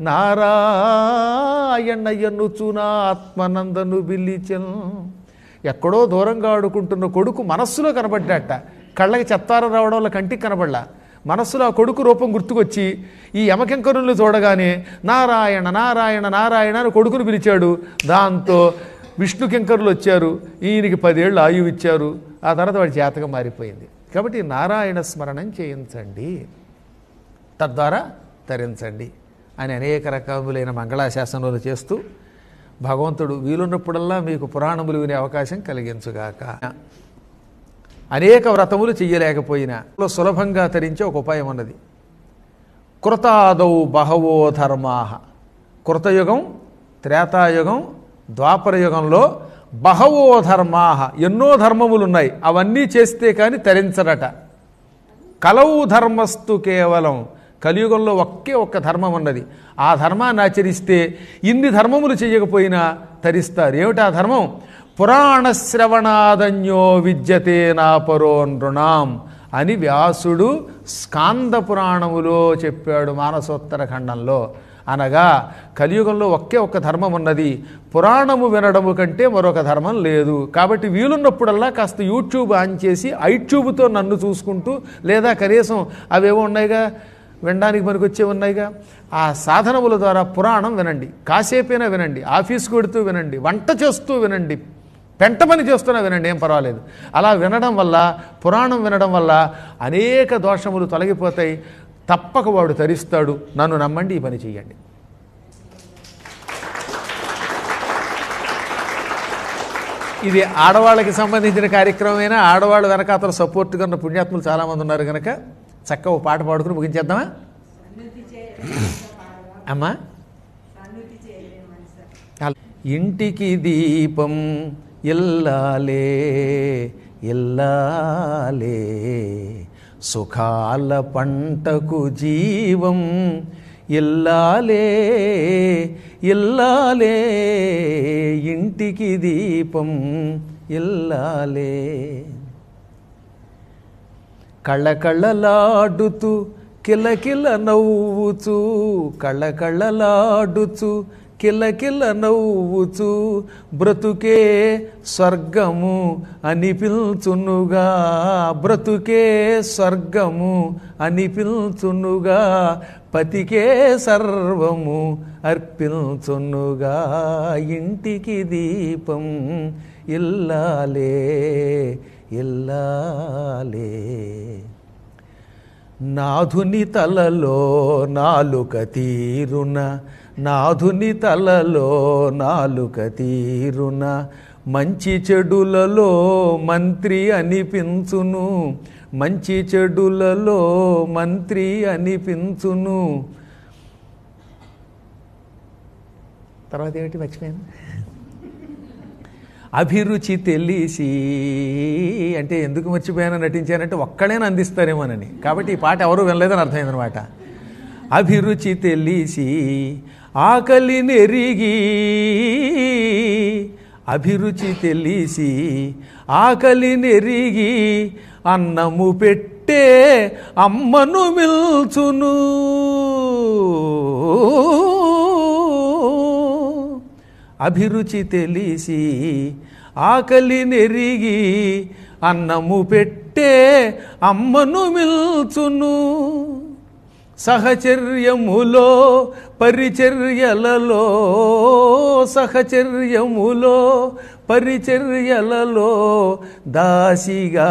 Speaker 1: నారాయణ ఎన్నుచునాత్మనందను బిల్లిచెన్. ఎక్కడో దూరంగా ఆడుకుంటున్న కొడుకు మనస్సులో కనబడ్డాట. కళ్ళకి చెత్తారం రావడం వల్ల కంటికి కనబడలా. మనస్సులో ఆ కొడుకు రూపం గుర్తుకొచ్చి ఈ యమకింకరులను చూడగానే నారాయణ నారాయణ నారాయణ అని కొడుకును పిలిచాడు. దాంతో విష్ణు కింకరులు వచ్చారు, ఈయనకి 10 ఏళ్ళు ఆయువు ఇచ్చారు. ఆ తర్వాత వాడి జాతకం మారిపోయింది. కాబట్టి నారాయణ స్మరణం చేయించండి, తద్వారా తరించండి అని అనేక రకములైన మంగళాశాసనాలు చేస్తూ భగవంతుడు వీలున్నప్పుడల్లా మీకు పురాణములు వినే అవకాశం కలిగించుగాక. అనేక వ్రతములు చెయ్యలేకపోయినా సులభంగా తరించే ఒక ఉపాయం ఉన్నది. కృతాదౌ బహవో ధర్మాః. కృతయుగం, త్రేతాయుగం, ద్వాపరయుగంలో బహవో ధర్మాః ఎన్నో ధర్మములు ఉన్నాయి. అవన్నీ చేస్తే కానీ తరించడట. కలౌ ధర్మస్తు కేవలం. కలియుగంలో ఒక్క ధర్మం ఉన్నది. ఆ ధర్మాన్ని ఆచరిస్తే ఇన్ని ధర్మములు చేయకపోయినా తరిస్తారు. ఏమిటి ఆ ధర్మం? పురాణశ్రవణాదన్యో విద్యతే నాపరో నృణాం అని వ్యాసుడు స్కాంద పురాణములో చెప్పాడు మానసోత్తర ఖండంలో. అనగా కలియుగంలో ఒక్క ధర్మం ఉన్నది. పురాణము వినడము కంటే మరొక ధర్మం లేదు. కాబట్టి వీలున్నప్పుడల్లా కాస్త యూట్యూబ్ ఆన్ చేసి ఐట్యూబ్తో నన్ను చూసుకుంటూ, లేదా కనీసం అవేవో ఉన్నాయిగా వినడానికి మనకు వచ్చే ఉన్నాయిగా, ఆ సాధనముల ద్వారా పురాణం వినండి. కాసేపైనా వినండి, ఆఫీస్కి వెడుతూ వినండి, వంట చేస్తూ వినండి, పెంట పని చేస్తున్నా వినండి, ఏం పర్వాలేదు. అలా వినడం వల్ల, పురాణం వినడం వల్ల అనేక దోషములు తొలగిపోతాయి. తప్పక వాడు తరిస్తాడు. నన్ను నమ్మండి, ఈ పని చెయ్యండి. ఇది ఆడవాళ్ళకి సంబంధించిన కార్యక్రమమైనా ఆడవాళ్ళు వెనకాతల సపోర్ట్గా ఉన్న పుణ్యాత్ములు చాలామంది ఉన్నారు కనుక చక్కగా పాట పాడుకుని ముగించేద్దామా అమ్మా? ఇంటికి దీపం ఇల్లాలే ఇల్లాలే, సుఖాల పంటకు జీవం ఇల్లాలే ఇల్లాలే, ఇంటికి దీపం ఇల్లాలే. కళ్ళకళ్ళలాడుతూ కిలకిల నవ్వుచూ, కళ్ళకళ్ళలాడుచూ కిలకిల నవ్వుచూ, బ్రతుకే స్వర్గము అని పిల్చునుగా, బ్రతుకే స్వర్గము అని పిల్చునుగా, పతికే సర్వము అర్పించునుగా, ఇంటికి దీపం ఇల్లాలే ఇల్లాలే. నాథుని తలలో నాలుక తీరున, నాథుని తలలో నాలుక తీరున, మంచి చెడులలో మంత్రి అనిపించును, మంచి చెడులలో మంత్రి అనిపించును. తర్వాత ఏమిటి మర్చిపోయాను. అభిరుచి తెలిసి అంటే ఎందుకు మర్చిపోయానని నటించానంటే ఒక్కడైనా అందిస్తారేమోనని. కాబట్టి ఈ పాట ఎవరు వినలేదని అర్థమైందనమాట. అభిరుచి తెలిసి ఆకలి నెరిగి, అభిరుచి తెలిసి ఆకలి నెరిగి, అన్నము పెట్టే అమ్మను మిల్చును, అభిరుచి తెలిసి ఆకలి నెరిగి, అన్నము పెట్టే అమ్మను మిల్చును. సహచర్యములో పరిచర్యలలో, సహచర్యములో పరిచర్యలలో, దాసిగా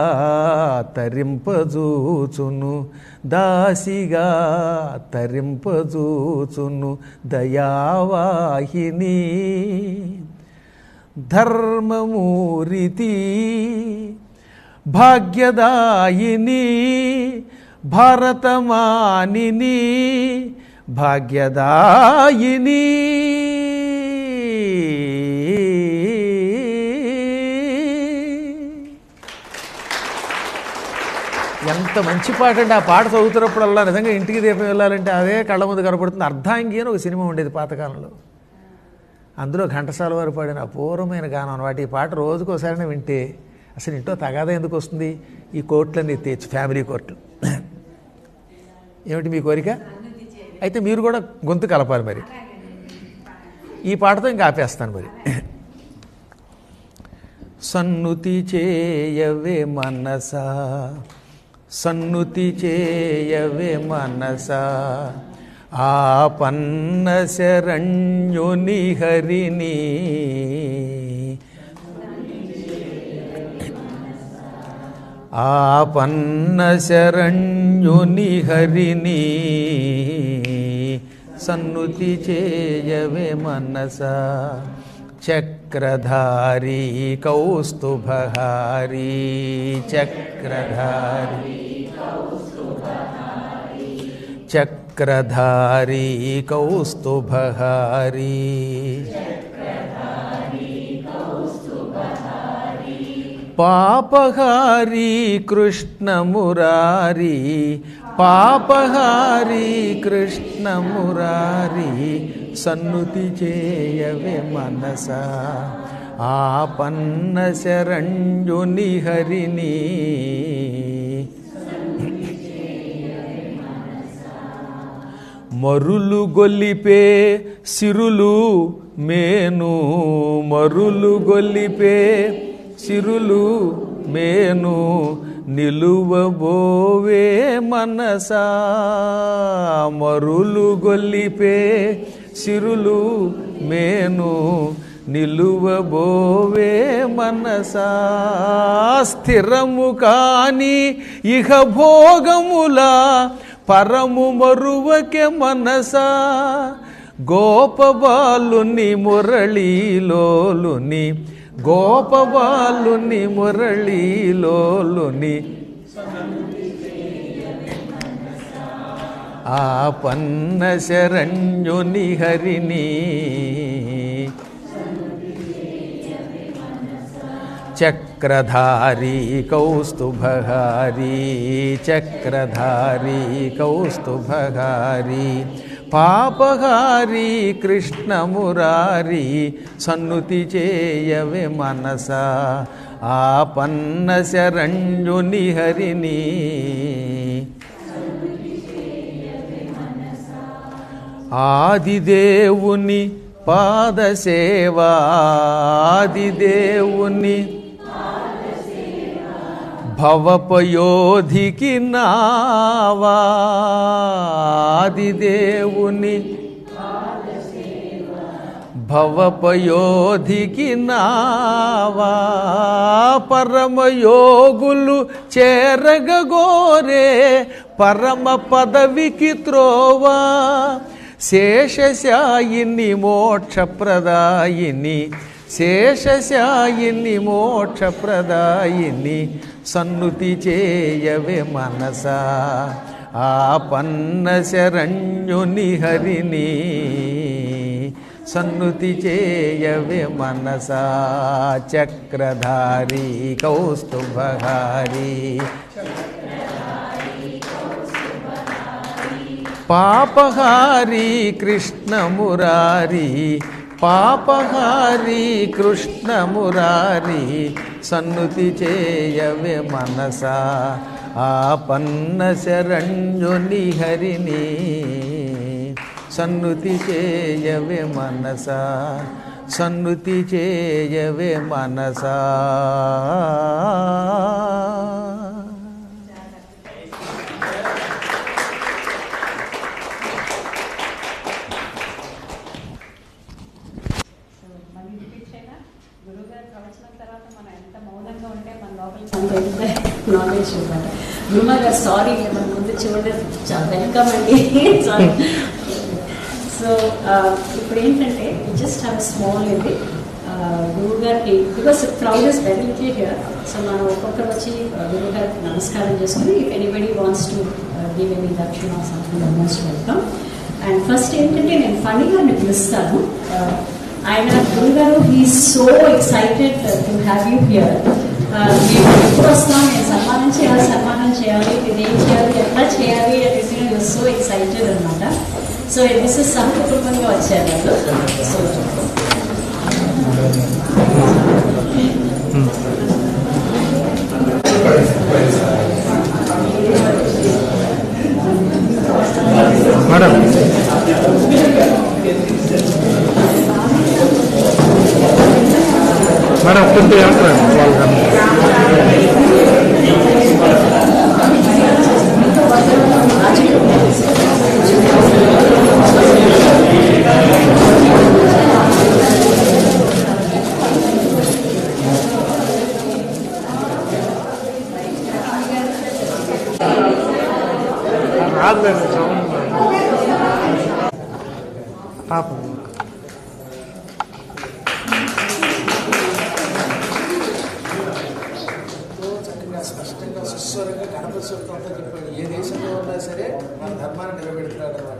Speaker 1: తరింపజూచును, దాసిగా తరింపజూచును, దయావాహిని ధర్మమూరితి. భాగ్యదాయిని భారతమానిని భాగ్యదాయిని. ఎంత మంచి పాట అండి. ఆ పాట చదువుతున్నప్పుడల్లా నిజంగా ఇంటికి దీపం వెళ్ళాలంటే అదే కళ్ళ ముందు కనపడుతుంది. అర్ధాంగి అని ఒక సినిమా ఉండేది పాతకాలంలో. అందులో ఘంటసాల వారు పాడిన అపూర్వమైన గానం అన్నమాట. ఈ పాట రోజుకోసారైనా వింటే అసలు ఇంట్లో తగాదా ఎందుకు వస్తుంది? ఈ కోర్టులన్నీ తెచ్చు, ఫ్యామిలీ కోర్టులు. ఏమిటి మీ కోరిక? అయితే మీరు కూడా గొంతు కలపాలి మరి. ఈ పాటతో ఇంకా ఆపేస్తాను మరి. సన్నుతి చేయవే మనసా, సన్నుతి చేయవే మనసా, ఆపన్న శరణ్యుని హరిని. ఆపన్న శరణ్యుని హరిని సన్నుతి చేయవే మనసా. చక్రధారి కౌస్తుభహారి చక్రధారి చక్రధారి కౌస్తుభహారి పాపహారి కృష్ణమురారి పాపహారి కృష్ణమురారి సన్నుతి చేయవే మనసా. ఆపన్న శరణ్యుని హరిని మరులు గొల్లిపే సిరులు మేను మరులు గొల్లిపే సిరులు మేను నిలువబోవే మనసా. మరులు గొల్లిపే సిరులు మేను నిలువబోవే మనసా. స్థిరము కాని ఇహ భోగములా పరము మరువకే మనసా. గోపబాలుని మురళీలోలుని గోపబాలుని మురళీలోలుని ఆపన్న శరణ్యుని హరిని చక్రధారి కౌస్తుభహారి చక్రధారి కౌస్తుభహారి పాపహారి కృష్ణమురారి సన్నుతి చేయవే మనసా. ఆపన్న శరణ్యుని హరిని ఆదిదేవుని పాదసేవా ఆదిదేవుని భవపయోధికి నావా. ఆదిదేవుని భవపయోధికి నావా. పరమయోగులు చేరగోరే పరమ పదవికి త్రోవా. శేషశాయిని మోక్షప్రదాయిని శేషశాయిని మోక్షప్రదాయిని సన్నుతి చేయవే మనసా. ఆపన్న శరణ్యుని హరిని సన్నుతి చేయవే మనసా. చక్రధారి కౌస్తుభహారి పాపహారి కృష్ణమురారి పాపహారి కృష్ణమురారి సన్నుతి చేయవే మనసా. ఆపన్న శరణ్యుని హరిని సన్నుతి చేయవే మనసా. సన్నుతి చేయవే మనసా.
Speaker 2: నాలెడ్జ్ అనమాట. బ్రహ్మ గారు సారీ మన ముందు చూడలేదు, వెల్కమ్ అండి. సారీ. సో ఇప్పుడు ఏంటంటే జస్ట్ హ్యావ్ స్మాల్ ఇది గురువు గారికి because crowd is very little here, so మనం ఒక్కొక్కరు వచ్చి గురువు గారికి నమస్కారం చేసుకుని if anybody wants to give any దక్షిణ something most welcome. And first ఏంటంటే నేను ఫణిగా పిలుస్తాను. ఆయన గురువు గారు he's so excited to have you here. మేము ఎప్పుడు వస్తాం, నేను సన్మానం చేయాలి, ఇది ఏం చేయాలి, ఎట్లా చేయాలి అనేది యూస్ సో ఎక్సైటెడ్ అనమాట. సో దిస్ ఇస్ సంకుటుంబంగా వచ్చారు వాళ్ళు. సో
Speaker 3: మేడం మేడం కొద్ది పాప
Speaker 4: స్పష్టంగా సుస్వరంగా గణపతి సూక్తంతో చెప్పాడు. ఏ దేశంలో ఉన్నా సరే మన ధర్మాన్ని నిలబెడుతున్నాడు అనమాట.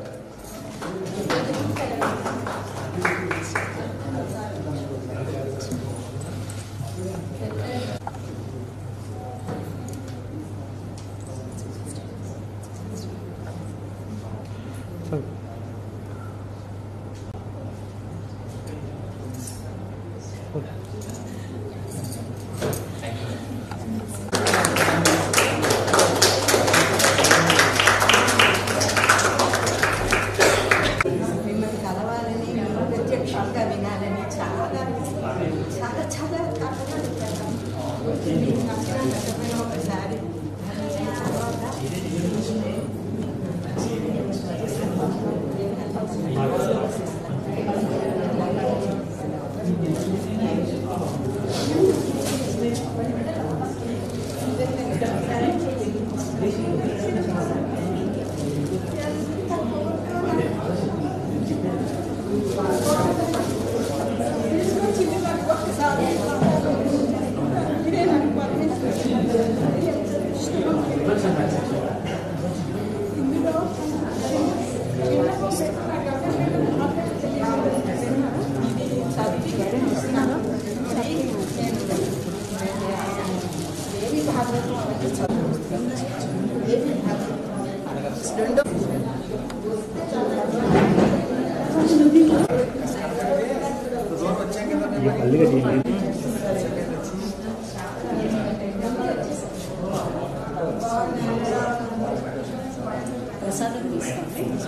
Speaker 2: ప్రసాదం తీసుకోండి.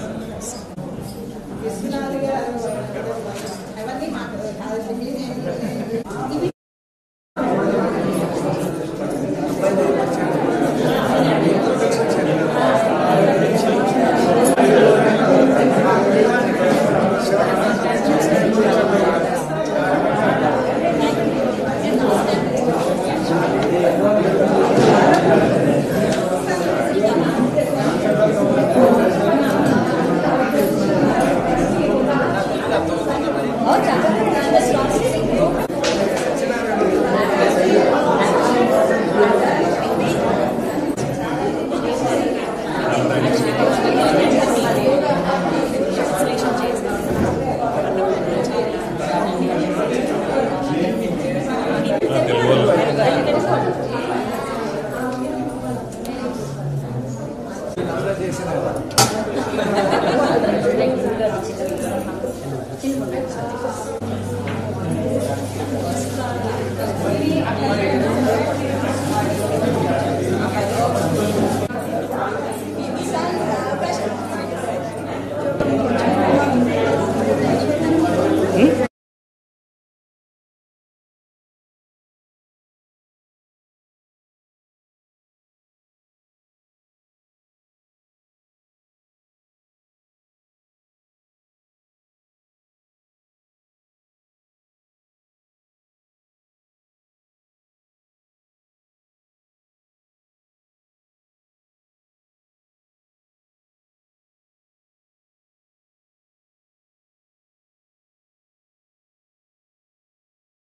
Speaker 4: చేసిన